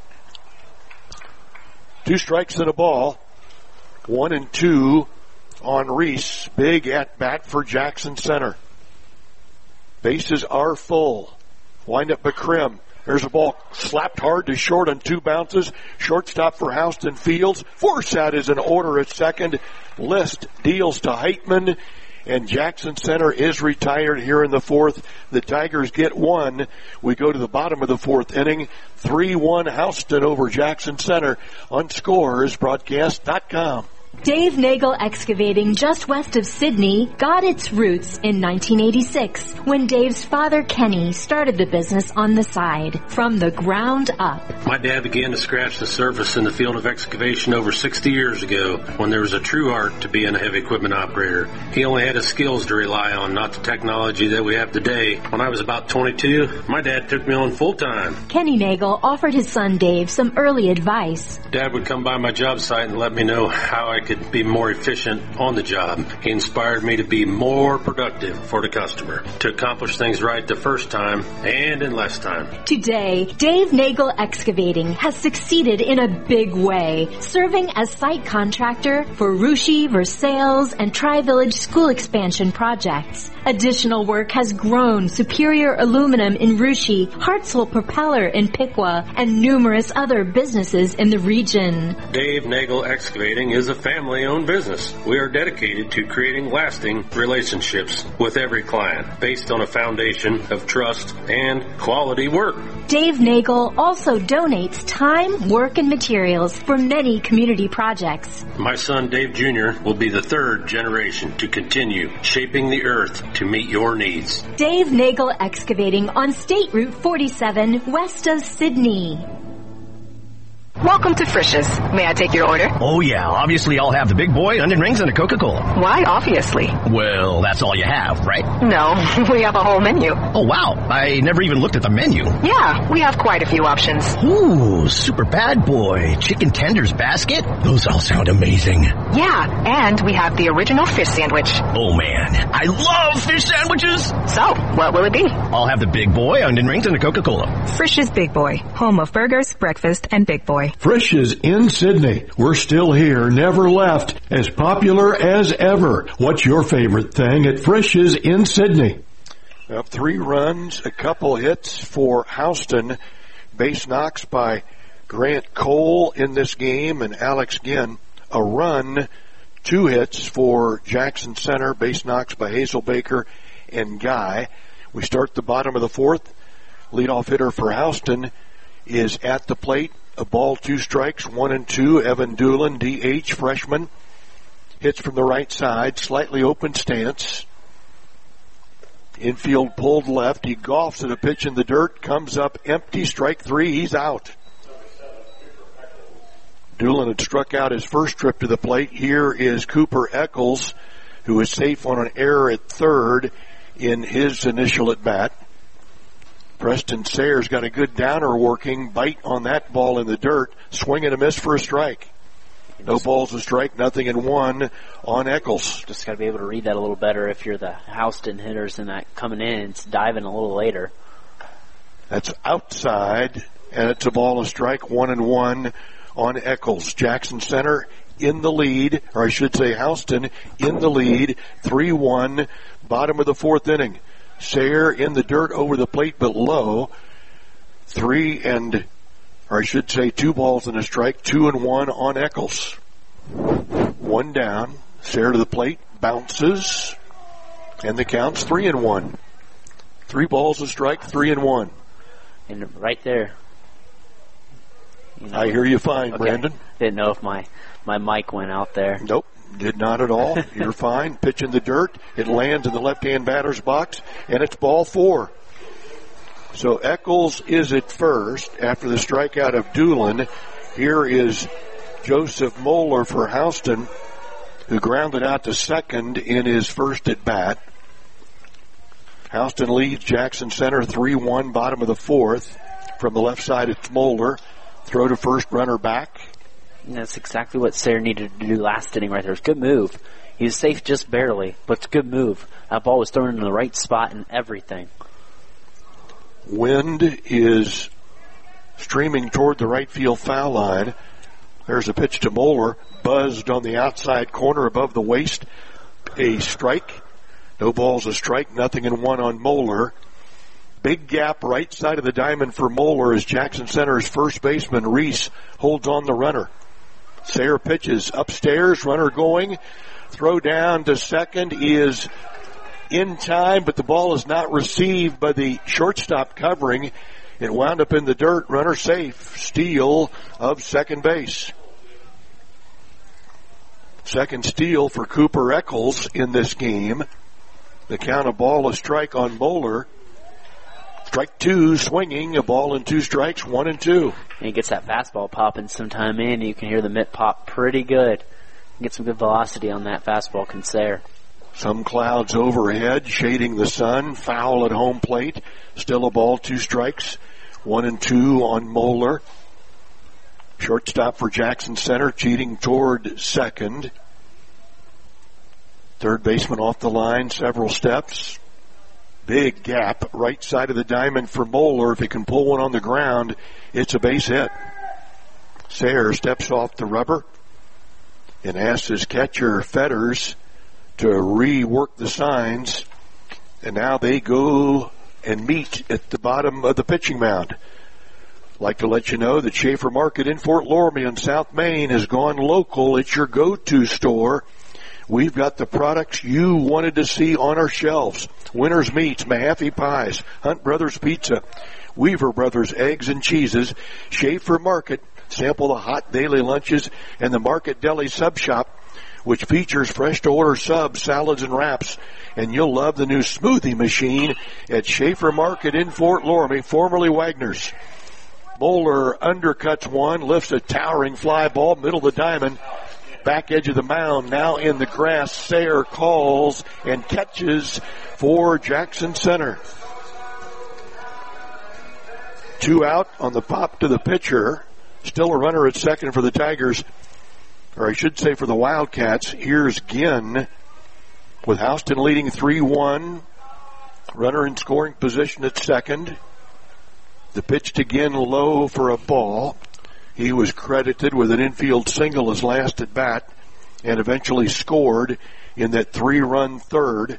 2 strikes and a ball. 1-2 on Reese. Big at bat for Jackson Center. Bases are full. Wind up by Krim. There's a ball slapped hard to short on 2 bounces. Shortstop for Houston Fields. Force out is in order at second. List deals to Heitman, and Jackson Center is retired here in the fourth. The Tigers get one. We go to the bottom of the fourth inning. 3-1 Houston over Jackson Center on ScoresBroadcast.com. Dave Nagel Excavating, just west of Sydney, got its roots in 1986 when Dave's father Kenny started the business on the side from the ground up. My dad began to scratch the surface in the field of excavation over 60 years ago when there was a true art to being a heavy equipment operator. He only had his skills to rely on, not the technology that we have today. When I was about 22, my dad took me on full time. Kenny Nagel offered his son Dave some early advice. Dad would come by my job site and let me know how I could be more efficient on the job. He inspired me to be more productive for the customer, to accomplish things right the first time and in less time. Today, Dave Nagel Excavating has succeeded in a big way, serving as site contractor for Russia, Versailles, and Tri-Village school expansion projects. Additional work has grown Superior Aluminum in Russia, Hartsville Propeller in Piqua, and numerous other businesses in the region. Dave Nagel Excavating is a family-owned business. We are dedicated to creating lasting relationships with every client based on a foundation of trust and quality work. Dave Nagel also donates time, work, and materials for many community projects. My son Dave Jr. will be the third generation to continue shaping the earth to meet your needs. Dave Nagel Excavating on State Route 47 west of Sydney. Welcome to Frisch's. May I take your order? Oh, yeah. Obviously, I'll have the big boy, onion rings, and a Coca-Cola. Why obviously? Well, that's all you have, right? No, we have a whole menu. Oh, wow. I never even looked at the menu. Yeah, we have quite a few options. Ooh, super bad boy. Chicken tenders basket? Those all sound amazing. Yeah, and we have the original fish sandwich. Oh, man. I love fish sandwiches. So, what will it be? I'll have the big boy, onion rings, and a Coca-Cola. Frisch's Big Boy, home of burgers, breakfast, and Big Boy. Frisch's in Sydney. We're still here, never left, as popular as ever. What's your favorite thing at Frisch's in Sydney? 3 runs, a couple hits for Houston. Base knocks by Grant Cole in this game, and Alex Ginn. A run, 2 hits for Jackson Center. Base knocks by Hazel Baker and Guy. We start the bottom of the fourth. Leadoff hitter for Houston is at the plate. A ball, 2 strikes, 1-2. Evan Doolin, DH, freshman. Hits from the right side, slightly open stance. Infield pulled left. He golfs at a pitch in the dirt, comes up empty, strike 3, he's out. Doolin had struck out his first trip to the plate. Here is Cooper Eccles, who is safe on an error at third in his initial at bat. Preston Sayers got a good downer working, bite on that ball in the dirt, swing and a miss for a strike. No balls, a strike, 0-1 on Eccles. Just got to be able to read that a little better if you're the Houston hitters and that coming in, it's diving a little later. That's outside, and it's a ball, a strike, 1-1 on Eccles. Jackson Center in the lead, or I should say Houston in the lead, 3-1, bottom of the fourth inning. Sayer in the dirt over the plate but low. 2 balls and a strike, 2-1 on Eccles. 1 down. Sayer to the plate, bounces, and the count's 3-1. 3 balls, a strike, 3-1. And right there. I hear you fine, okay. Brandon. Didn't know if my mic went out there. Nope. Did not at all. You're fine. Pitch in the dirt. It lands in the left-hand batter's box, and it's ball 4. So Eccles is at first after the strikeout of Doolin. Here is Joseph Moeller for Houston, who grounded out to second in his first at bat. Houston leads Jackson Center 3-1, bottom of the fourth. From the left side, it's Moeller. Throw to first, runner back. And that's exactly what Sayer needed to do last inning right there. It's a good move. He was safe just barely, but it's a good move. That ball was thrown in the right spot and everything. Wind is streaming toward the right field foul line. There's a pitch to Moeller. Buzzed on the outside corner above the waist. A strike. No balls, a strike. 0-1 on Moeller. Big gap right side of the diamond for Moeller as Jackson Center's first baseman Reese holds on the runner. Sayre pitches upstairs, runner going. Throw down to second is in time, but the ball is not received by the shortstop covering. It wound up in the dirt. Runner safe. Steal of second base. Second steal for Cooper Eccles in this game. The count of ball a strike on Moeller. Strike two, swinging, a ball and 2 strikes, 1-2. And he gets that fastball popping sometime in. You can hear the mitt pop pretty good. Get some good velocity on that fastball, Sayre. Some clouds overhead, shading the sun. Foul at home plate. Still a ball, 2 strikes, 1-2 on Moeller. Shortstop for Jackson Center, cheating toward second. Third baseman off the line, several steps. Big gap, right side of the diamond for Moeller. If he can pull one on the ground, it's a base hit. Sayre steps off the rubber and asks his catcher, Fetters, to rework the signs. And now they go and meet at the bottom of the pitching mound. Like to let you know that Schaefer Market in Fort Loramie on South Main has gone local. It's your go-to store. We've got the products you wanted to see on our shelves. Winter's Meats, Mahaffey Pies, Hunt Brothers Pizza, Weaver Brothers Eggs and Cheeses, Schaefer Market, sample the hot daily lunches, and the Market Deli Sub Shop, which features fresh-to-order subs, salads, and wraps. And you'll love the new smoothie machine at Schaefer Market in Fort Loramie, formerly Wagner's. Moeller undercuts one, lifts a towering fly ball, middle of the diamond, back edge of the mound, now in the grass. Sayre calls and catches for Jackson Center. 2 out on the pop to the pitcher. Still a runner at second for the Tigers, or I should say for the Wildcats. Here's Ginn with Houston leading 3-1. Runner in scoring position at second. The pitch to Ginn low for a ball. He was credited with an infield single his last at bat and eventually scored in that 3-run third.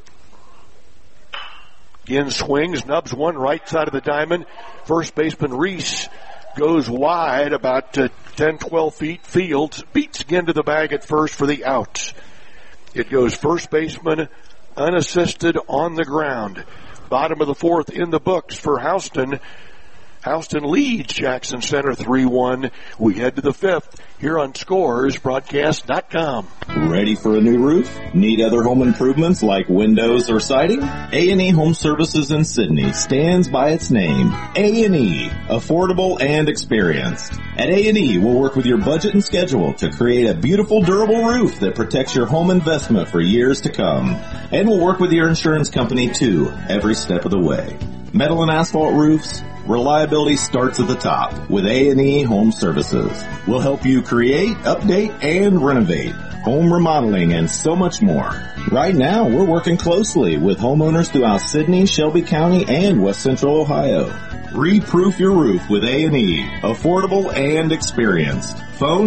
Ginn swings, nubs one right side of the diamond. First baseman Reese goes wide about 10, 12 feet. Fields beats Ginn to the bag at first for the out. It goes first baseman unassisted on the ground. Bottom of the fourth in the books for Houston. Houston leads Jackson Center 3-1. We head to the fifth here on ScoresBroadcast.com. Ready for a new roof? Need other home improvements like windows or siding? A&E Home Services in Sydney stands by its name. A&E, affordable and experienced. At A&E, we'll work with your budget and schedule to create a beautiful, durable roof that protects your home investment for years to come. And we'll work with your insurance company too, every step of the way. Metal and asphalt roofs, reliability starts at the top with A&E Home Services. We'll help you create, update, and renovate, home remodeling, and so much more. Right now, we're working closely with homeowners throughout Sydney, Shelby County, and West Central Ohio. Re-proof your roof with A&E, affordable and experienced. Phone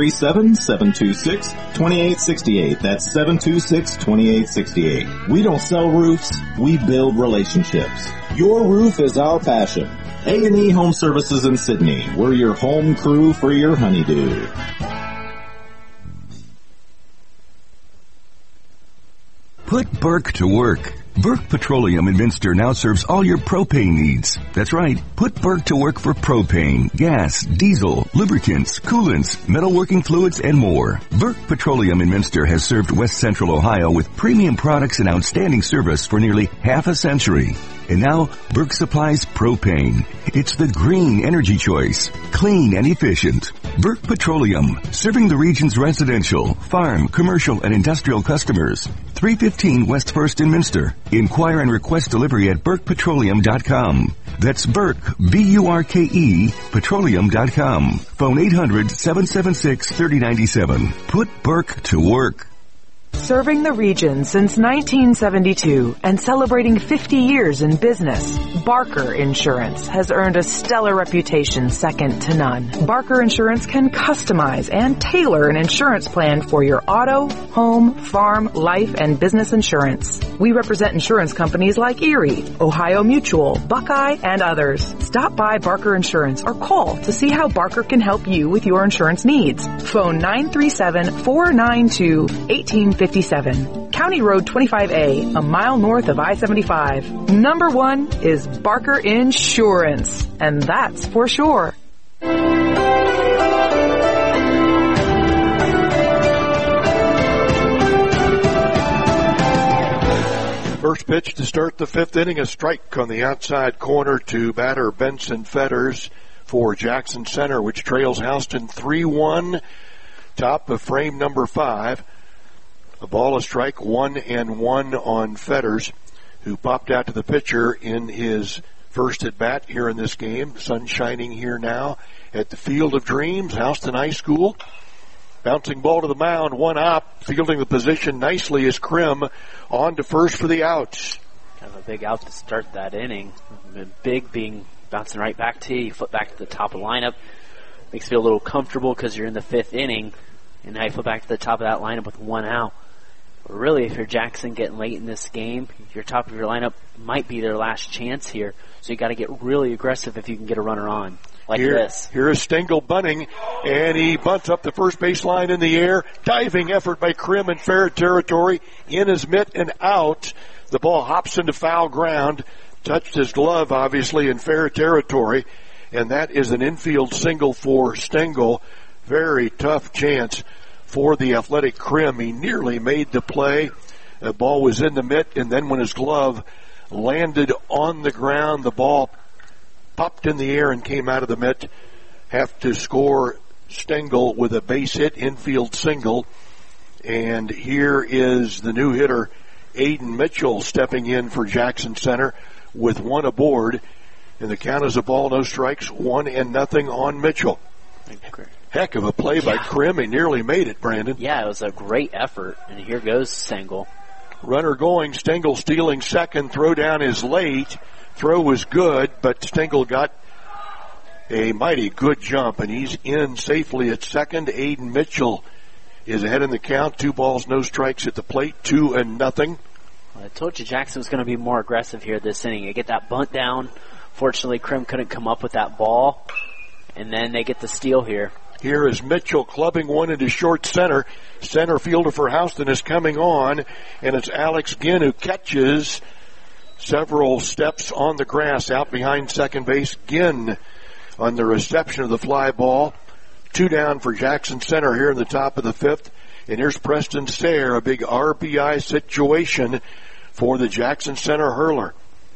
937-726-2868. That's 726-2868. We don't sell roofs, we build relationships. Your roof is our passion. A&E Home Services in Sydney. We're your home crew for your honeydew. Put Burke to work. Burke Petroleum in Minster now serves all your propane needs. That's right. Put Burke to work for propane, gas, diesel, lubricants, coolants, metalworking fluids, and more. Burke Petroleum in Minster has served West Central Ohio with premium products and outstanding service for nearly half a century. And now, Burke supplies propane. It's the green energy choice. Clean and efficient. Burke Petroleum, serving the region's residential, farm, commercial, and industrial customers. 315 West 1st in Minster. Inquire and request delivery at BurkePetroleum.com. That's Burke, B-U-R-K-E, petroleum.com. Phone 800-776-3097. Put Burke to work. Serving the region since 1972 and celebrating 50 years in business, Barker Insurance has earned a stellar reputation second to none. Barker Insurance can customize and tailor an insurance plan for your auto, home, farm, life, and business insurance. We represent insurance companies like Erie, Ohio Mutual, Buckeye, and others. Stop by Barker Insurance or call to see how Barker can help you with your insurance needs. Phone 937-492-1857. County Road 25A, a mile north of I-75. Number one is Barker Insurance, and that's for sure. First pitch to start the fifth inning, a strike on the outside corner to batter Benson Fetters for Jackson Center, which trails Houston 3-1, top of frame number 5. A ball, a strike, 1-1 on Fetters, who popped out to the pitcher in his first at bat here in this game. Sun shining here now at the Field of Dreams, Houston High School. Bouncing ball to the mound, one up, fielding the position nicely is Krim on to first for the outs. Kind of a big out to start that inning. Big being bouncing right back to you, flip back to the top of the lineup. Makes you feel a little comfortable because you're in the fifth inning, and now you flip back to the top of that lineup with one out. But really, if you're Jackson getting late in this game, your top of your lineup might be their last chance here. So you got to get really aggressive if you can get a runner on like this. Here is Stengel bunting, and he bunts up the first baseline in the air. Diving effort by Krim in fair territory. In his mitt and out. The ball hops into foul ground. Touched his glove, obviously, in fair territory. And that is an infield single for Stengel. Very tough chance for the athletic Krim. He nearly made the play. The ball was in the mitt, and then when his glove landed on the ground, the ball popped in the air and came out of the mitt. Have to score Stengel with a base hit, infield single. And here is the new hitter, Aiden Mitchell, stepping in for Jackson Center with one aboard. And the count is a ball, no strikes, 1-0 on Mitchell. Heck of a play by Krim. He nearly made it, Brandon. Yeah, it was a great effort. And here goes Stengel. Runner going, Stengel stealing second. Throw down is late. Throw was good, but Stengel got a mighty good jump, and he's in safely at second. Aiden Mitchell is ahead in the count. 2 balls, no strikes at the plate, 2-0. I told you Jackson was going to be more aggressive here this inning. They get that bunt down. Fortunately, Krim couldn't come up with that ball, and then they get the steal here. Here is Mitchell clubbing one into short center. Center fielder for Houston is coming on, and it's Alex Ginn who catches several steps on the grass out behind second base. Ginn on the reception of the fly ball. 2 down for Jackson Center here in the top of the fifth. And here's Preston Sayre, a big RBI situation for the Jackson Center hurler.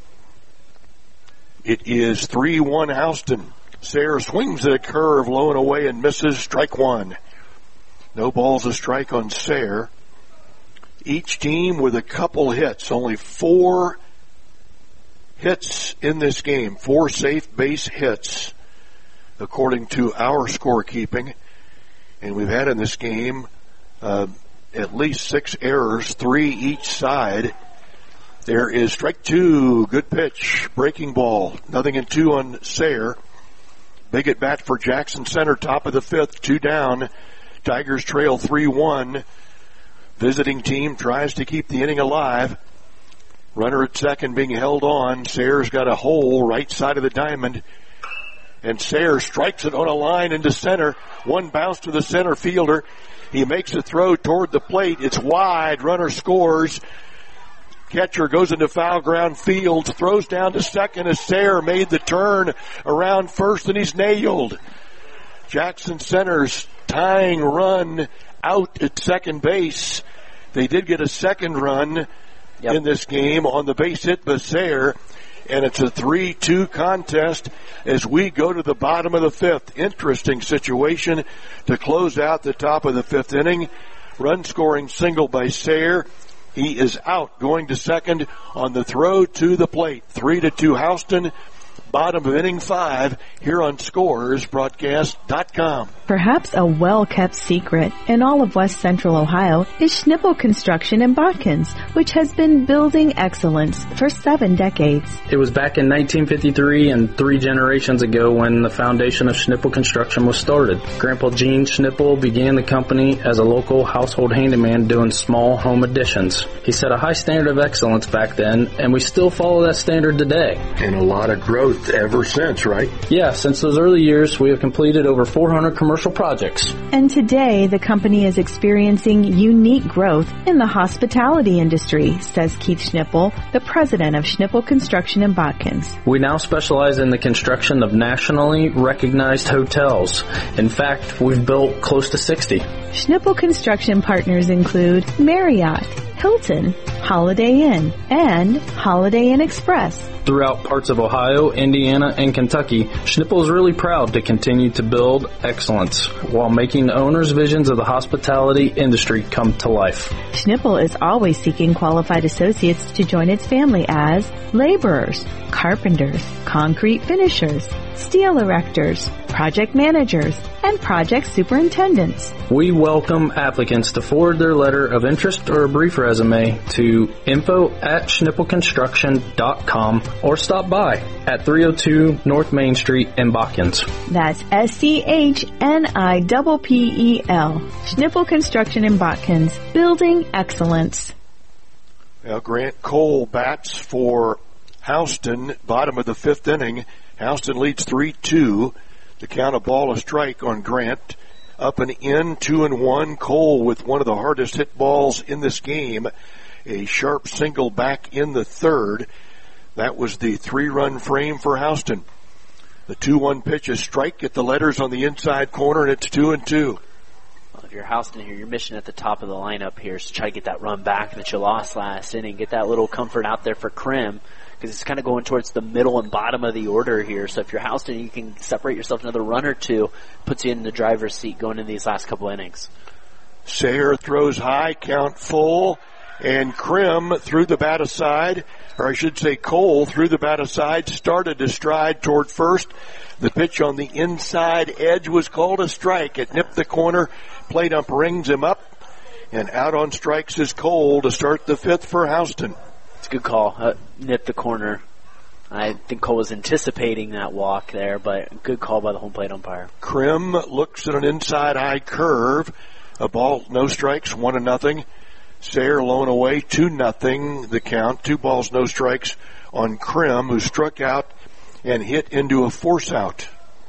It is 3-1 Houston. Sayre swings at a curve, low and away, and misses. Strike one. No balls, a strike on Sayre. Each team with a couple hits. Only 4 hits in this game. 4 safe base hits, according to our scorekeeping. And we've had in this game at least 6 errors, 3 each side. There is strike 2. Good pitch. Breaking ball. 0-2 on Sayre. Big at bat for Jackson Center, top of the fifth, 2 down. Tigers trail 3-1. Visiting team tries to keep the inning alive. Runner at second being held on. Sayre's got a hole right side of the diamond. And Sayre strikes it on a line into center. One bounce to the center fielder. He makes a throw toward the plate. It's wide. Runner scores. Catcher goes into foul ground. Fields throws down to second as Sayre made the turn around first, and he's nailed. Jackson Center's tying run out at second base. They did get a second run in this game on the base hit by Sayre, and it's a 3-2 contest as we go to the bottom of the fifth. Interesting situation to close out the top of the fifth inning. Run scoring single by Sayre. He is out, going to second on the throw to the plate. 3-2 Houston. bottom of inning 5 here on ScoresBroadcast.com. Perhaps a well-kept secret in all of West Central Ohio is Schnippel Construction in Botkins, which has been building excellence for 7 decades. It was back in 1953 and 3 generations ago when the foundation of Schnippel Construction was started. Grandpa Gene Schnippel began the company as a local household handyman doing small home additions. He set a high standard of excellence back then, and we still follow that standard today. And a lot of growth ever since, right? Yeah, since those early years, we have completed over 400 commercial projects. And today, the company is experiencing unique growth in the hospitality industry, says Keith Schnippel, the president of Schnippel Construction in Botkins. We now specialize in the construction of nationally recognized hotels. In fact, we've built close to 60. Schnippel Construction partners include Marriott, Hilton, Holiday Inn, and Holiday Inn Express. Throughout parts of Ohio, Indiana, and Kentucky, Schnippel is really proud to continue to build excellence while making the owners' visions of the hospitality industry come to life. Schnippel is always seeking qualified associates to join its family as laborers, carpenters, concrete finishers, steel erectors, project managers, and project superintendents. We welcome applicants to forward their letter of interest or a brief resume to info@schnippelconstruction.com or stop by at 302 North Main Street in Botkins. That's SCHNIPPEL. Schnippel Construction in Botkins, building excellence. Now, Grant Cole bats for Houston, bottom of the 5th inning. Houston leads 3-2. The count, a ball, a strike on Grant. Up and in, 2-1. Cole with one of the hardest hit balls in this game. A sharp single back in the 3rd. That was the 3-run frame for Houston. The 2-1 pitch is strike. Get the letters on the inside corner, and it's 2-2. Well, if you're Houston here, your mission at the top of the lineup here is to try to get that run back that you lost last inning. Get that little comfort out there for Krim, because it's kind of going towards the middle and bottom of the order here. So if you're Houston, you can separate yourself another run or two, puts you in the driver's seat going into these last couple innings. Sayre throws high, count full, and Krim threw the bat aside, or I should say Cole threw the bat aside, started to stride toward first. The pitch on the inside edge was called a strike. It nipped the corner. Plate ump rings him up, and out on strikes is Cole to start the 5th for Houston. It's a good call. Nipped the corner. I think Cole was anticipating that walk there, but good call by the home plate umpire. Krim looks at an inside high curve. A ball, no strikes, 1-0. Sayre lone away, 2-0 the count. 2 balls, no strikes on Krim, who struck out and hit into a force out.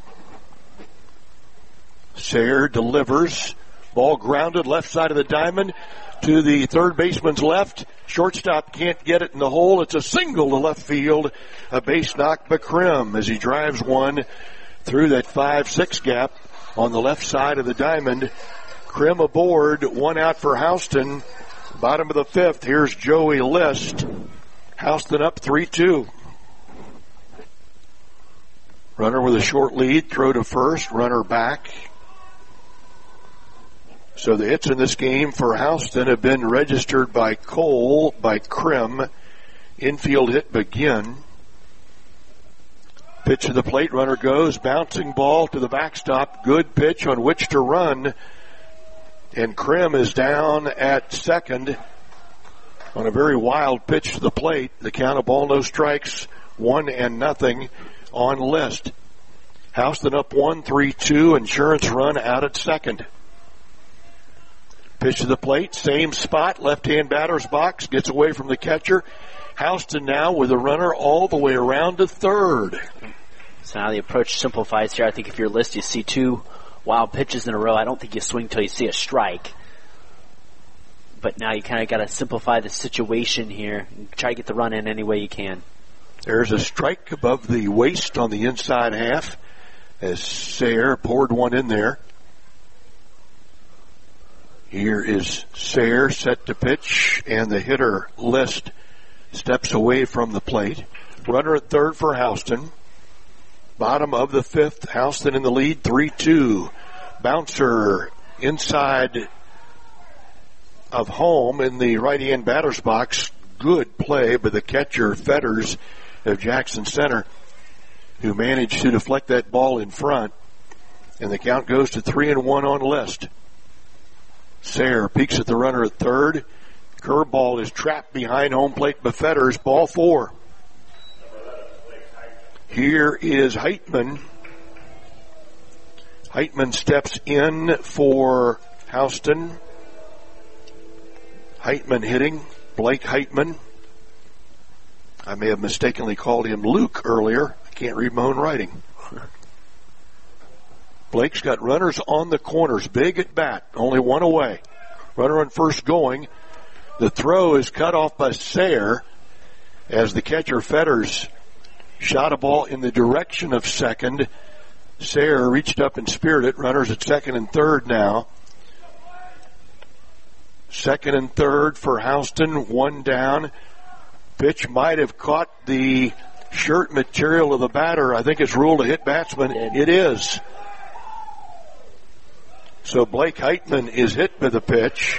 Sayre delivers. Ball grounded left side of the diamond to the third baseman's left. Shortstop can't get it in the hole. It's a single to left field. A base knock by Krim as he drives one through that 5-6 gap on the left side of the diamond. Krim aboard, 1 out for Houston. Bottom of the 5th, here's Joey List. Houston up 3-2. Runner with a short lead, throw to first, runner back. So the hits in this game for Houston have been registered by Cole, by Krim. Infield hit begin. Pitch to the plate, runner goes, bouncing ball to the backstop. Good pitch on which to run. And Krim is down at second on a very wild pitch to the plate. The count, a ball, no strikes, 1-0 on List. Houston up 1-3-2, insurance run out at second. Pitch to the plate, same spot, left-hand batter's box, gets away from the catcher. Houston now with a runner all the way around to third. So now the approach simplifies here. I think if you're List, you see 2 wild pitches in a row. I don't think you swing till you see a strike. But now you kind of got to simplify the situation here and try to get the run in any way you can. There's a strike above the waist on the inside half as Sayre poured one in there. Here is Sayre set to pitch, and the hitter List steps away from the plate. Runner at third for Houston. Bottom of the 5th, Houston in the lead, 3-2. Bouncer inside of home in the right-hand batter's box. Good play by the catcher, Fetters of Jackson Center. who managed to deflect that ball in front. And the count goes to 3-1 on List. Sayre peeks at the runner at third. Curveball is trapped behind home plate by Fetters. Ball 4. Here is Heitman. Heitman steps in for Houston. Heitman hitting. Blake Heitman. I may have mistakenly called him Luke earlier. I can't read my own writing. Blake's got runners on the corners. Big at bat. Only one away. Runner on first going. The throw is cut off by Sayre as the catcher Fetters shot a ball in the direction of second. Sayre reached up and speared it. Runners at second and third now. Second and third for Houston. One down. Pitch might have caught the shirt material of the batter. I think it's ruled a hit batsman. It is. So Blake Heitman is hit by the pitch.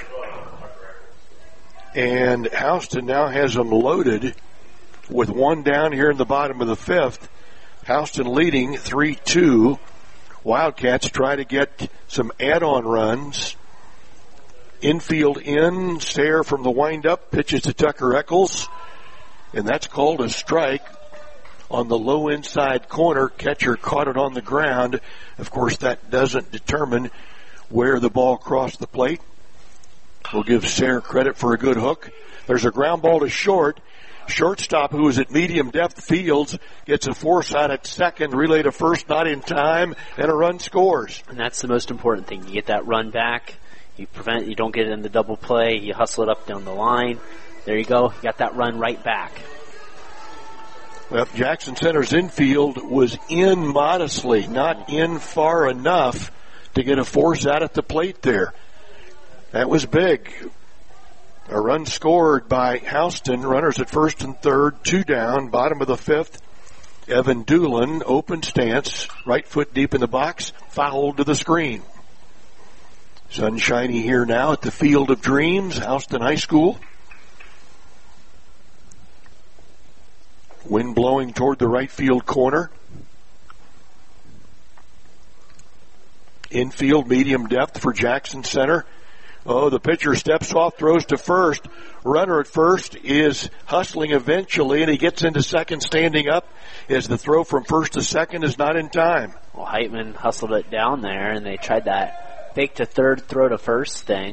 And Houston now has them loaded with one down here in the bottom of the fifth. Houston leading 3-2. Wildcats try to get some add-on runs. Infield in. Sayre from the windup pitches to Tucker Eccles. And that's called a strike on the low inside corner. Catcher caught it on the ground. Of course, that doesn't determine where the ball crossed the plate. We'll give Sayre credit for a good hook. There's a ground ball to short. Shortstop, who is at medium depth Fields, gets a force out at second, relay to first, not in time, and a run scores. And that's the most important thing. You get that run back. You don't get it in the double play. You hustle it up down the line. There you go. You got that run right back. Well, Jackson Center's infield was in modestly, not in far enough to get a force out at the plate there. That was big. A run scored by Houston. Runners at first and third, two down, bottom of the fifth. Evan Doolin, open stance, right foot deep in the box, fouled to the screen. Sunshiny here now at the Field of Dreams, Houston High School. Wind blowing toward the right field corner. Infield, medium depth for Jackson Center. Oh, the pitcher steps off, throws to first. Runner at first is hustling eventually, and he gets into second standing up as the throw from first to second is not in time. Well, Heitman hustled it down there, and they tried that fake to third, throw to first thing.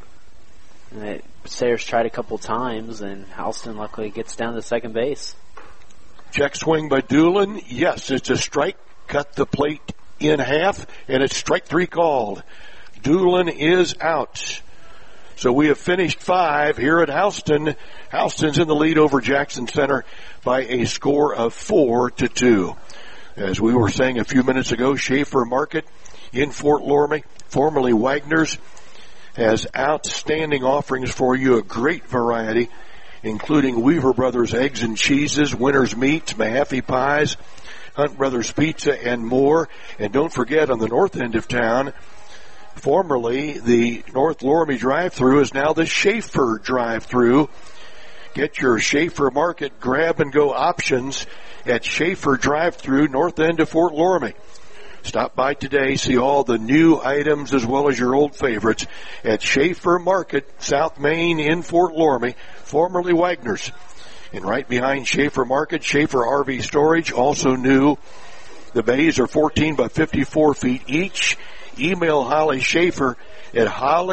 And Sayers tried a couple times, and Houston luckily gets down to second base. Check swing by Doolin. Yes, it's a strike. Cut the plate in half, and it's strike three called. Doolin is out. So we have finished 5 here at Houston. Houston's in the lead over Jackson Center by a score of 4-2. As we were saying a few minutes ago, Schaefer Market in Fort Loramie, formerly Wagner's, has outstanding offerings for you, a great variety, including Weaver Brothers eggs and cheeses, Winter's meats, Mahaffey pies, Hunt Brothers pizza, and more. And don't forget, on the north end of town, formerly the North Loramie drive-thru is now the Schaefer drive-thru. Get your Schaefer Market grab-and-go options at Schaefer drive-thru, north end of Fort Loramie. Stop by today, see all the new items as well as your old favorites at Schaefer Market, South Main in Fort Loramie, formerly Wagner's. And right behind Schaefer Market, Schaefer RV Storage, also new. The bays are 14 by 54 feet each. Email Holly Schaefer at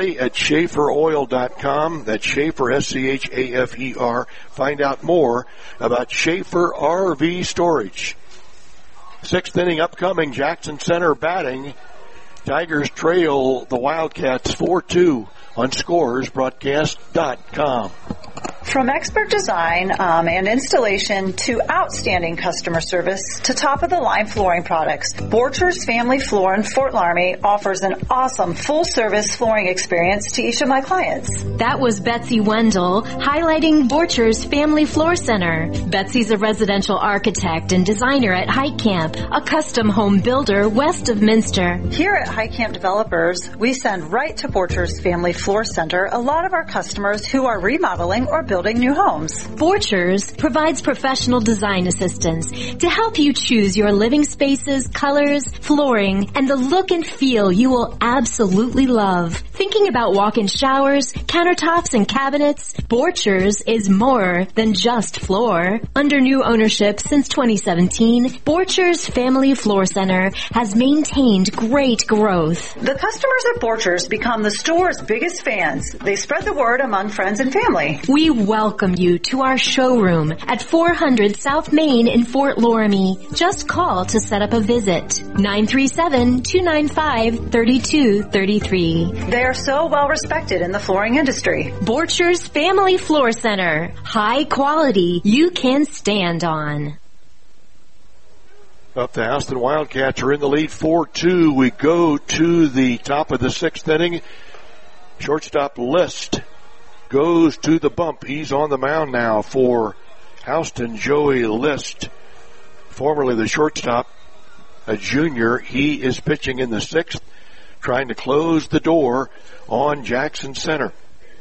holly@schaeferoil.com. That's Schaefer, S-C-H-A-F-E-R. Find out more about Schaefer RV Storage. 6th inning upcoming, Jackson Center batting. Tigers trail the Wildcats 4-2 on scoresbroadcast.com. From expert design and installation to outstanding customer service to top-of-the-line flooring products, Borchers Family Floor in Fort Loramie offers an awesome full-service flooring experience to each of my clients. That was Betsy Wendell highlighting Borchers Family Floor Center. Betsy's a residential architect and designer at Hike Camp, a custom home builder west of Minster. Here at Hike Camp Developers, we send right to Borchers Family Floor Center a lot of our customers who are remodeling or building building new homes. Borchers provides professional design assistance to help you choose your living spaces, colors, flooring, and the look and feel you will absolutely love. Thinking about walk-in showers, countertops, and cabinets? Borchers is more than just floor. Under new ownership since 2017, Borchers Family Floor Center has maintained great growth. The customers at Borchers become the store's biggest fans. They spread the word among friends and family. We welcome you to our showroom at 400 South Main in Fort Loramie. Just call to set up a visit. 937-295-3233. They are so well respected in the flooring industry. Borchers Family Floor Center. High quality you can stand on. Up the Houston Wildcats are in the lead 4-2. We go to the top of the sixth inning. Shortstop List goes to the bump. He's on the mound now for Houston. Joey List, formerly the shortstop, a junior. He is pitching in the sixth, trying to close the door on Jackson Center.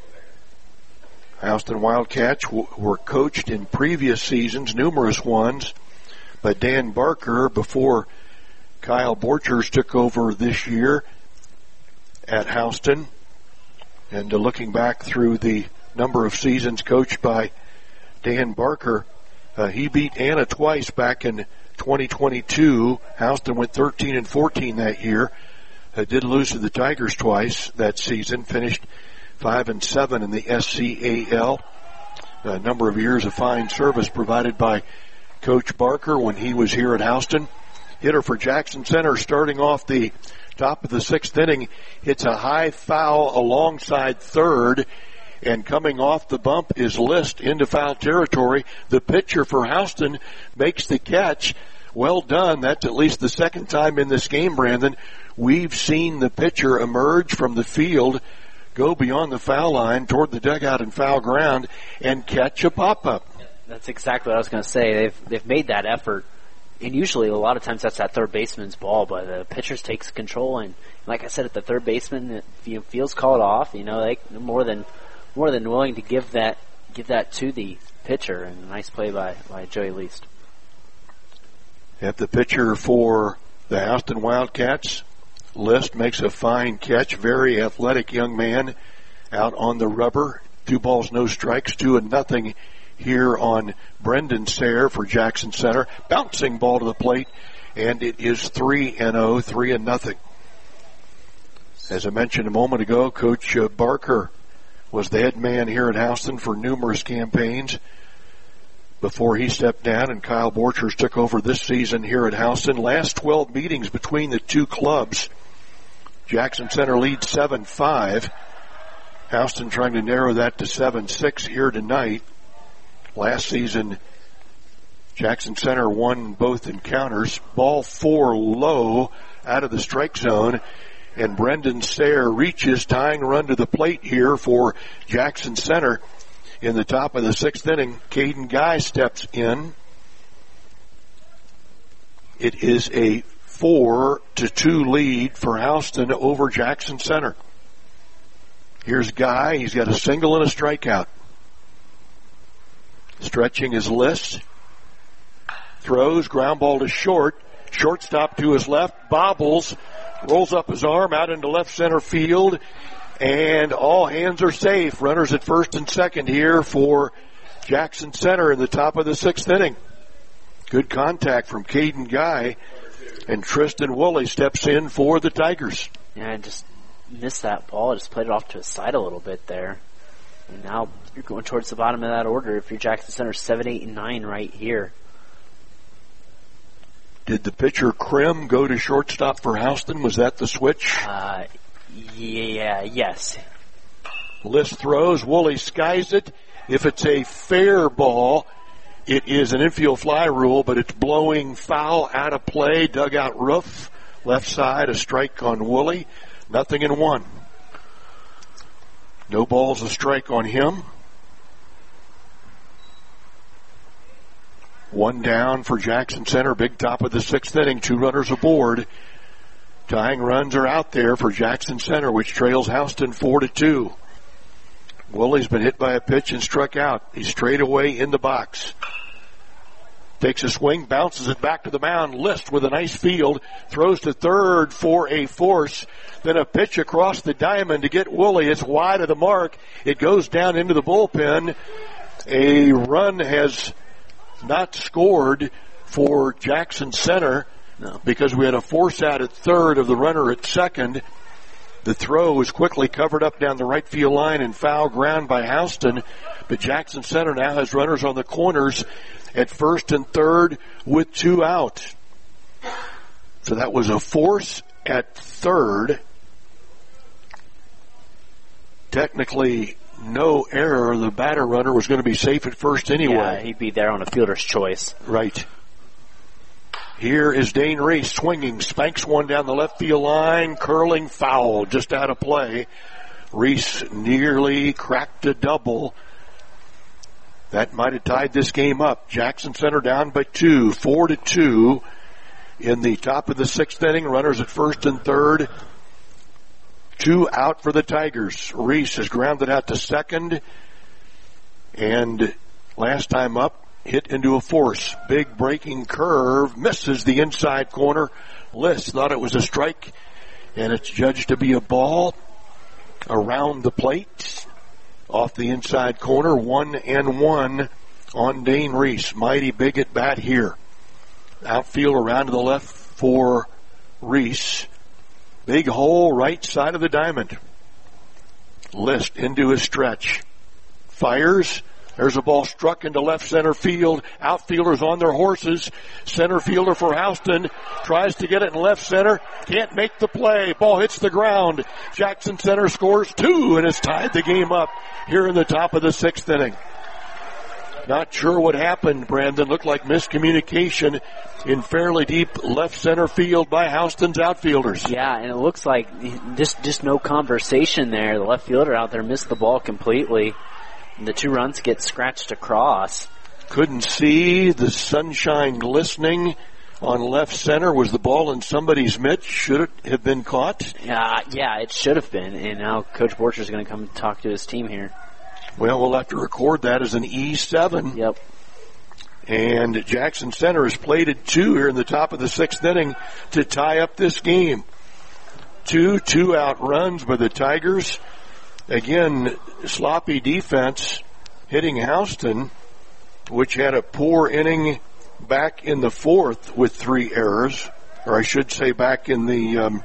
Houston Wildcats were coached in previous seasons, numerous ones, by Dan Barker before Kyle Borchers took over this year at Houston. And looking back through the number of seasons coached by Dan Barker, he beat Anna twice back in 2022. Houston went 13-14 that year. Did lose to the Tigers twice that season. Finished 5-7 in the SCAL. A number of years of fine service provided by Coach Barker when he was here at Houston. Hitter for Jackson Center starting off the top of the sixth inning. Hits a high foul alongside third, and coming off the bump is List into foul territory. The pitcher for Houston makes the catch. Well done. That's at least the second time in this game, Brandon, we've seen the pitcher emerge from the field, go beyond the foul line toward the dugout and foul ground, and catch a pop-up. That's exactly what I was going to say. They've made that effort, and usually a lot of times that's that third baseman's ball, but the pitcher takes control, and like I said, at the third baseman, feels called off. They more than willing to give that to the pitcher, and a nice play by Joey List. At the pitcher for the Houston Wildcats, List makes a fine catch. Very athletic young man out on the rubber. 2 balls, no strikes, 2-0 here on Brendan Sayre for Jackson Center. Bouncing ball to the plate, and it is 3-0, 3-0. As I mentioned a moment ago, Coach Barker was the head man here at Houston for numerous campaigns before he stepped down, and Kyle Borchers took over this season here at Houston. Last 12 meetings between the two clubs, Jackson Center leads 7-5. Houston trying to narrow that to 7-6 here tonight. Last season, Jackson Center won both encounters. Ball 4 low out of the strike zone, and Brendan Sayre reaches, tying run to the plate here for Jackson Center. In the top of the sixth inning, Caden Guy steps in. It is a 4-2 lead for Houston over Jackson Center. Here's Guy. He's got a single and a strikeout. Stretching his List. Throws, ground ball to short. Shortstop to his left, bobbles, rolls up his arm out into left center field, and all hands are safe. Runners at first and second here for Jackson Center in the top of the sixth inning. Good contact from Caden Guy, and Tristan Woolley steps in for the Tigers. Yeah, I just missed that ball. I just played it off to his side a little bit there. And now you're going towards the bottom of that order if you're Jackson Center 7, 8, and 9 right here. Did the pitcher Krim go to shortstop for Houston? Was that the switch? Yes. List throws. Woolley skies it. If it's a fair ball, it is an infield fly rule, but it's blowing foul out of play. Dugout roof, left side, a strike on Woolley. 0-1. No balls, a strike on him. 1 down for Jackson Center. Big top of the sixth inning. 2 runners aboard. Tying runs are out there for Jackson Center, which trails Houston 4-2. Woolley's been hit by a pitch and struck out. He's straight away in the box. Takes a swing, bounces it back to the mound. List with a nice field, throws to third for a force. Then a pitch across the diamond to get Woolley. It's wide of the mark. It goes down into the bullpen. A run has not scored for Jackson Center because we had a force out at third of the runner at second. The throw was quickly covered up down the right field line and foul ground by Houston. But Jackson Center now has runners on the corners at first and third with 2 out. So that was a force at third. Technically, no error. The batter runner was going to be safe at first anyway. Yeah, he'd be there on a fielder's choice. Right. Here is Dane Reese swinging, spanks one down the left field line, curling foul, just out of play. Reese nearly cracked a double. That might have tied this game up. Jackson Center down by 2, 4-2 in the top of the 6th inning. Runners at first and third. 2 out for the Tigers. Reese has grounded out to second, and last time up, hit into a force. Big breaking curve, misses the inside corner. List thought it was a strike, and it's judged to be a ball around the plate. Off the inside corner, 1-1 on Dane Reese. Mighty big at bat here. Outfield around to the left for Reese. Big hole right side of the diamond. List into his stretch. Fires. There's a ball struck into left center field. Outfielders on their horses. Center fielder for Houston tries to get it in left center. Can't make the play. Ball hits the ground. Jackson Center scores 2 and has tied the game up here in the top of the 6th inning. Not sure what happened, Brandon. Looked like miscommunication in fairly deep left center field by Houston's outfielders. Yeah, and it looks like just no conversation there. The left fielder out there missed the ball completely. And the 2 runs get scratched across. Couldn't see the sunshine glistening on left center. Was the ball in somebody's mitt? Should it have been caught? Yeah, it should have been. And now Coach Borcher is going to come talk to his team here. Well, we'll have to record that as an E7. Yep. And Jackson Center has plated 2 here in the top of the 6th inning to tie up this game. 2 2-out runs by the Tigers. Again, sloppy defense hitting Houston, which had a poor inning back in the 4th with 3 errors, or I should say back in the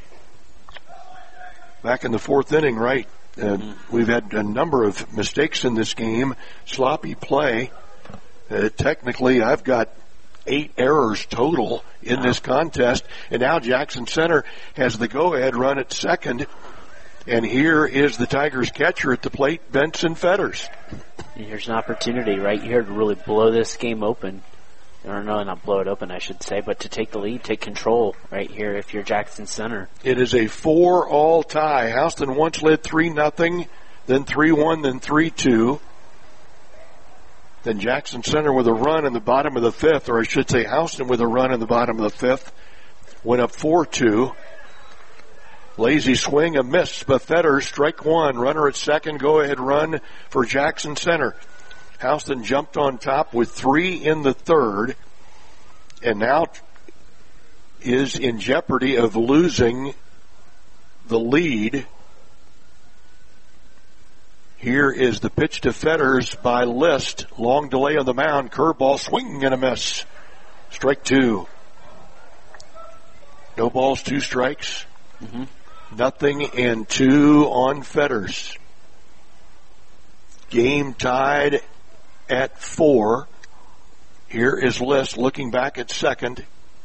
4th inning, right? We've had a number of mistakes in this game, sloppy play. Technically, I've got 8 errors total in this contest, and now Jackson Center has the go-ahead run at second. And here is the Tigers catcher at the plate, Benson Fetters. And here's an opportunity right here to really blow this game open. Or no, not blow it open, I should say, but to take the lead, take control right here if you're Jackson Center. It is a 4-all tie. Houston once led 3-0, then 3-1, then 3-2. Then Jackson Center with a run in the bottom of the 5th, or I should say Houston with a run in the bottom of the 5th. Went up 4-2. Lazy swing, a miss by Fetters, strike 1. Runner at second, go-ahead run for Jackson Center. Houston jumped on top with 3 in the 3rd, and now is in jeopardy of losing the lead. Here is the pitch to Fetters by List. Long delay on the mound, curveball, swing and a miss. Strike 2. No balls, 2 strikes. 0-2 on Fetters. Game tied at 4. Here is List looking back at second.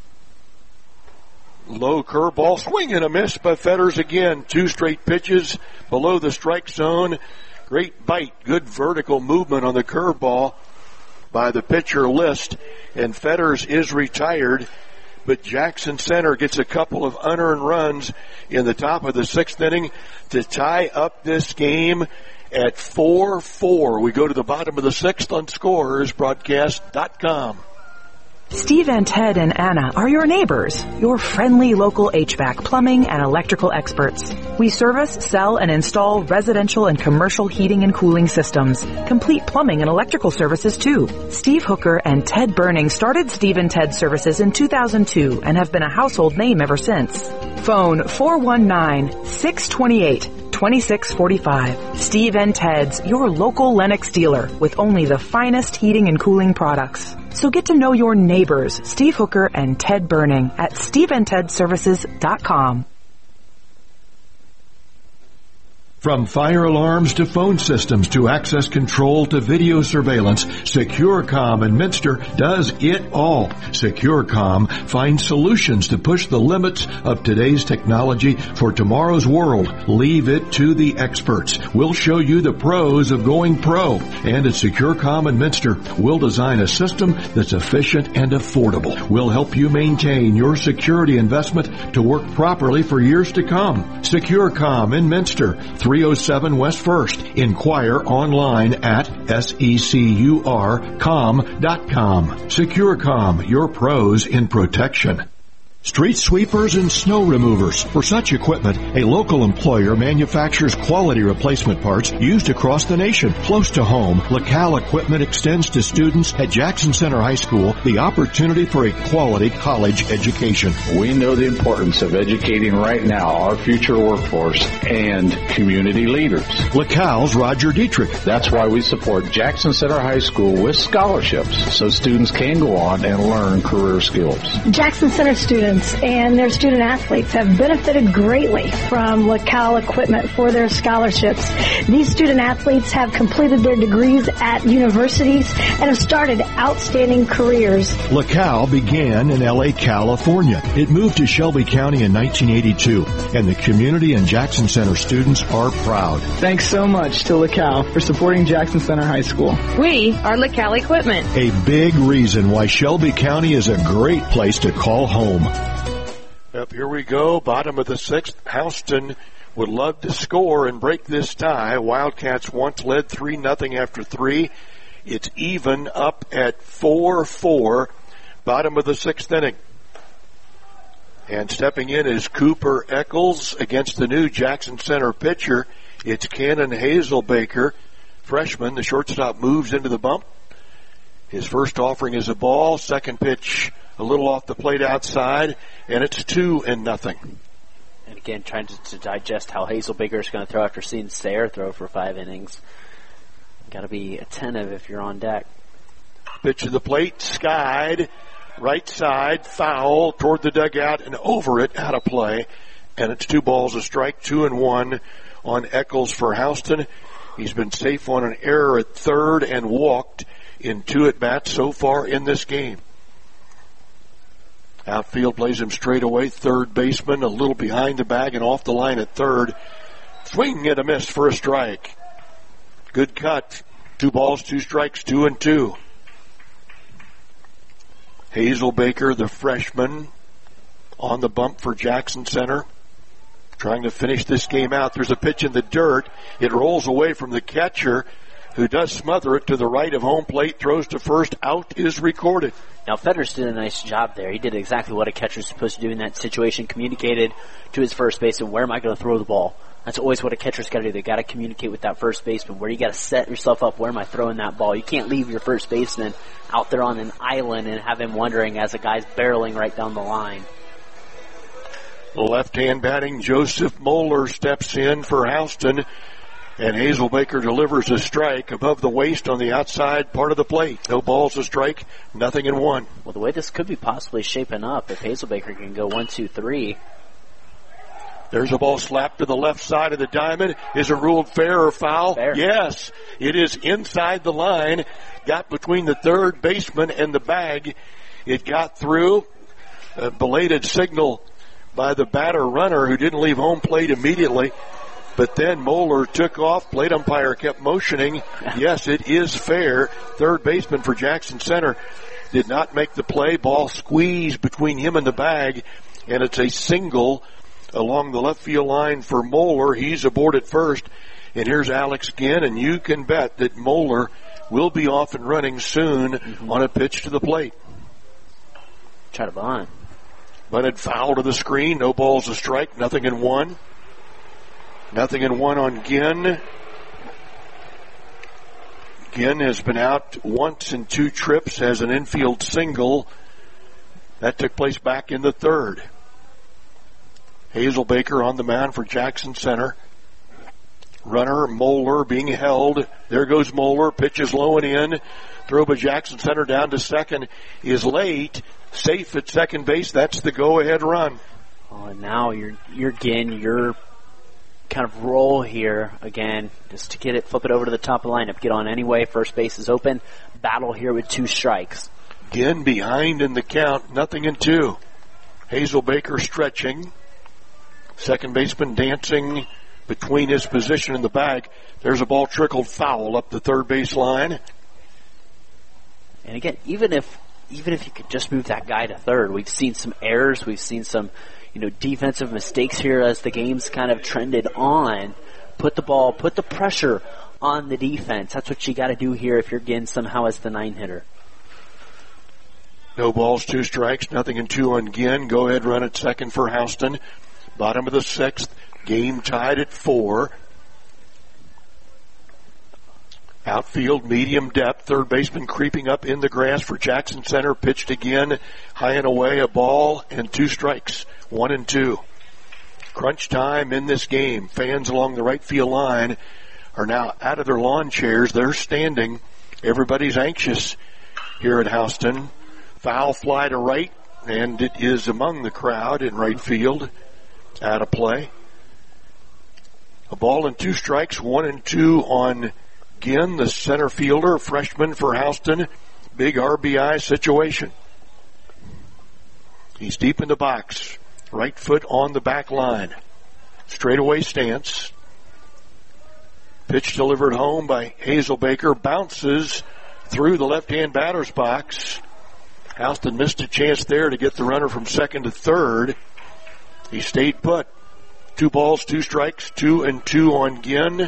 Low curveball, swing and a miss by Fetters again. 2 straight pitches below the strike zone. Great bite, good vertical movement on the curveball by the pitcher List. And Fetters is retired. But Jackson Center gets a couple of unearned runs in the top of the 6th inning to tie up this game at 4-4. We go to the bottom of the 6th on ScorersBroadcast.com. Steve and Ted and Anna are your neighbors, your friendly local HVAC, plumbing, and electrical experts. We service, sell, and install residential and commercial heating and cooling systems, complete plumbing and electrical services too. Steve Hooker and Ted Burning started Steve and Ted Services in 2002 and have been a household name ever since. Phone 419-628-2645. Steve and Ted's, your local Lennox dealer with only the finest heating and cooling products. So get to know your neighbors, Steve Hooker and Ted Burning, at steveandtedservices.com. From fire alarms to phone systems to access control to video surveillance, SecureCom in Minster does it all. SecureCom finds solutions to push the limits of today's technology for tomorrow's world. Leave it to the experts. We'll show you the pros of going pro. And at SecureCom in Minster, we'll design a system that's efficient and affordable. We'll help you maintain your security investment to work properly for years to come. SecureCom in Minster, 307 West 1st. Inquire online at securcom.com. SecureCom, your pros in protection. Street sweepers and snow removers. For such equipment, a local employer manufactures quality replacement parts used across the nation. Close to home, LaCal Equipment extends to students at Jackson Center High School the opportunity for a quality college education. We know the importance of educating right now our future workforce and community leaders. LaCal's Roger Dietrich. That's why we support Jackson Center High School with scholarships so students can go on and learn career skills. Jackson Center students and their student athletes have benefited greatly from LaCal Equipment for their scholarships. These student athletes have completed their degrees at universities and have started outstanding careers. LaCal began in L.A., California. It moved to Shelby County in 1982, and the community and Jackson Center students are proud. Thanks so much to LaCal for supporting Jackson Center High School. We are LaCal Equipment. A big reason why Shelby County is a great place to call home. Up here we go, bottom of the sixth. Houston would love to score and break this tie. Wildcats once led 3-0 after 3. It's even up at 4-4, bottom of the sixth inning. And stepping in is Cooper Eccles against the new Jackson Center pitcher. It's Cannon Hazelbaker, freshman. The shortstop moves into the bump. His first offering is a ball. Second pitch a little off the plate outside, and it's 2-0. And again, trying to digest how Hazelbaker is going to throw after seeing Sayre throw for 5 innings. Got to be attentive if you're on deck. Pitch to the plate, skied, right side, foul toward the dugout and over it, out of play. And it's 2 balls, a strike, 2-1 on Eccles for Houston. He's been safe on an error at third and walked in 2 at-bats so far in this game. Outfield plays him straight away. Third baseman a little behind the bag and off the line at third. Swing and a miss for a strike. Good cut. 2 balls, 2 strikes, 2-2. Hazelbaker, the freshman, on the bump for Jackson Center. Trying to finish this game out. There's a pitch in the dirt. It rolls away from the catcher, who does smother it to the right of home plate, throws to first. Out is recorded. Now, Fetters did a nice job there. He did exactly what a catcher is supposed to do in that situation, communicated to his first baseman, where am I going to throw the ball? That's always what a catcher's got to do. They got to communicate with that first baseman, where you got to set yourself up, where am I throwing that ball? You can't leave your first baseman out there on an island and have him wondering as a guy's barreling right down the line. Left-hand batting Joseph Moeller steps in for Houston. And Hazelbaker delivers a strike above the waist on the outside part of the plate. No balls, a strike, 0-1. Well, the way this could be possibly shaping up, if Hazelbaker can go 1-2-3. There's a ball slapped to the left side of the diamond. Is it ruled fair or foul? Fair. Yes. It is inside the line. Got between the third baseman and the bag. It got through. A belated signal by the batter runner who didn't leave home plate immediately. But then Moeller took off. Plate umpire kept motioning. Yes, it is fair. Third baseman for Jackson Center did not make the play. Ball squeezed between him and the bag, and it's a single along the left field line for Moeller. He's aboard at first. And here's Alex Ginn, and you can bet that Moeller will be off and running soon on a pitch to the plate. Try to bunt. Bunted foul to the screen. No balls a strike. Nothing in one. Nothing in one on Ginn. Ginn has been out once in 2 trips as an infield single. That took place back in the 3rd. Hazelbaker on the mound for Jackson Center. Runner, Moeller being held. There goes Moeller. Pitches low and in. Throw by Jackson Center down to second is late. Safe at second base. That's the go-ahead run. Oh, and now you're Ginn, your kind of roll here again, just to get it, flip it over to the top of the lineup. Get on anyway. First base is open. Battle here with 2 strikes. Ginn behind in the count. Nothing in 2. Hazelbaker stretching. Second baseman dancing between his position and the bag. There's a ball trickled foul up the third base line. And again, even if you could just move that guy to third, we've seen some errors, we've seen some, defensive mistakes here as the game's kind of trended on. Put the pressure on the defense. That's what you got to do here if you're Ginn somehow as the 9-hitter. No balls, 2 strikes, nothing in 2 on Ginn. Go ahead run at second for Houston. Bottom of the 6th. Game tied at 4. Outfield, medium depth. Third baseman creeping up in the grass for Jackson Center. Pitched again. High and away. A ball and 2 strikes. 1 and 2. Crunch time in this game. Fans along the right field line are now out of their lawn chairs. They're standing. Everybody's anxious here at Houston. Foul fly to right, and it is among the crowd in right field. Out of play. A ball and 2 strikes, 1 and 2 on Ginn, the center fielder, freshman for Houston. Big RBI situation. He's deep in the box. Right foot on the back line. Straightaway stance. Pitch delivered home by Hazelbaker. Bounces through the left-hand batter's box. Houston missed a chance there to get the runner from second to third. He stayed put. 2 balls, 2 strikes, 2 and 2 on Ginn.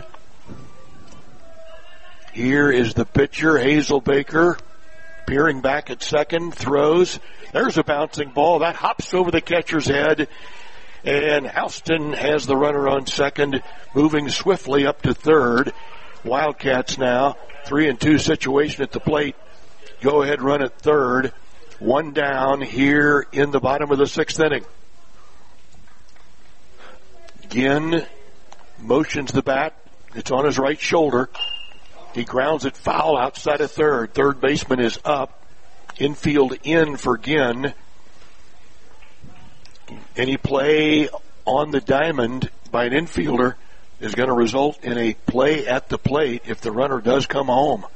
Here is the pitcher, Hazelbaker, peering back at second, throws. There's a bouncing ball. That hops over the catcher's head. And Houston has the runner on second, moving swiftly up to third. Wildcats now, 3 and 2 situation at the plate. Go ahead run at third. 1 down here in the bottom of the 6th inning. Ginn motions the bat. It's on his right shoulder. He grounds it foul outside of third. Third baseman is up. Infield in for Ginn. Any play on the diamond by an infielder is going to result in a play at the plate if the runner does come home.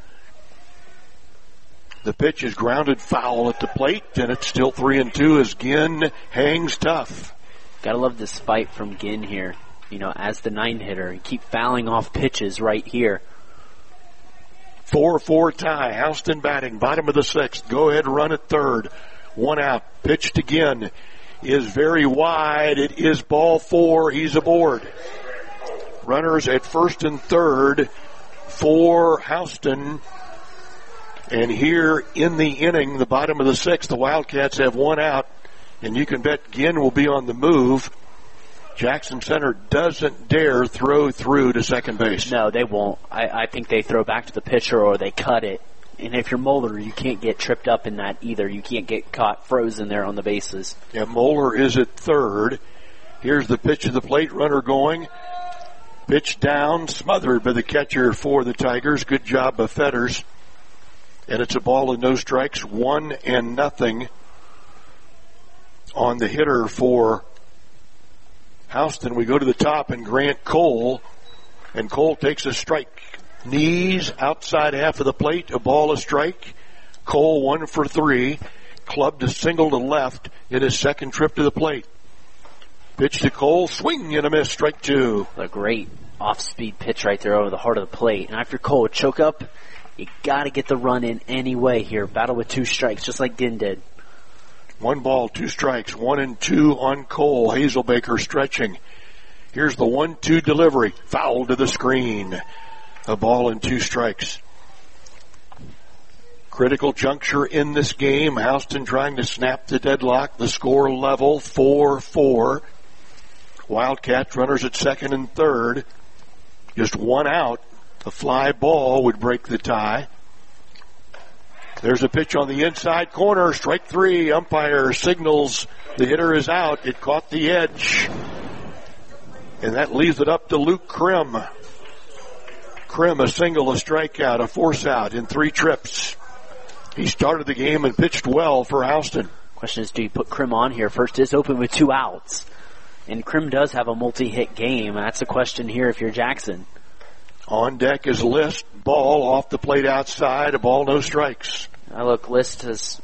The pitch is grounded foul at the plate, and it's still 3 and 2 as Ginn hangs tough. Gotta love this fight from Ginn here. As the 9-hitter, and keep fouling off pitches right here. 4-4 tie. Houston batting, bottom of the 6th. Go ahead run at third. 1 out. Pitched again is very wide. It is ball 4. He's aboard. Runners at first and third for Houston. And here in the inning, the bottom of the 6th, the Wildcats have 1 out. And you can bet Ginn will be on the move. Jackson Center doesn't dare throw through to second base. No, they won't. I think they throw back to the pitcher or they cut it. And if you're Moeller, you can't get tripped up in that either. You can't get caught frozen there on the bases. Yeah, Moeller is at third. Here's the pitch of the plate. Runner going. Pitch down, smothered by the catcher for the Tigers. Good job by Fetters. And it's a ball and no strikes. 1-0 on the hitter for Houston. We go to the top and Grant Cole. And Cole takes a strike. Knees outside half of the plate. A ball, a strike. Cole 1 for 3. Clubbed a single to left in his second trip to the plate. Pitch to Cole. Swing and a miss. Strike 2. A great off-speed pitch right there over the heart of the plate. And after Cole choke up, you got to get the run in anyway here. Battle with 2 strikes, just like Ginn did. 1 ball, 2 strikes, 1 and 2 on Cole. Hazelbaker stretching. Here's the 1-2 delivery. Foul to the screen. A ball and 2 strikes. Critical juncture in this game. Houston trying to snap the deadlock. The score level, 4-4. Wildcats runners at second and third. Just one out. A fly ball would break the tie. There's a pitch on the inside corner. Strike three. Umpire signals the hitter is out. It caught the edge. And that leaves it up to Luke Krim. Krim, a single, a strikeout, a force out in 3 trips. He started the game and pitched well for Houston. Question is, do you put Krim on here? First is open with 2 outs. And Krim does have a multi-hit game. That's a question here if you're Jackson. On deck is List. Ball off the plate outside. A ball, no strikes. Look, List is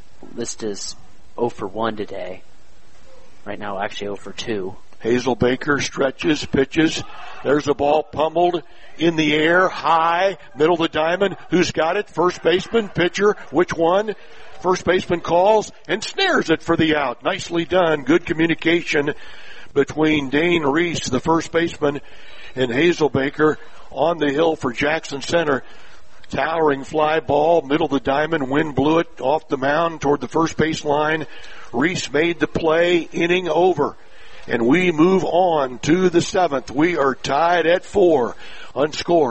0 for 1 today. Right now, actually 0 for 2. Hazel Baker stretches, pitches. There's a ball pummeled in the air, high, middle of the diamond. Who's got it? First baseman, pitcher. Which one? First baseman calls and snares it for the out. Nicely done. Good communication between Dane Reese, the first baseman, and Hazel Baker on the hill for Jackson Center. Towering fly ball, middle of the diamond. Wind blew it off the mound toward the first base line. Reese made the play, inning over. And we move on to the 7th. We are tied at 4 on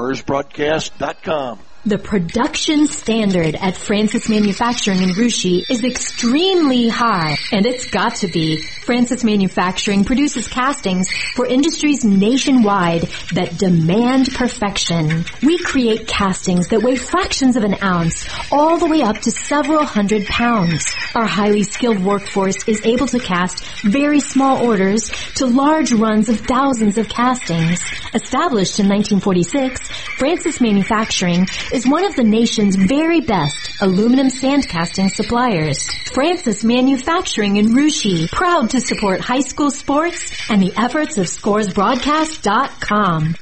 ScoresBroadcast.com. The production standard at Francis Manufacturing in Russia is extremely high, and it's got to be. Francis Manufacturing produces castings for industries nationwide that demand perfection. We create castings that weigh fractions of an ounce, all the way up to several hundred pounds. Our highly skilled workforce is able to cast very small orders to large runs of thousands of castings. Established in 1946, Francis Manufacturing is one of the nation's very best aluminum sand casting suppliers. Francis Manufacturing in Russia, proud to support high school sports and the efforts of ScoresBroadcast.com.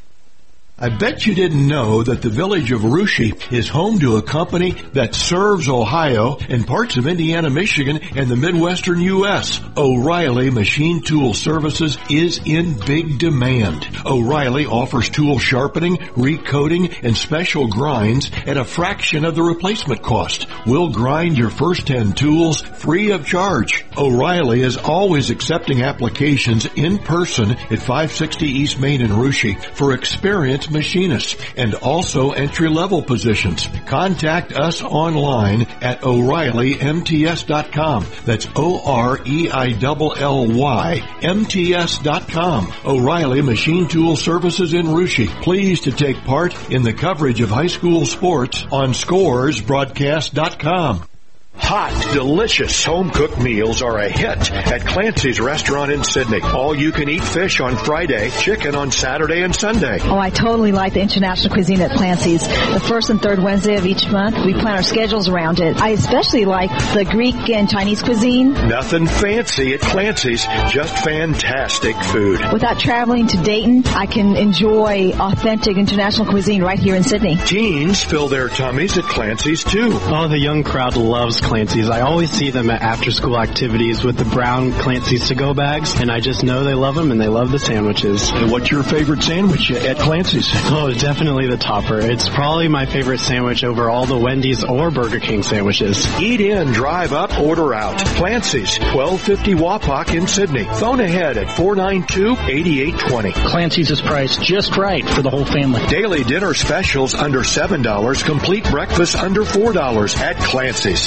I bet you didn't know that the village of Russia is home to a company that serves Ohio and parts of Indiana, Michigan, and the Midwestern U.S. O'Reilly Machine Tool Services is in big demand. O'Reilly offers tool sharpening, recoating, and special grinds at a fraction of the replacement cost. We'll grind your first 10 tools free of charge. O'Reilly is always accepting applications in person at 560 East Main in Russia for experienced machinists and also entry-level positions. Contact us online at O'ReillyMTS.com. That's OREILLY MTS.com. O'Reilly Machine Tool Services in Russia. Pleased to take part in the coverage of high school sports on ScoresBroadcast.com. Hot, delicious home-cooked meals are a hit at Clancy's Restaurant in Sydney. All-you-can-eat fish on Friday, chicken on Saturday and Sunday. Oh, I totally like the international cuisine at Clancy's. The first and third Wednesday of each month, we plan our schedules around it. I especially like the Greek and Chinese cuisine. Nothing fancy at Clancy's, just fantastic food. Without traveling to Dayton, I can enjoy authentic international cuisine right here in Sydney. Teens fill their tummies at Clancy's, too. Oh, the young crowd loves Clancy's. I always see them at after-school activities with the brown Clancy's to-go bags, and I just know they love them and they love the sandwiches. And what's your favorite sandwich at Clancy's? Oh, definitely the topper. It's probably my favorite sandwich over all the Wendy's or Burger King sandwiches. Eat in, drive up, order out. Clancy's, 1250 Wapak in Sydney. Phone ahead at 492-8820. Clancy's is priced just right for the whole family. Daily dinner specials under $7, complete breakfast under $4 at Clancy's.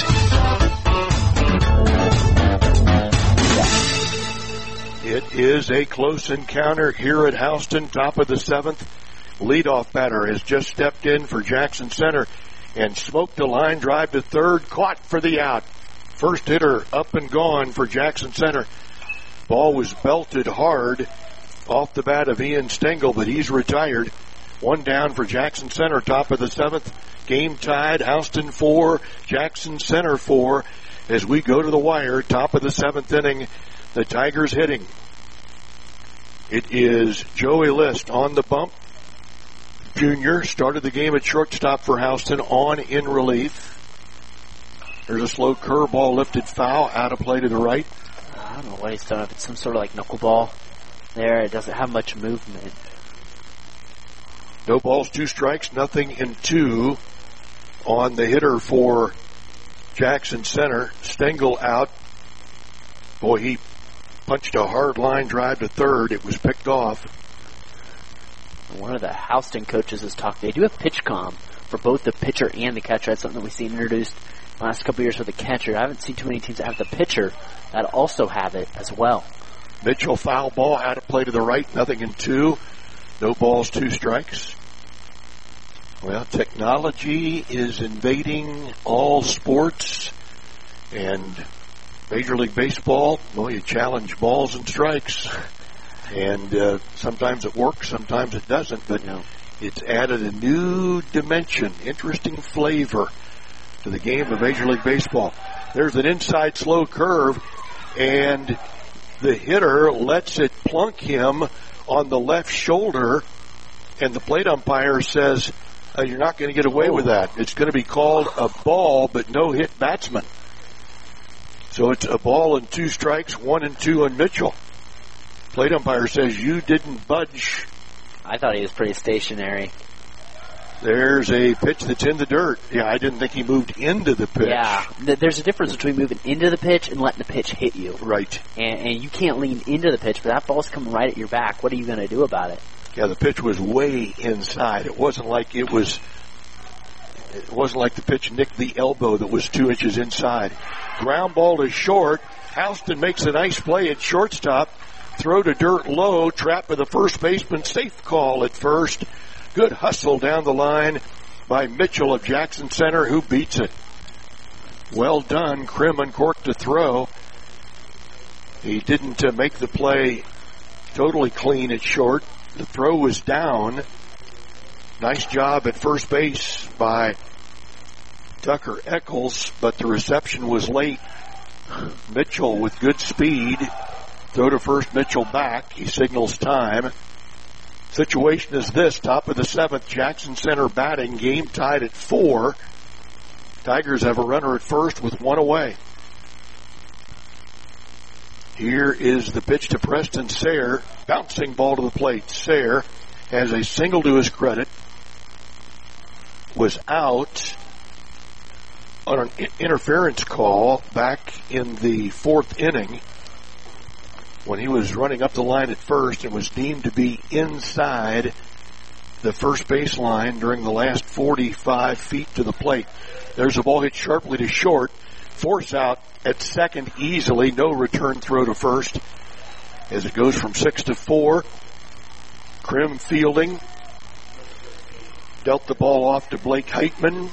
It is a close encounter here at Houston, top of the 7th. Leadoff batter has just stepped in for Jackson Center and smoked a line drive to third, caught for the out. First hitter up and gone for Jackson Center. Ball was belted hard off the bat of Ian Stengel, but he's retired. One down for Jackson Center, top of the 7th. Game tied, Houston 4, Jackson Center 4. As we go to the wire, top of the 7th inning, the Tigers hitting. It is Joey List on the bump. Junior started the game at shortstop for Houston, on in relief. There's a slow curveball lifted foul, out of play to the right. I don't know what he's done. If it's some sort of like knuckleball there, it doesn't have much movement. No balls, 2 strikes, nothing in 2 on the hitter for Jackson Center. Stengel out. Boy, he punched a hard line drive to third. It was picked off. One of the Houston coaches has talked. They do have pitch comm for both the pitcher and the catcher. That's something that we've seen introduced the last couple of years for the catcher. I haven't seen too many teams that have the pitcher that also have it as well. Mitchell foul ball, had to play to the right, 0-2. No balls, 2 strikes. Well, technology is invading all sports, and Major League Baseball, well, you challenge balls and strikes, and sometimes it works, sometimes it doesn't, but it's added a new dimension, interesting flavor to the game of Major League Baseball. There's an inside slow curve, and the hitter lets it plunk him on the left shoulder, and the plate umpire says, you're not going to get away with that. It's going to be called a ball, but no hit batsman. So it's a ball and 2 strikes, 1-2 on Mitchell. Plate umpire says, you didn't budge. I thought he was pretty stationary. There's a pitch that's in the dirt. Yeah, I didn't think he moved into the pitch. Yeah, there's a difference between moving into the pitch and letting the pitch hit you. Right. And you can't lean into the pitch, but that ball's coming right at your back. What are you going to do about it? Yeah, the pitch was way inside. It wasn't like the pitch nicked the elbow that was 2 inches inside. Ground ball to short. Houston makes a nice play at shortstop. Throw to dirt low. Trapped by the first baseman. Safe call at first. Good hustle down the line by Mitchell of Jackson Center, who beats it. Well done. Krim uncorked to throw. He didn't make the play totally clean at short. The throw was down. Nice job at first base by Tucker Eccles, but the reception was late. Mitchell with good speed. Throw to first, Mitchell back. He signals time. Situation is this, top of the 7th, Jackson Center batting, game tied at 4. Tigers have a runner at first with 1 away. Here is the pitch to Preston Sayre. Bouncing ball to the plate. Sayre has a single to his credit. Was out on an interference call back in the 4th inning when he was running up the line at first and was deemed to be inside the first baseline during the last 45 feet to the plate. There's a ball hit sharply to short. Force out at second easily. No return throw to first as it goes from 6-4. Krim fielding. Dealt the ball off to Blake Heitman.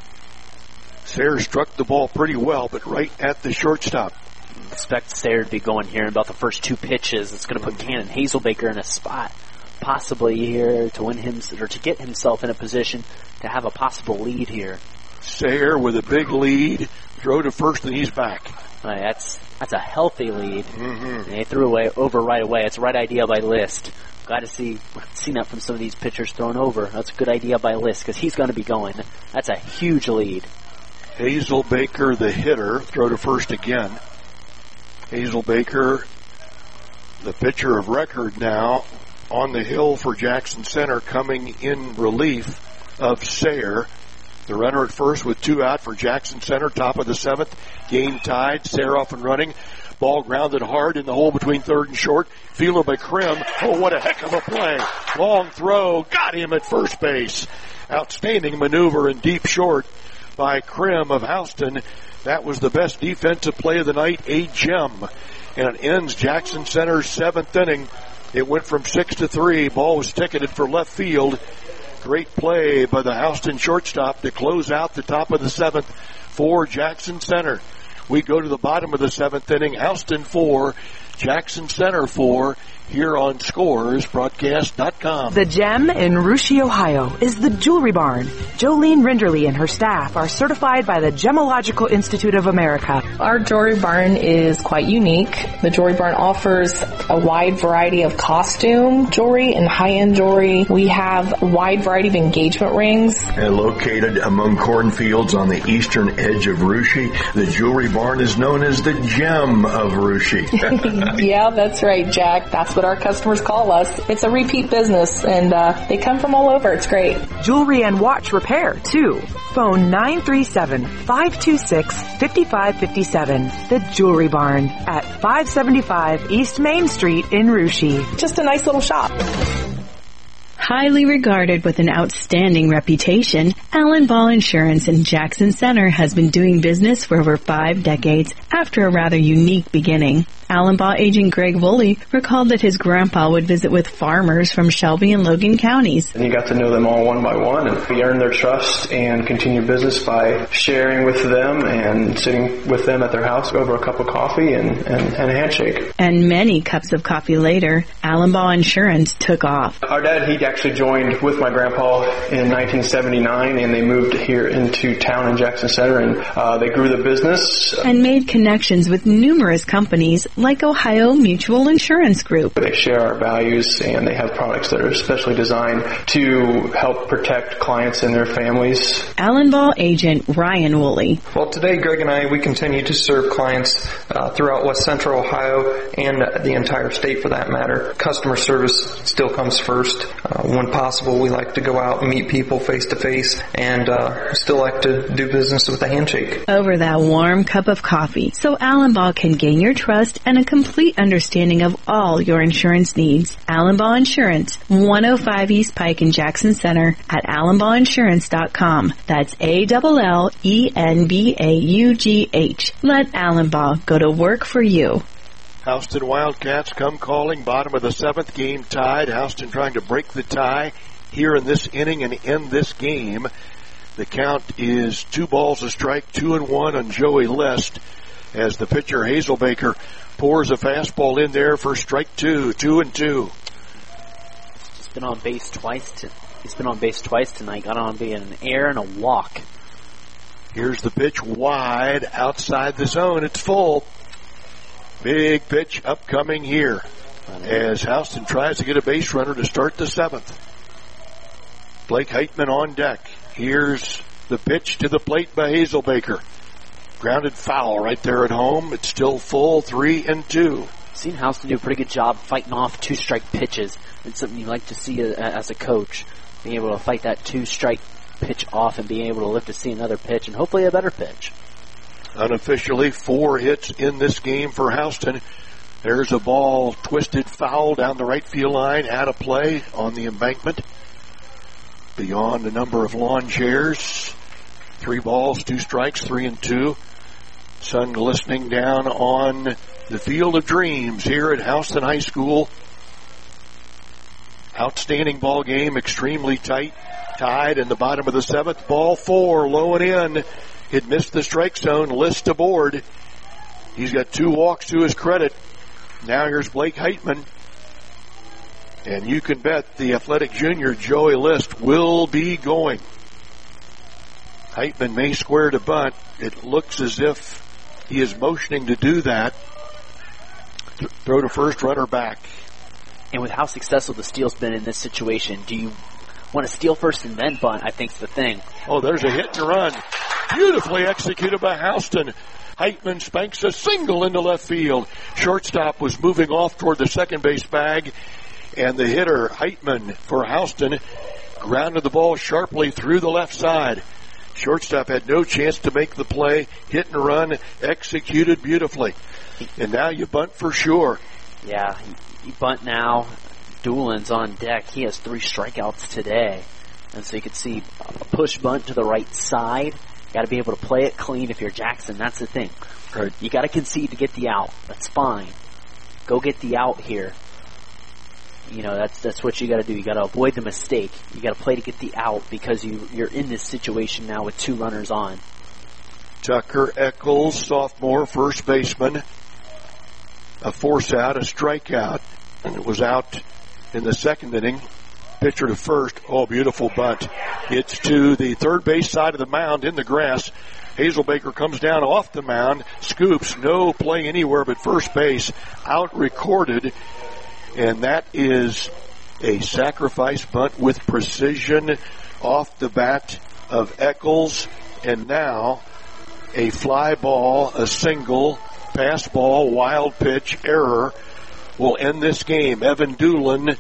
Sayre struck the ball pretty well, but right at the shortstop. Expect Sayre to be going here in about the first 2 pitches. It's going to put Cannon Hazelbaker in a spot, possibly here to win him or to get himself in a position to have a possible lead here. Sayre with a big lead, throw to first, and he's back. That's a healthy lead. And they threw over right away. It's the right idea by List. Glad to see seen that from some of these pitchers thrown over. That's a good idea by List because he's going to be going. That's a huge lead. Hazelbaker, the hitter, throw to first again. Hazelbaker, the pitcher of record now, on the hill for Jackson Center, coming in relief of Sayre. The runner at first with 2 out for Jackson Center, top of the 7th. Game tied. Sayre off and running. Ball grounded hard in the hole between third and short. Fielded by Krim. Oh, what a heck of a play. Long throw. Got him at first base. Outstanding maneuver in deep short by Krim of Houston. That was the best defensive play of the night, a gem. And it ends Jackson Center's 7th inning. It went from 6-3. Ball was ticketed for left field. Great play by the Houston shortstop to close out the top of the 7th for Jackson Center. We go to the bottom of the 7th inning. Houston 4, Jackson Center 4, here on ScoresBroadcast.com. The gem in Russia, Ohio is the Jewelry Barn. Jolene Rinderly and her staff are certified by the Gemological Institute of America. Our Jewelry Barn is quite unique. The Jewelry Barn offers a wide variety of costume jewelry and high-end jewelry. We have a wide variety of engagement rings. And located among cornfields on the eastern edge of Russia, the Jewelry Barn is known as the gem of Russia. Yeah, that's right, Jack. That's what our customers call us. It's a repeat business, and they come from all over. It's great. Jewelry and watch repair, too. Phone 937-526-5557. The Jewelry Barn at 575 East Main Street in Russia. Just a nice little shop. Highly regarded with an outstanding reputation, Allen Ball Insurance in Jackson Center has been doing business for over 5 decades after a rather unique beginning. Allen Ball agent Greg Woolley recalled that his grandpa would visit with farmers from Shelby and Logan counties. And he got to know them all one by one, and we earned their trust and continued business by sharing with them and sitting with them at their house over a cup of coffee and a handshake. And many cups of coffee later, Allen Ball Insurance took off. Our dad, he actually joined with my grandpa in 1979, and they moved here into town in Jackson Center, and they grew the business. And made connections with numerous companies like Ohio Mutual Insurance Group. They share our values, and they have products that are specially designed to help protect clients and their families. Allen Ball agent Ryan Woolley. Well, today Greg and I, we continue to serve clients throughout West Central Ohio and the entire state for that matter. Customer service still comes first. When possible, we like to go out and meet people face to face, and still like to do business with a handshake. Over that warm cup of coffee, so Allen Ball can gain your trust and a complete understanding of all your insurance needs. Allen Ball Insurance, 105 East Pike in Jackson Center at AllenBallInsurance.com. That's ALLENBAUGH. Let Allen Ball go to work for you. Houston Wildcats come calling, bottom of the 7th, game tied. Houston trying to break the tie here in this inning and end this game. The count is 2 balls a strike, 2-1 on Joey List, as the pitcher Hazelbaker pours a fastball in there for strike 2, 2-2. He's been on base twice. He's been on base twice tonight. Got on being an error and a walk. Here's the pitch wide outside the zone. It's full. Big pitch upcoming here as Houston tries to get a base runner to start the 7th. Blake Heitman on deck. Here's the pitch to the plate by Hazelbaker. Grounded foul right there at home. It's still full, 3-2. Seen Houston do a pretty good job fighting off 2-strike pitches. It's something you like to see as a coach, being able to fight that 2-strike pitch off and being able to live to see another pitch and hopefully a better pitch. Unofficially, 4 hits in this game for Houston. There's a ball twisted foul down the right field line, out of play on the embankment. Beyond a number of lawn chairs. 3 balls, 2 strikes, 3-2. Sun glistening down on the Field of Dreams here at Houston High School. Outstanding ball game, extremely tight. Tied in the bottom of the 7th. Ball 4, low and in. It missed the strike zone. List aboard. He's got 2 walks to his credit. Now here's Blake Heitman. And you can bet the athletic junior Joey List will be going. Heitman may square to bunt. It looks as if he is motioning to do that. Throw to first, runner back. And with how successful the steal's been in this situation, do you want to steal first and then bunt? I think's the thing. Oh, there's a hit and run. Beautifully executed by Houston. Heitman spanks a single into left field. Shortstop was moving off toward the second base bag, and the hitter, Heitman, for Houston, grounded the ball sharply through the left side. Shortstop had no chance to make the play. Hit and run, executed beautifully. And now you bunt for sure. Yeah, you bunt now. Doolin's on deck. He has 3 strikeouts today. And so you can see a push bunt to the right side. Got to be able to play it clean if you're Jackson. That's the thing. Right. You got to concede to get the out. That's fine. Go get the out here. You know, that's what you got to do. You got to avoid the mistake. You got to play to get the out because you're in this situation now with 2 runners on. Tucker Eccles, sophomore first baseman. A force out, a strikeout, and it was out in the 2nd inning. Pitcher to first. Oh, beautiful bunt. It's to the third base side of the mound in the grass. Hazelbaker comes down off the mound, scoops, no play anywhere but first base, out recorded, and that is a sacrifice bunt with precision off the bat of Eccles, and now a fly ball, a single, pass ball, wild pitch, error will end this game. Evan Doolin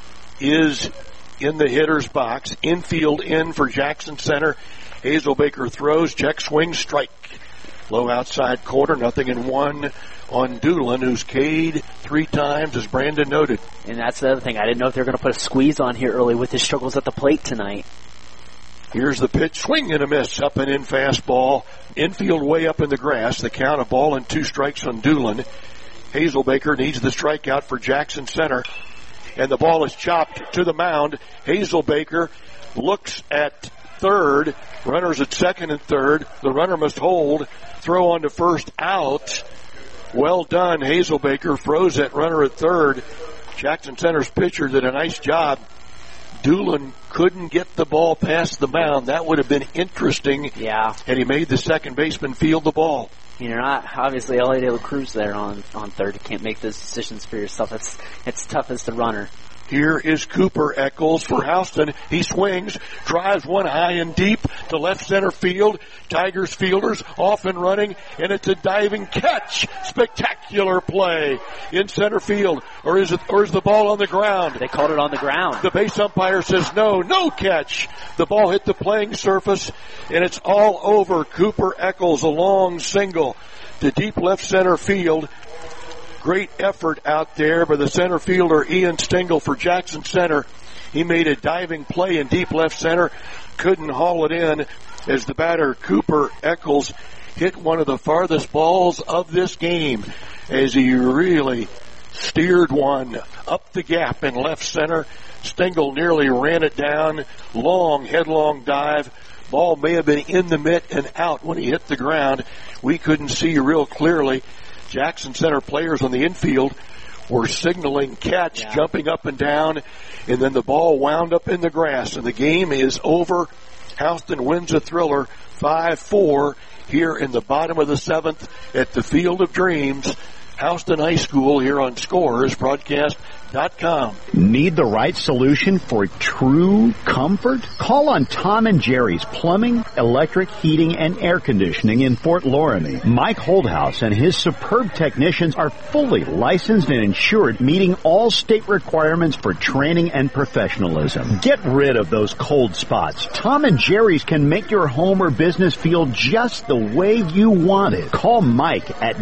is in the hitter's box. Infield in for Jackson Center. Hazelbaker throws, check swing, strike. Low outside corner, 0-1 on Doolin, who's K'd 3 times, as Brandon noted. And that's the other thing. I didn't know if they were going to put a squeeze on here early with his struggles at the plate tonight. Here's the pitch, swing and a miss, up and in fastball. Infield way up in the grass. The count, a ball and 2 strikes on Doolin. Hazelbaker needs the strikeout for Jackson Center. And the ball is chopped to the mound. Hazelbaker looks at third. Runners at second and third. The runner must hold. Throw on to first, out. Well done. Hazelbaker froze that runner at third. Jackson Center's pitcher did a nice job. Doolin couldn't get the ball past the mound. That would have been interesting. Yeah. And he made the second baseman field the ball. You're not, obviously, Ellie De La Cruz there on third. You can't make those decisions for yourself. It's tough as the runner. Here is Cooper Eccles for Houston. He swings, drives one high and deep to left center field. Tigers fielders off and running, and it's a diving catch. Spectacular play in center field. Or is the ball on the ground? They called it on the ground. The base umpire says no catch. The ball hit the playing surface, and it's all over. Cooper Eccles, a long single to deep left center field. Great effort out there by the center fielder, Ian Stengel, for Jackson Center. He made a diving play in deep left center, couldn't haul it in as the batter, Cooper Eccles, hit one of the farthest balls of this game as he really steered one up the gap in left center. Stengel nearly ran it down. Long, headlong dive. Ball may have been in the mitt and out when he hit the ground. We couldn't see real clearly. Jackson Center players on the infield were signaling catch, jumping up and down, and then the ball wound up in the grass, and the game is over. Houston wins a thriller 5-4 here in the bottom of the 7th at the Field of Dreams. Houston High School here on Scores Broadcast.com. Need the right solution for true comfort? Call on Tom and Jerry's Plumbing, Electric, Heating, and Air Conditioning in Fort Laramie. Mike Holdhouse and his superb technicians are fully licensed and insured, meeting all state requirements for training and professionalism. Get rid of those cold spots. Tom and Jerry's can make your home or business feel just the way you want it. Call Mike at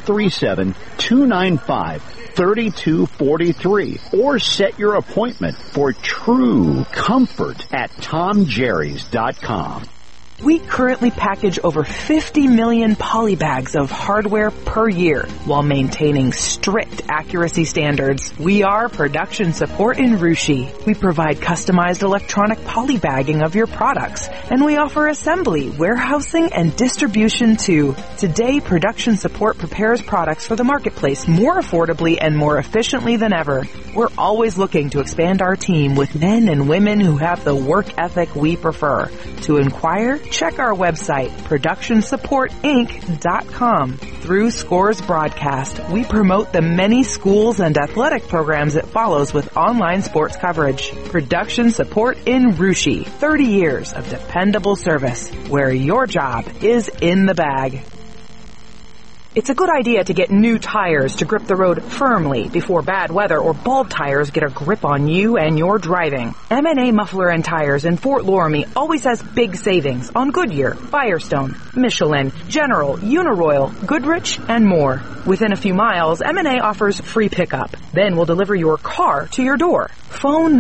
937-295-3243 or set your appointment for true comfort at TomJerrys.com. We currently package over 50 million polybags of hardware per year while maintaining strict accuracy standards. We are Production Support in Russia. We provide customized electronic polybagging of your products, and we offer assembly, warehousing, and distribution too. Today, Production Support prepares products for the marketplace more affordably and more efficiently than ever. We're always looking to expand our team with men and women who have the work ethic we prefer. To inquire, check our website, ProductionSupportInc.com. Through Scores Broadcast, we promote the many schools and athletic programs it follows with online sports coverage. Production Support in Russia. 30 years of dependable service, where your job is in the bag. It's a good idea to get new tires to grip the road firmly before bad weather or bald tires get a grip on you and your driving. M&A Muffler and Tires in Fort Laramie always has big savings on Goodyear, Firestone, Michelin, General, Uniroyal, Goodrich, and more. Within a few miles, M&A offers free pickup. Then we'll deliver your car to your door. Phone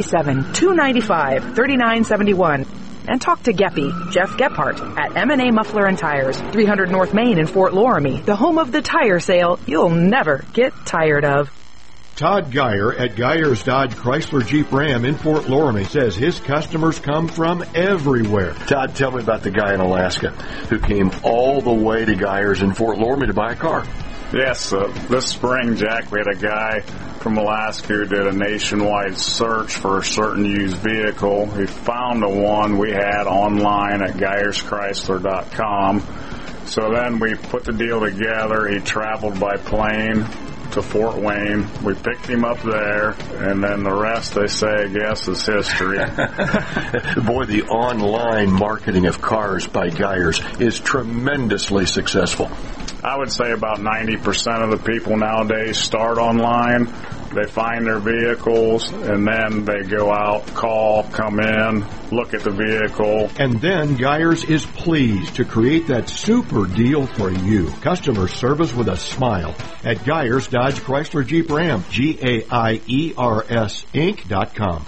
937-295-3971. And talk to Geppy, Jeff Gephardt, at M&A Muffler and Tires, 300 North Main in Fort Laramie, the home of the tire sale you'll never get tired of. Todd Geyer at Geyer's Dodge Chrysler Jeep Ram in Fort Loramie says his customers come from everywhere. Todd, tell me about the guy in Alaska who came all the way to Geyer's in Fort Loramie to buy a car. Yes, this spring, Jack, we had a guy from Alaska who did a nationwide search for a certain used vehicle. He found the one we had online at GeyersChrysler.com. So then we put the deal together. He traveled by plane to Fort Wayne. We picked him up there, and then the rest, they say, I guess, is history. Boy, the online marketing of cars by Geyers is tremendously successful. I would say about 90% of the people nowadays start online. They find their vehicles, and then they go out, call, come in, look at the vehicle. And then Geyers is pleased to create that super deal for you. Customer service with a smile at Geyers Dodge Chrysler Jeep Ram. GAIERS Inc.com.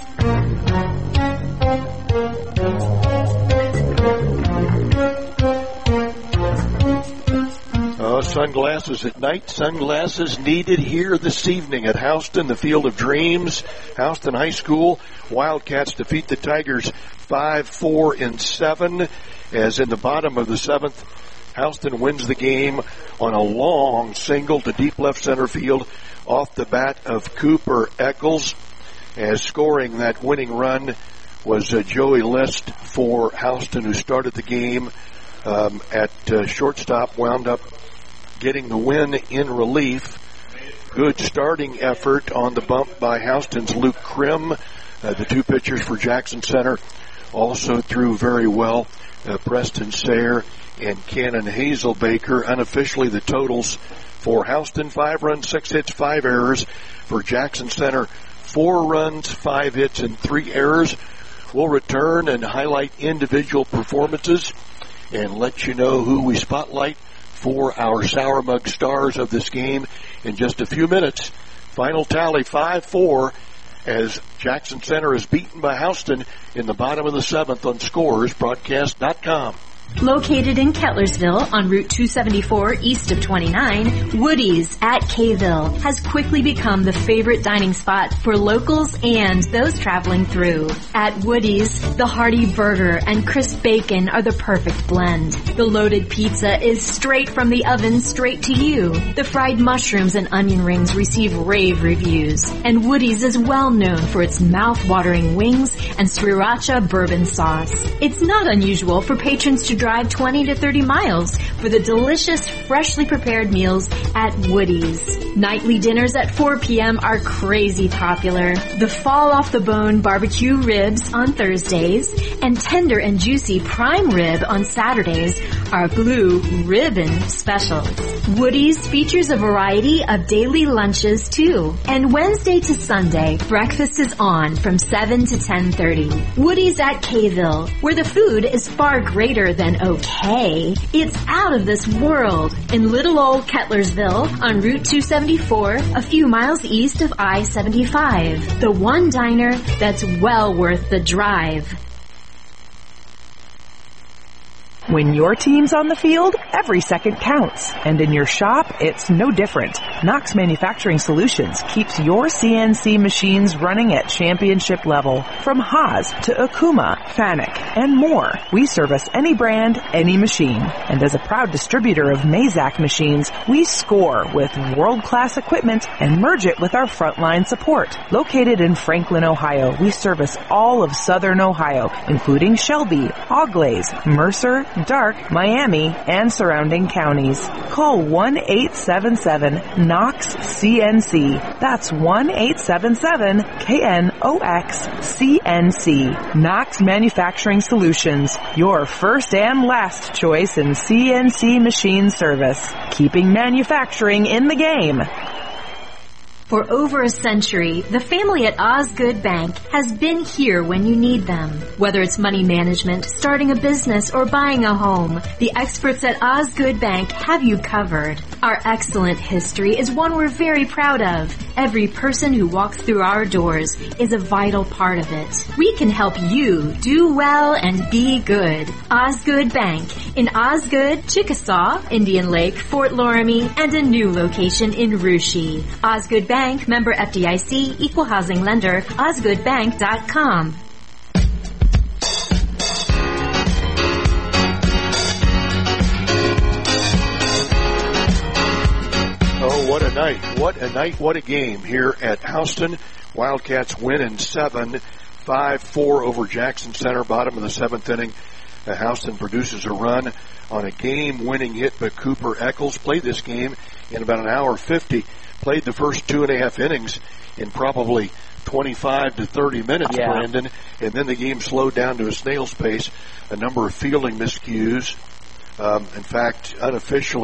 Sunglasses at night. Sunglasses needed here this evening at Houston, the Field of Dreams. Houston High School Wildcats defeat the Tigers 5-4-7. As in the bottom of the seventh, Houston wins the game on a long single to deep left center field off the bat of Cooper Eccles. As scoring that winning run was Joey List for Houston, who started the game at shortstop, wound up getting the win in relief. Good starting effort on the bump by Houston's Luke Krim. The two pitchers for Jackson Center also threw very well. Preston Sayre and Cannon Hazelbaker. Unofficially, the totals for Houston: 5 runs, 6 hits, 5 errors. For Jackson Center, 4 runs, 5 hits, and 3 errors. We'll return and highlight individual performances and let you know who we spotlight for our Sour Mug stars of this game in just a few minutes. Final tally 5-4 as Jackson Center is beaten by Houston in the bottom of the seventh on ScoresBroadcast.com. Located in Kettlersville on Route 274 east of 29, Woody's at Kayville has quickly become the favorite dining spot for locals and those traveling through. At Woody's, the hearty burger and crisp bacon are the perfect blend. The loaded pizza is straight from the oven straight to you. The fried mushrooms and onion rings receive rave reviews. And Woody's is well known for its mouth-watering wings and sriracha bourbon sauce. It's not unusual for patrons to drive 20 to 30 miles for the delicious, freshly prepared meals at Woody's. Nightly dinners at 4 p.m. are crazy popular. The fall-off-the-bone barbecue ribs on Thursdays and tender and juicy prime rib on Saturdays are blue ribbon specials. Woody's features a variety of daily lunches, too. And Wednesday to Sunday, breakfast is on from 7 to 10:30. Woody's at Kayville, where the food is far greater than okay. It's out of this world. In little old Kettlersville on Route 274, a few miles east of I-75. The one diner that's well worth the drive. When your team's on the field, every second counts. And in your shop, it's no different. Knox Manufacturing Solutions keeps your CNC machines running at championship level. From Haas to Akuma, Fanuc, and more, we service any brand, any machine. And as a proud distributor of Mazak machines, we score with world-class equipment and merge it with our frontline support. Located in Franklin, Ohio, we service all of Southern Ohio, including Shelby, Auglaize, Mercer, Dark, Miami, and surrounding counties. Call 1-877-KNOX-CNC. That's 1-877-KNOX-CNC. Knox Manufacturing Solutions, your first and last choice in CNC machine service. Keeping manufacturing in the game. For over a century, the family at Osgood Bank has been here when you need them. Whether it's money management, starting a business, or buying a home, the experts at Osgood Bank have you covered. Our excellent history is one we're very proud of. Every person who walks through our doors is a vital part of it. We can help you do well and be good. Osgood Bank in Osgood, Chickasaw, Indian Lake, Fort Loramie, and a new location in Russia. Osgood Bank, member FDIC, equal housing lender, osgoodbank.com. Oh, what a night. What a night. What a game here at Houston. Wildcats win in 7, 5-4 over Jackson Center, bottom of the seventh inning. Houston produces a run on a game-winning hit by Cooper Eccles. Played this game in about an hour 50. Played the first 2.5 innings in probably 25 to 30 minutes, Brandon, and then the game slowed down to a snail's pace. A number of fielding miscues. In fact, unofficially,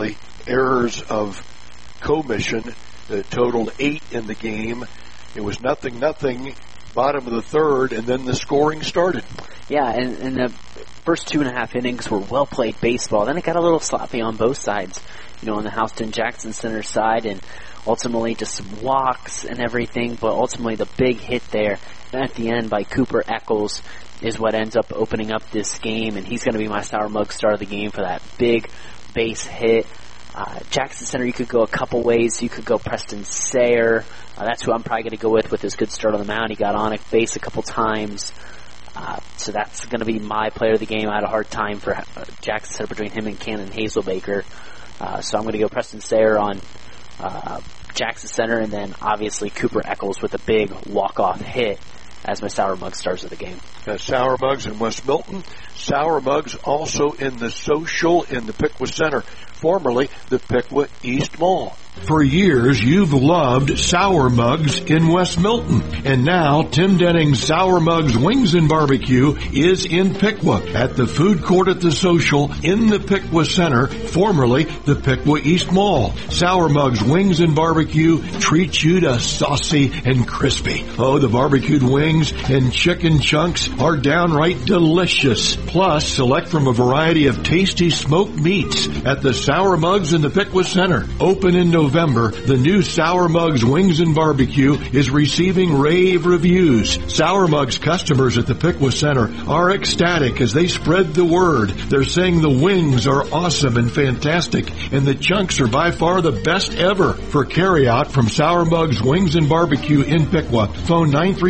errors of commission that totaled 8 in the game. It was 0-0, bottom of the third, and then the scoring started. Yeah, and the first 2.5 innings were well-played baseball. Then it got a little sloppy on both sides, on the Houston-Jackson Center side, and ultimately just some walks and everything, but ultimately the big hit there at the end by Cooper Eccles is what ends up opening up this game, and he's going to be my Sour Mug star of the game for that big base hit. Jackson Center, you could go a couple ways. You could go Preston Sayer. That's who I'm probably going to go with his good start on the mound. He got on at base a couple times. So that's going to be my player of the game. I had a hard time for Jackson Center between him and Cannon Hazelbaker. So I'm going to go Preston Sayer on Jackson Center, and then obviously Cooper Eccles with a big walk-off hit as my Sour Mug stars of the game. Sour Mugs in West Milton. Sour Mugs also in the Social in the Piqua Center, formerly the Piqua East Mall. For years, you've loved Sour Mugs in West Milton. And now, Tim Denning's Sour Mugs Wings and Barbecue is in Piqua at the food court at the Social in the Piqua Center, formerly the Piqua East Mall. Sour Mugs Wings and Barbecue treats you to saucy and crispy. Oh, the barbecued wings and chicken chunks are downright delicious. Plus, select from a variety of tasty smoked meats at the Sour Mugs in the Piqua Center. Open in November, the new Sour Mugs Wings and Barbecue is receiving rave reviews. Sour Mugs customers at the Piqua Center are ecstatic as they spread the word. They're saying the wings are awesome and fantastic, and the chunks are by far the best ever. For carryout from Sour Mugs Wings and Barbecue in Piqua, phone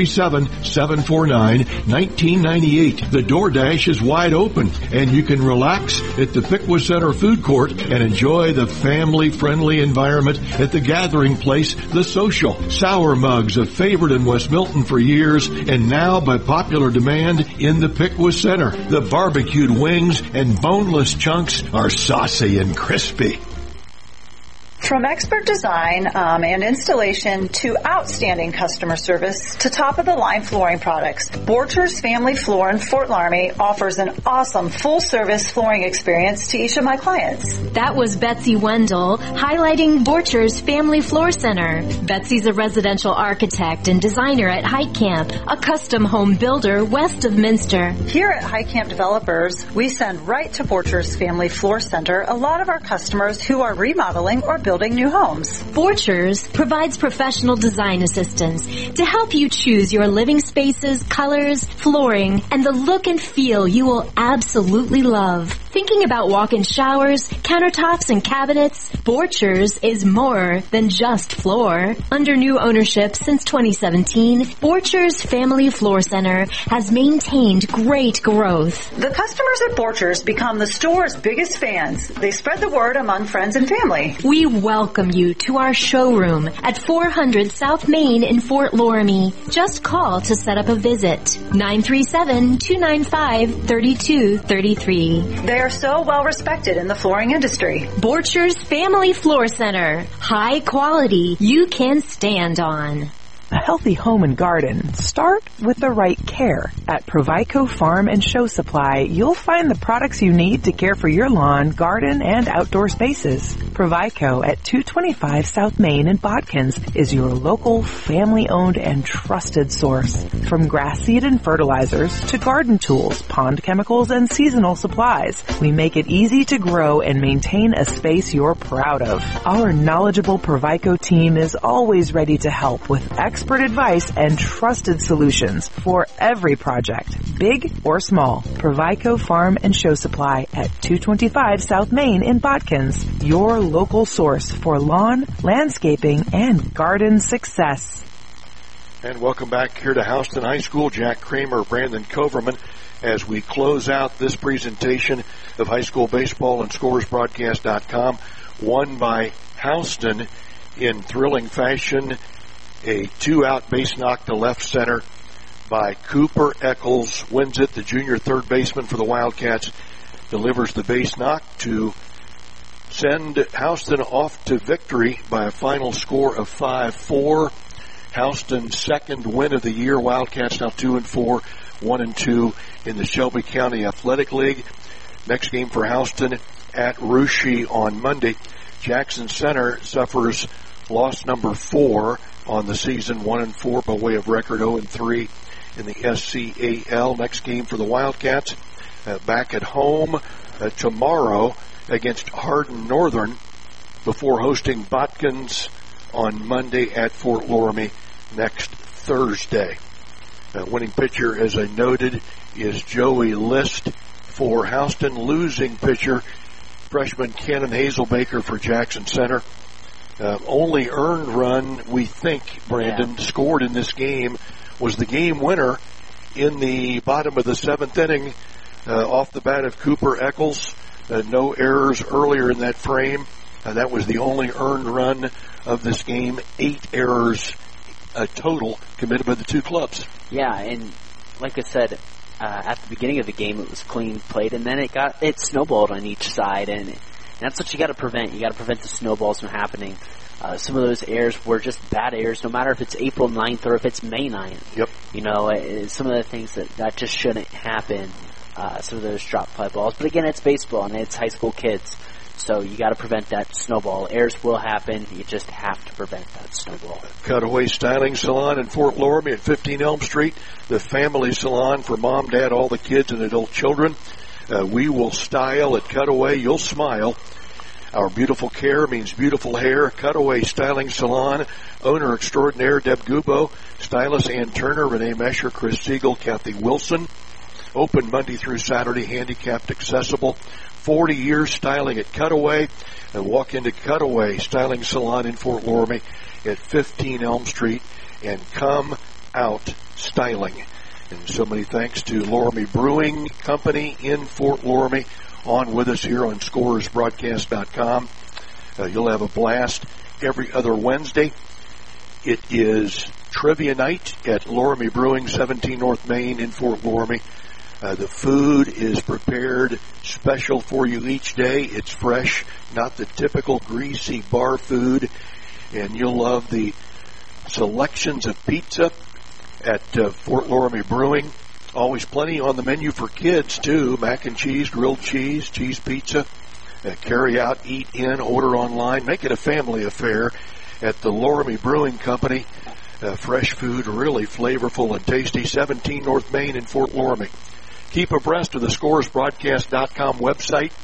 937-749-1998. The DoorDash is wide open, and you can relax at the Piqua Center food court and enjoy the family-friendly environment at the gathering place, The Social. Sour Mugs, a favorite in West Milton for years, and now by popular demand in the Piqua Center. The barbecued wings and boneless chunks are saucy and crispy. From expert design and installation to outstanding customer service to top-of-the-line flooring products, Borchers Family Floor in Fort Laramie offers an awesome full-service flooring experience to each of my clients. That was Betsy Wendell highlighting Borchers Family Floor Center. Betsy's a residential architect and designer at Height Camp, a custom home builder west of Minster. Here at Height Camp Developers, we send right to Borchers Family Floor Center a lot of our customers who are remodeling or building new homes. Borchers provides professional design assistance to help you choose your living spaces, colors, flooring, and the look and feel you will absolutely love. Thinking about walk-in showers, countertops, and cabinets? Borchers is more than just floor. Under new ownership since 2017, Borchers Family Floor Center has maintained great growth. The customers at Borchers become the store's biggest fans. They spread the word among friends and family. We welcome you to our showroom at 400 South Main in Fort Laramie. Just call to set up a visit. 937-295-3233. They are so well respected in the flooring industry. Borchers Family Floor Center. High quality you can stand on. A healthy home and garden. Start with the right care. At Provico Farm and Show Supply, you'll find the products you need to care for your lawn, garden, and outdoor spaces. Provico at 225 South Main in Bodkins is your local, family-owned, and trusted source. From grass seed and fertilizers to garden tools, pond chemicals, and seasonal supplies, we make it easy to grow and maintain a space you're proud of. Our knowledgeable Provico team is always ready to help with expert advice and trusted solutions for every project, big or small. Provico Farm and Show Supply at 225 South Main in Bodkins, your local source for lawn, landscaping, and garden success. And welcome back here to Houston High School. Jack Kramer, Brandon Coverman, as we close out this presentation of high school baseball and ScoresBroadcast.com, won by Houston in thrilling fashion. A 2-out base knock to left center by Cooper Eccles. Wins it. The junior third baseman for the Wildcats delivers the base knock to send Houston off to victory by a final score of 5-4. Houston's second win of the year. Wildcats now 2-4, 1-2 in the Shelby County Athletic League. Next game for Houston at Russia on Monday. Jackson Center suffers loss number 4 on the season, 1-4 by way of record, 0-3 in the SCAL. Next game for the Wildcats, back at home tomorrow against Hardin Northern before hosting Botkins on Monday at Fort Loramie next Thursday. Winning pitcher, as I noted, is Joey List for Houston. Losing pitcher, freshman Cannon Hazelbaker for Jackson Center. Only earned run, we think, Brandon, scored in this game was the game winner in the bottom of the 7th inning off the bat of Cooper Eccles. No errors earlier in that frame. That was the only earned run of this game. 8 errors total committed by the two clubs. Yeah, and like I said, at the beginning of the game it was clean played, and then it snowballed on each side, and that's what you got to prevent. You got to prevent the snowballs from happening. Some of those errors were just bad errors, no matter if it's April 9th or if it's May 9th. Yep. You know, some of the things that just shouldn't happen, some of those drop fly balls. But again, it's baseball, and it's high school kids. So you got to prevent that snowball. Errors will happen. You just have to prevent that snowball. Cutaway Styling Salon in Fort Loramie at 15 Elm Street. The family salon for mom, dad, all the kids and adult children. We will style at Cutaway. You'll smile. Our beautiful care means beautiful hair. Cutaway Styling Salon. Owner extraordinaire Deb Gubo. Stylist Ann Turner, Renee Mesher, Chris Siegel, Kathy Wilson. Open Monday through Saturday. Handicapped accessible. 40 years styling at Cutaway, and walk into Cutaway Styling Salon in Fort Loramie at 15 Elm Street and come out styling. And so many thanks to Loramie Brewing Company in Fort Loramie on with us here on ScorersBroadcast.com. You'll have a blast every other Wednesday. It is trivia night at Loramie Brewing, 17 North Main in Fort Loramie. The food is prepared special for you each day. It's fresh, not the typical greasy bar food. And you'll love the selections of pizza at Fort Loramie Brewing. Always plenty on the menu for kids, too. Mac and cheese, grilled cheese, cheese pizza. Carry out, eat in, order online. Make it a family affair at the Loramie Brewing Company. Fresh food, really flavorful and tasty. 17 North Main in Fort Loramie. Keep abreast of the ScoresBroadcast.com website.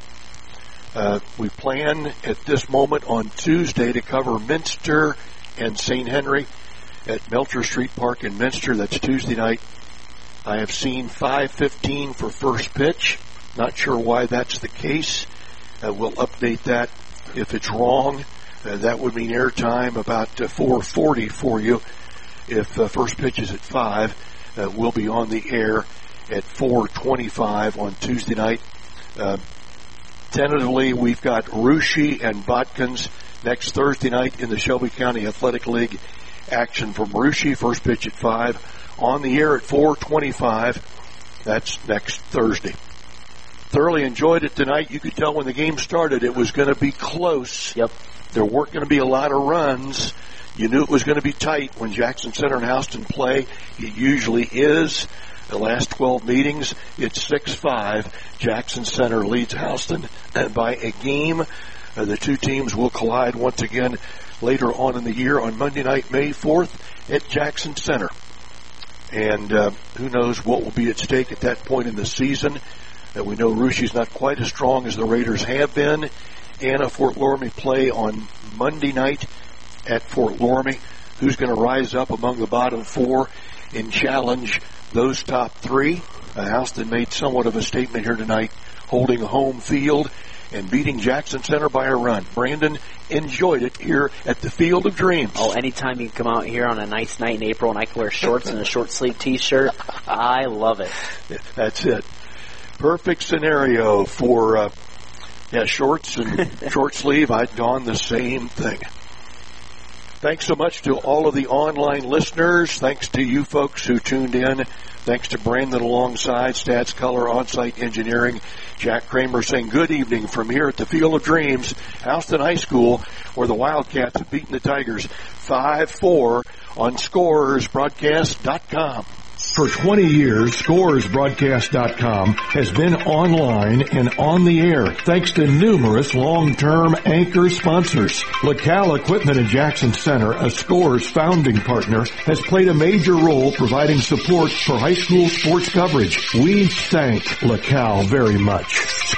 We plan at this moment on Tuesday to cover Minster and St. Henry at Melcher Street Park in Minster. That's Tuesday night. I have seen 5:15 for first pitch. Not sure why that's the case. We'll update that if it's wrong. That would mean airtime about 4:40 for you. If first pitch is at 5, we'll be on the air at 4:25 on Tuesday night. Tentatively, we've got Russia and Botkins next Thursday night in the Shelby County Athletic League action from Russia. First pitch at 5. On the air at 4:25. That's next Thursday. Thoroughly enjoyed it tonight. You could tell when the game started it was going to be close. Yep. There weren't going to be a lot of runs. You knew it was going to be tight when Jackson Center and Houston play. It usually is. The last 12 meetings, it's 6-5. Jackson Center leads Houston by a game. The two teams will collide once again later on in the year on Monday night, May 4th at Jackson Center. And who knows what will be at stake at that point in the season. We know Russia's not quite as strong as the Raiders have been. And Fort Loramie play on Monday night at Fort Loramie. Who's going to rise up among the bottom 4 and challenge those top 3? Houston made somewhat of a statement here tonight, holding home field and beating Jackson Center by a run. Brandon enjoyed it here at the Field of Dreams. Oh, anytime you can come out here on a nice night in April and I can wear shorts and a short sleeve t-shirt, I love it. That's it. Perfect scenario for shorts and short sleeve. I'd don the same thing. Thanks so much to all of the online listeners. Thanks to you folks who tuned in. Thanks to Brandon alongside Stats Color On-Site Engineering. Jack Kramer saying good evening from here at the Field of Dreams, Houston High School, where the Wildcats have beaten the Tigers 5-4 on ScorersBroadcast.com. For 20 years, ScoresBroadcast.com has been online and on the air thanks to numerous long-term anchor sponsors. LaCal Equipment in Jackson Center, a Scores founding partner, has played a major role providing support for high school sports coverage. We thank LaCal very much.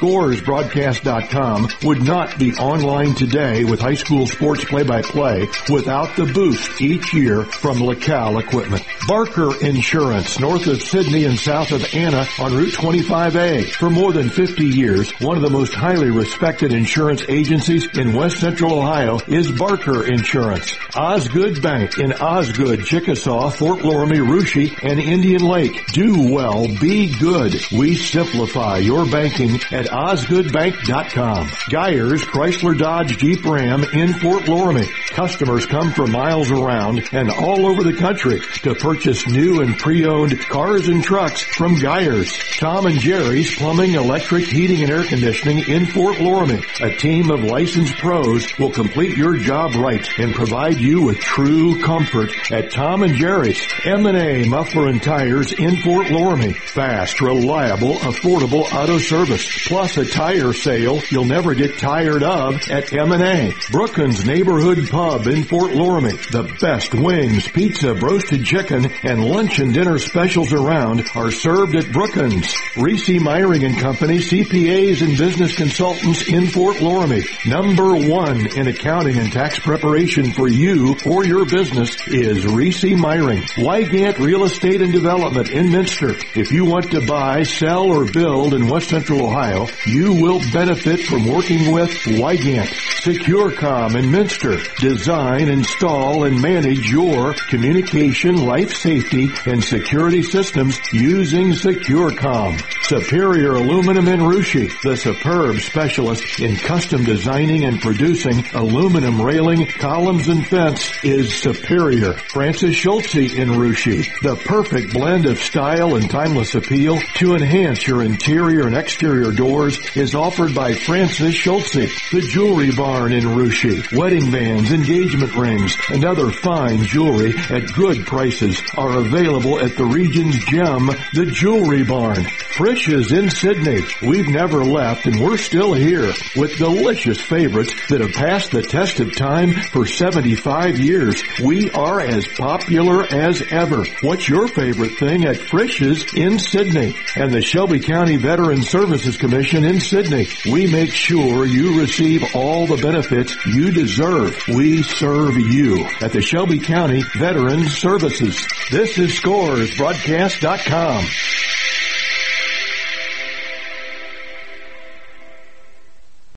ScoresBroadcast.com would not be online today with high school sports play-by-play without the boost each year from LaCal Equipment. Barker Insurance, north of Sydney and south of Anna on Route 25A. For more than 50 years, one of the most highly respected insurance agencies in West Central Ohio is Barker Insurance. Osgood Bank in Osgood, Chickasaw, Fort Loramie, Russia, and Indian Lake. Do well, be good. We simplify your banking at OsgoodBank.com. Geyers Chrysler Dodge Jeep Ram in Fort Loramie. Customers come from miles around and all over the country to purchase new and pre-owned cars and trucks from Geyers. Tom and Jerry's Plumbing, Electric, Heating, and Air Conditioning in Fort Loramie. A team of licensed pros will complete your job right and provide you with true comfort at Tom and Jerry's. M&A Muffler and Tires in Fort Loramie. Fast, reliable, affordable auto service. Plus a tire sale you'll never get tired of at M&A. Brookins Neighborhood Pub in Fort Loramie. The best wings, pizza, roasted chicken, and lunch and dinner specials around are served at Brookins. Reese Myring and Company, CPAs and business consultants in Fort Loramie. Number one in accounting and tax preparation for you or your business is Reese Myring. Wygant Real Estate and Development in Minster. If you want to buy, sell, or build in West Central Ohio, you will benefit from working with Wygant. SecureCom in Minster. Design, install, and manage your communication, life safety, and security systems using SecureCom. Superior Aluminum in Russia, the superb specialist in custom designing and producing aluminum railing, columns, and fence, is Superior. Francis Schultze in Russia, the perfect blend of style and timeless appeal to enhance your interior and exterior doors, is offered by Francis Schultze. The Jewelry Barn in Russia, wedding bands, engagement rings, and other fine jewelry at good prices are available at the region's gem, the Jewelry Barn. Frisch's in Sydney. We've never left and we're still here with delicious favorites that have passed the test of time for 75 years. We are as popular as ever. What's your favorite thing at Frisch's in Sydney? And the Shelby County Veteran Services Commission in Sydney. We make sure you receive all the benefits you deserve. We serve you at the Shelby County Veteran Services. This is ScoresBroadcast.com.